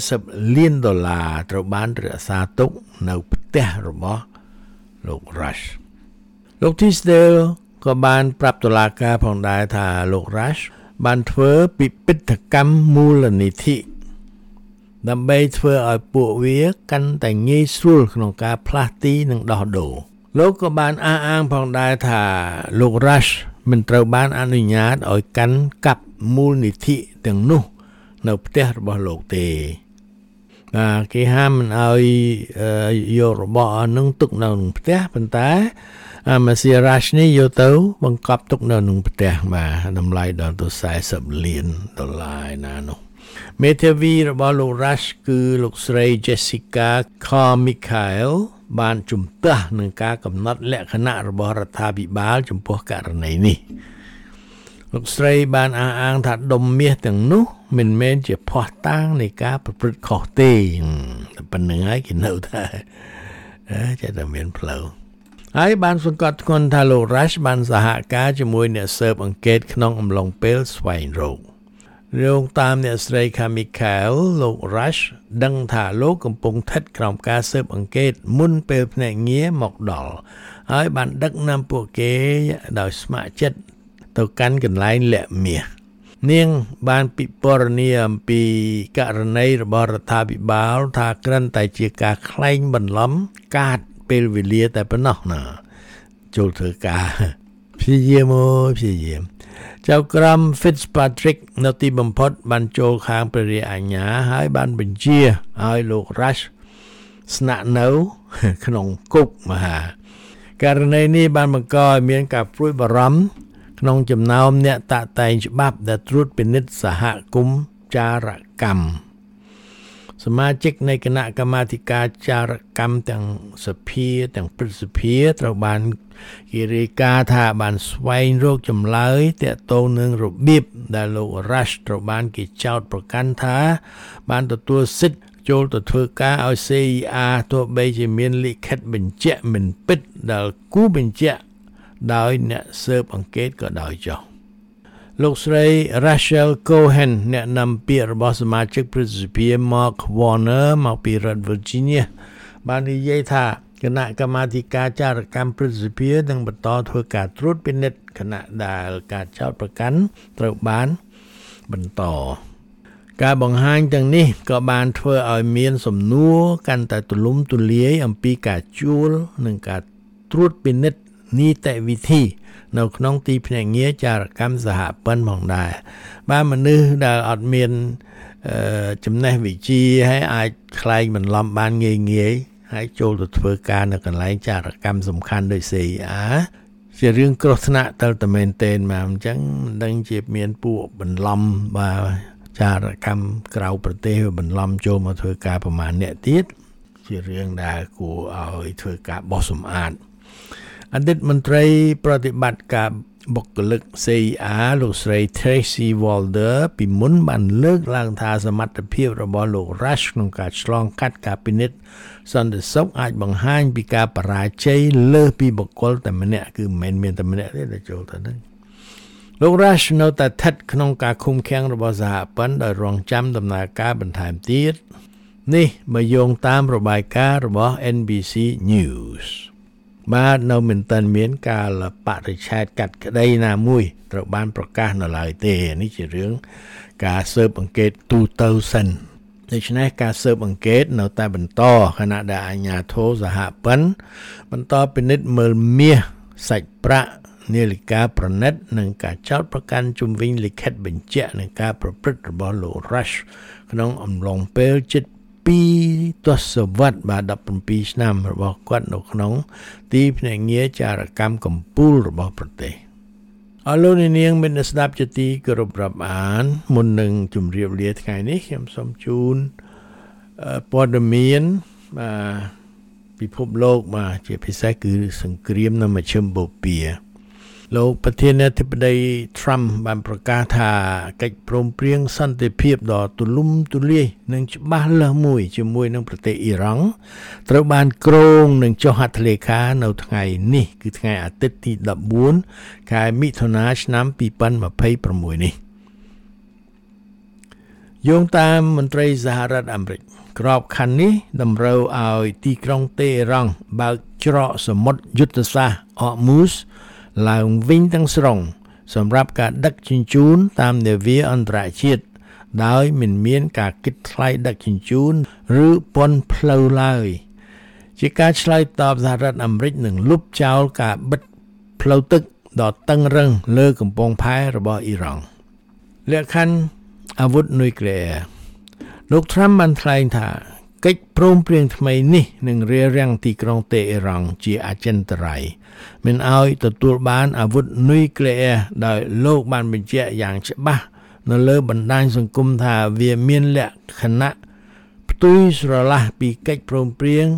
40លានដុល្លារត្រូវបានរក្សាទុកនៅផ្ទះរបស់លោក Rush លោក Tisdale ក៏បានប្រាប់តុលាការផងដែរថាលោក Rush បានធ្វើពិពិធកម្មមូលនិធិដើម្បីធ្វើឲ្យពួកវាកាន់តែងាយស្រួលក្នុងការផ្លាស់ទីនិងដោះដូរលោកក៏បានអះអាងផងដែរថាលោក Rush មិនត្រូវបានអនុញ្ញាតឲ្យកាន់កាប់មូលនិធិទាំងនោះនៅផ្ទះរបស់លោកទេបាទគេហាមមិនឲ្យយករបស់នឹងទុកនៅក្នុងផ្ទះប៉ុន្តែអាស៊ី Rush នេះយកទៅបង្កប់ទុកនៅក្នុងផ្ទះបាទតម្លៃដល់ទៅ40លានដុល្លារឯណានោះមេធាវីរបស់លោក Rush គឺលោកស្រី Jessica Carmichael បានជំទាស់នឹងការកំណត់លក្ខណៈរបស់រដ្ឋាភិបាលចំពោះករណីនេះលោកស្រីបានអះអាងថាដុំមាសទាំងនោះមិនមែនជាភ័ស្តុតាងនៃការប្រព្រឹត្តខុសទេតែប៉ុណ្្នឹងហើយគេនៅតែចេះតែមានផ្លូវហើយបានសង្កត់ធ្ងន់ថាលោក Rush បានសហការជាមួយអ្នកស៊ើបអង្កេតក្នុងអំឡុងពេលស្វែងរកយោងតាមអ្នកស្រី Carmichael លោក Rush ដឹងថាលោកកំពុងស្ថិតក្រោមការស៊ើបអង្កេតមុនពេលភ្នាក់ងារមកដល់ហើយបានដឹកនាំពួកគេដោយស្ម័គ្រចិត្តទៅកាន់កន្លែងលាក់មាសនាងបានពិពណ៌នាអំពីករណីរបស់រដ្ឋាភិបាលថាគ្រាន់តែជាការក្លែងបន្លំកាតពេលវេលាតែប៉ុណ្ណោះណាចូលធ្វើការព្យាយាមព្យាយាមចៅក្រម Fitzpatrick នៅទីបំផុតបានចូលខាងព្រះរាជអាជ្ញាហើយបានបញ្ជាឲ្យលោក Rush ស្នាក់នៅក្នុងគុកមហាករណីនេះបានបង្កឲ្យមានការព្រួយបារម្ភក្នុងចំណោមអ្នកតាក់តែងច្បាប់ដែលត្រួតពិនិត្យសហគមន៍ចារកម្មសមាជិកនៃគណៈកម្មាធិការចារកម្មទាំងសភាទាំងព្រឹទ្ធសភាត្រូវបានគេរាយការណ៍ថាបានស្វែងរកចម្លើយទាក់ទងនឹងរបៀបដែលលោក Rush ត្រូវបានគេចោទប្រកាន់ថាបានទទួលសិទ្ធិចូលទៅធ្វើការឲ្យ C I R ទោះបីជាមានលិខិតបញ្ជាក់មិនពិតដែលគូបញ្ជាក់ដោយអ្នកស៊ើបអង្កេតក៏ដោយចុះលោកស្រី Rachel Cohen អ្នកនាំពាក្យរបស់សមាជិកព្រឹទ្ធសភា Mark Warner មកពីរដ្ឋ Virginia បាននិយាយថាគណៈកម្មាធិការចារកម្មព្រឹទ្ធសភានឹងបន្តធ្វើការត្រួតពិនិត្យគណៈដែលការចោទប្រកាន់ត្រូវបានបន្តការបង្ហាញទាំងនេះក៏បានធ្វើឲ្យមានសំណួរកាន់តែទូលំទូលាយអំពីការជួលនិងការត្រួតពិនិត្យនីតិវិធីនៅក្នុងទីភ្នាក់ងារចារកម្មសហព័ន្ធផងដែរបាទមនុស្សដែលអត់មានចំណេះវិជ្ជាហើយអាចខ្លែងបន្លំបានងាយងាយហើយចូលទៅធ្វើការនៅកន្លែងចារកម្មសំខាន់ដូច C I R ជារឿងគ្រោះថ្នាក់ទៅតែមែនទែនមកអញ្ចឹងមិនដឹងជាមានពួកបន្លំបាទចារកម្មក្រៅប្រទេសបន្លំចូលមកធ្វើការប្រមាណអ្នកទៀតជារឿងដែលគួរឲ្យធ្វើការបោះសម្អាតអតីតមន្ត្រីប្រតិបត្តិការបុគ្គលិក C I R លោកស្រី Tracy Walder ពីមុនបានលើកឡើងថាសមត្ថភាពរបស់លោក Rush ក្នុងការឆ្លងកាត់ការពិនិត្យសន្តិសុខអាចបង្ហាញពីការបរាជ័យលើសពីបុគ្គលតែម្នាក់គឺមិនមែនមានតែម្នាក់ទេដែលចូលទៅហ្នឹងលោក Rush នៅតែស្ថិតក្នុងការឃុំឃាំងរបស់សហព័ន្ធដោយរងចាំដំណើរការបន្ថែមទៀតនេះមកយោងតាមរបាយការណ៍របស់ N B C News បាទនៅមិនទាន់មានកាលបរិច្ឆេទកាត់ក្តីណាមួយត្រូវបានប្រកាសនៅឡើយទេនេះជារឿងការស៊ើបអង្កេតទូទៅសិនដូច្នេះការស៊ើបអង្កេតនៅតែបន្តខណៈដែលអាជ្ញាធរសហព័ន្ធបន្តពិនិត្យមើលមាសសាច់ប្រាក់នាឡិកាប្រណិតនិងការចោទប្រកាន់ជុំវិញលិខិតបញ្ជាក់នឹងការប្រព្រឹត្តរបស់លោក Rush ក្នុងអំឡុងពេលជិតពីរទសវត្សរ៍បាទ17ឆ្នាំរបស់គាត់នៅក្នុងទីភ្នាក់ងារចារកម្មកំពូលរបស់ប្រទេសអរលោកនាងមានស្ដាប់ជាទីគោរពរាប់អានមុននឹងជម្រាបលាថ្ងៃនេះខ្ញុំសូមជូនព័ត៌មានបាទពិភពលោកបាទជាពិសេសគឺសង្គ្រាមនៅមជ្ឈិមបូព៌ាលោកប្រធានាធិបតី Trump បានប្រកាសថាកិច្ចព្រមព្រៀងសន្តិភាពដ៏ទូលំទូលាយនិងច្បាស់លាស់មួយជាមួយនឹងប្រទេសអ៊ីរ៉ង់ត្រូវបានគ្រោងនឹងចុះហត្ថលេខានៅថ្ងៃនេះគឺថ្ងៃអាទិត្យទីដប់បួនខែមិថុនាឆ្នាំពីរពាន់ម្ភៃប្រាំមួយនេះយោងតាមមន្ត្រីសហរដ្ឋអាមេរិកក្របខ័ណ្ឌនេះតម្រូវឲ្យទីក្រុងតេហេរ៉ង់បើកច្រកសមុទ្រយុទ្ធសាស្ត្រអ៊មូសឡើងវិញទាំងស្រុងសម្រាប់ការដឹកជញ្ជូនតាមនាវាអន្តរជាតិដោយមិនមានការគិតថ្លៃដឹកជញ្ជូនឬពន្ធផ្លូវឡើយជាការឆ្លើយតបសហរដ្ឋអាមេរិកនឹងលុបចោលការបិទផ្លូវទឹកដ៏តឹងរ៉ឹងលើកំពង់ផែរបស់អ៊ីរ៉ង់លក្ខខណ្ឌអាវុធនុយក្លេអ៊ែរលោក Trump បានថ្លែងថាកិច្ចព្រមព្រៀងថ្មីនេះនឹងរារាំងទីក្រុងតេហេរ៉ង់ជាអចិន្ត្រៃយ៍មិនឲ្យទទួលបានអាវុធនុយក្លេអ៊ែរដោយលោកបានបញ្ជាក់យ៉ាងច្បាស់នៅលើបណ្ដាញសង្គមថាវាមានលក្ខណៈផ្ទុយស្រឡះពីកិច្ចព្រមព្រៀង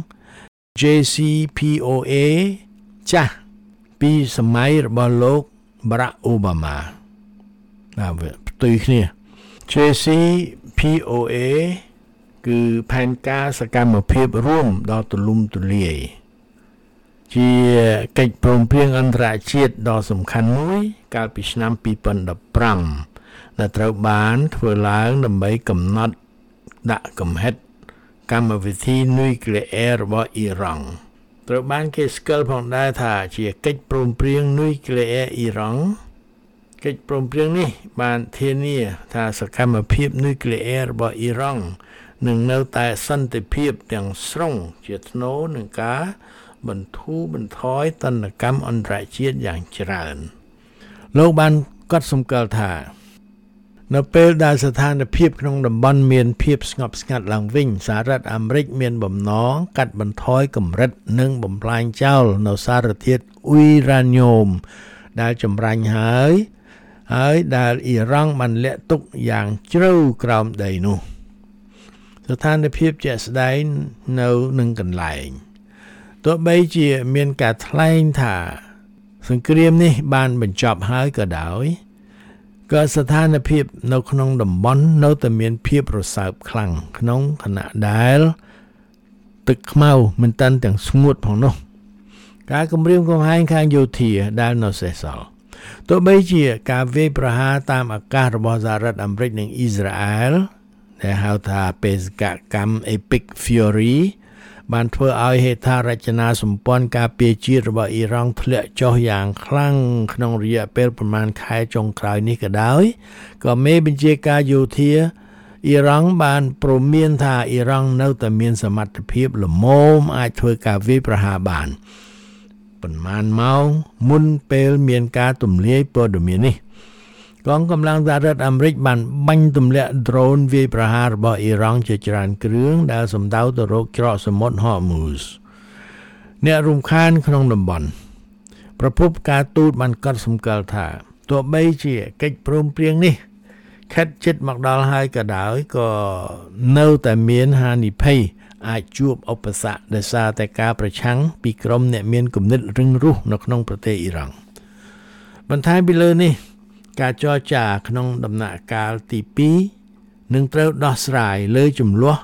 J C P O A ចាស់ពីសម័យរបស់លោក Barack Obama បាទផ្ទុយគ្នា J C P O A គឺផែនការសកម្មភាពរួមដ៏ទូលំទូលាយជាកិច្ចព្រមព្រៀងអន្តរជាតិដ៏សំខាន់មួយកាលពីឆ្នាំពីរពាន់ដប់ប្រាំដែលត្រូវបានធ្វើឡើងដើម្បីកំណត់ដាក់កំហិតកម្មវិធីនុយក្លេអ៊ែររបស់អ៊ីរ៉ង់ត្រូវបានគេស្គាល់ផងដែរថាជាកិច្ចព្រមព្រៀងនុយក្លេអ៊ែរអ៊ីរ៉ង់កិច្ចព្រមព្រៀងនេះបានធានាថាសកម្មភាពនុយក្លេអ៊ែររបស់អ៊ីរ៉ង់នឹងនៅតែសន្តិភាពទាំងស្រុងជាថ្នូរនឹងការបន្ធូរបន្ថយទណ្ឌកម្មអន្តរជាតិយ៉ាងច្រើនលោកបានកត់សម្គាល់ថានៅពេលដែលស្ថានភាពក្នុងតំបន់មានភាពស្ងប់ស្ងាត់ឡើងវិញសហរដ្ឋអាមេរិកមានបំណងកាត់បន្ថយកម្រិតនិងបំផ្លាញចោលនៅសារធាតុអ៊ុយរ៉ាញ៉ូមដែលចម្រាញ់ហើយហើយដែលអ៊ីរ៉ង់បានលាក់ទុកយ៉ាងជ្រៅក្រោមដីនោះស្ថានភាពជាក់ស្ដែងនៅនឹងកន្លែងទោះបីជាមានការថ្លែងថាសង្គ្រាមនេះបានបញ្ចប់ហើយក៏ដោយក៏ស្ថានភាពនៅក្នុងតំបន់នៅតែមានភាពរសើបខ្លាំងក្នុងខណៈដែលទឹកខ្មៅមិនតាន់ទាំងស្ងួតផងនោះការគំរាមកំហែងខាងយោធាដែលនៅសេសសល់ទោះបីជាការវាយប្រហារតាមអាកាសរបស់សហរដ្ឋអាមេរិកនិងអ៊ីស្រាអែលដែលហៅថាបេសកកម្ម Epic Fury បានធ្វើឲ្យហេដ្ឋារចនាសម្ព័ន្ធការពារជាតិរបស់អ៊ីរ៉ង់ធ្លាក់ចុះយ៉ាងខ្លាំងក្នុងរយៈពេលប្រមាណខែចុងក្រោយនេះក៏ដោយក៏មេបញ្ជាការយោធាអ៊ីរ៉ង់បានព្រមានថាអ៊ីរ៉ង់នៅតែមានសមត្ថភាពល្មមអាចធ្វើការវាយប្រហារបានប៉ុន្មានម៉ោងមុនពេលមានការទម្លាយព័ត៌មាននេះកងកម្លាំងសហរដ្ឋអាមេរិកបានបាញ់ទម្លាក់ដ្រូនវាយប្រហាររបស់អ៊ីរ៉ង់ជាច្រើនគ្រឿងដែលសំដៅទៅរកច្រកសមុទ្រ Hormuz អ្នករំខានក្នុងតំបន់ប្រពន្ធការទូតបានកត់សម្គាល់ថាទោះបីជាកិច្ចព្រមព្រៀងនេះខិតជិតមកដល់ហើយក៏ដោយក៏នៅតែមានហានិភ័យអាចជួបឧបសគ្គដោយសារតែការប្រឆាំងពីក្រុមអ្នកមានគំនិតរឹងរូសនៅក្នុងប្រទេសអ៊ីរ៉ង់បន្ថែមពីលើនេះការចរចាក្នុងដំណាក់កាលទីពីរនឹងត្រូវដោះស្រាយលើចំនួន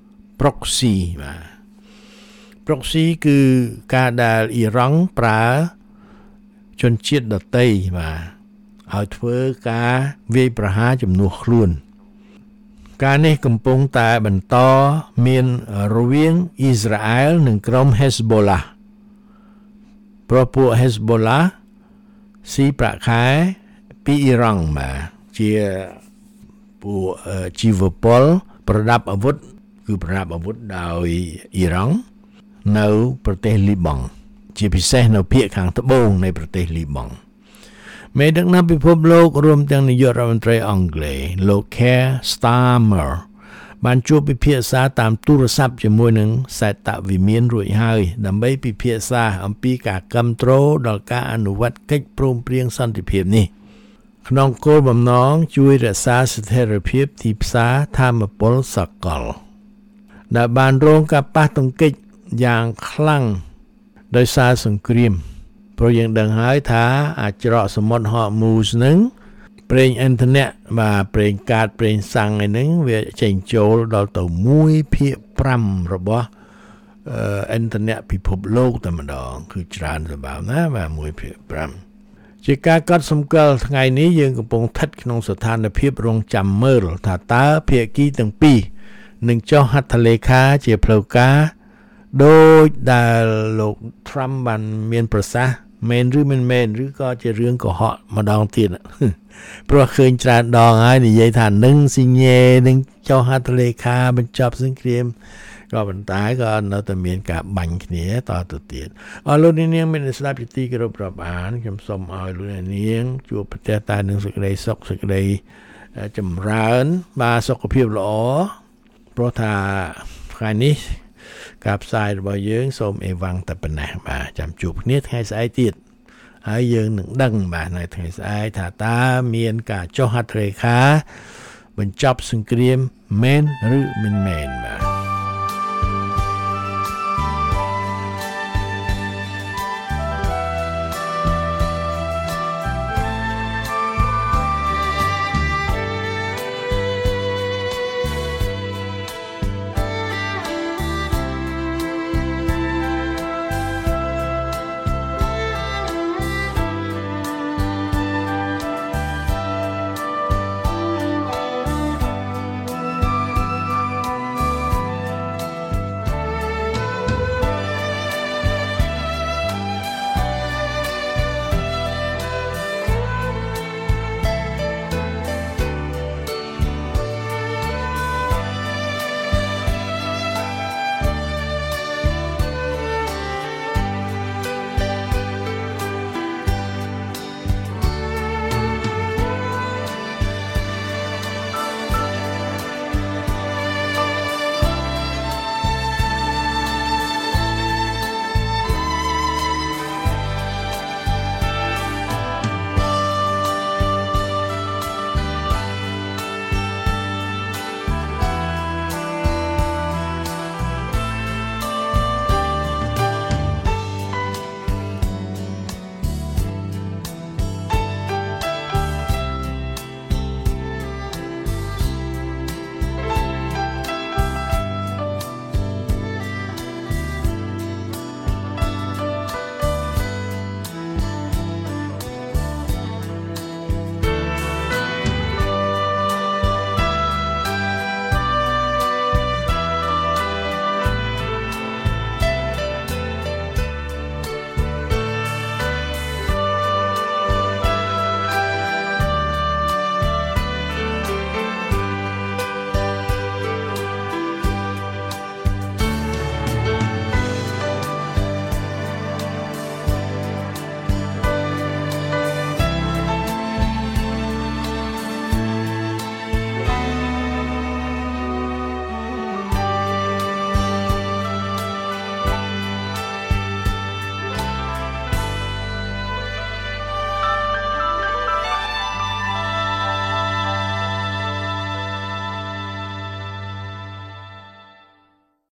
proxy បាទ proxy គឺការដែលអ៊ីរ៉ង់ប្រើជនជាតិដទៃបាទឲ្យធ្វើការវាយប្រហារជំនួសខ្លួនការនេះកំពុងតែបន្តមានរវាងអ៊ីស្រាអែលនិងក្រុម Hezbollah ព្រោះពួក Hezbollah ស៊ីប្រាក់ខែពីអ៊ីរ៉ង់បាទជាពួកជីវពលប្រដាប់អាវុធគឺប្រដាប់អាវុធដោយអ៊ីរ៉ង់នៅប្រទេសលីបង់ជាពិសេសនៅភាគខាងត្បូងនៃប្រទេសលីបង់មេដឹកនាំពិភពលោករួមទាំងនាយករដ្ឋមន្ត្រីអង់គ្លេសលោក Keir Starmer បានជួបពិភាក្សាតាមទូរស័ព្ទជាមួយនឹងសេតវិមានរួចហើយដើម្បីពិភាក្សាអំពីការគាំទ្រដល់ការអនុវត្តកិច្ចព្រមព្រៀងសន្តិភាពនេះក្នុងគោលបំណងជួយរក្សាស្ថិរភាពទីផ្សារថាមពលសកលដែលបានរងការប៉ះទង្គិចយ៉ាងខ្លាំងដោយសារសង្គ្រាមព្រោះយើងដឹងហើយថាអាចច្រកសមុទ្រ Hormuz ហ្នឹងប្រេងឥន្ធនៈបាទប្រេងកាតប្រេងសាំងឯហ្នឹងវាចេញចូលដល់ទៅមួយភាគប្រាំរបស់ឥន្ធនៈពិភពលោកតែម្ដងគឺច្រើនសម្បើមណាបាទមួយភាគប្រាំជាការកត់សម្គាល់ថ្ងៃនេះយើងកំពុងស្ថិតក្នុងស្ថានភាពរងចាំមើលថាតើភាគីទាំងពីរនឹងចុះហត្ថលេខាជាផ្លូវការដោយដែលលោក Trump បានមានប្រសាសន៍មែនឬមិនមែនឬក៏ជារឿងកុហកម្ដងទៀតព្រោះឃើញច្រើនដងហើយនិយាយថានឹងស៊ីញ៉េនឹងចុះហត្ថលេខាបញ្ចប់សង្គ្រាមក៏ប៉ុន្តែក៏នៅតែមានការបាញ់គ្នាតទៅទៀតអរលោកនាងមានស្ដាប់ជាទីគោរពរាប់អានខ្ញុំសូមឲ្យលោកនាងជួបប្រទះតែនឹងសេចក្តីសុខសេចក្តីចម្រើនបាទសុខភាពល្អព្រោះថាថ្ងៃនេះការផ្សាយរបស់យើងសូមអេវ៉ាំងតែប៉ុណ្ណេះបាទចាំជួបគ្នាថ្ងៃស្អែកទៀតហើយយើងនឹងដឹងបាទនៅថ្ងៃស្អែកថាតើមានការចុះហត្ថលេខាបញ្ចប់សង្គ្រាមមែនឬមិនមែនបាទ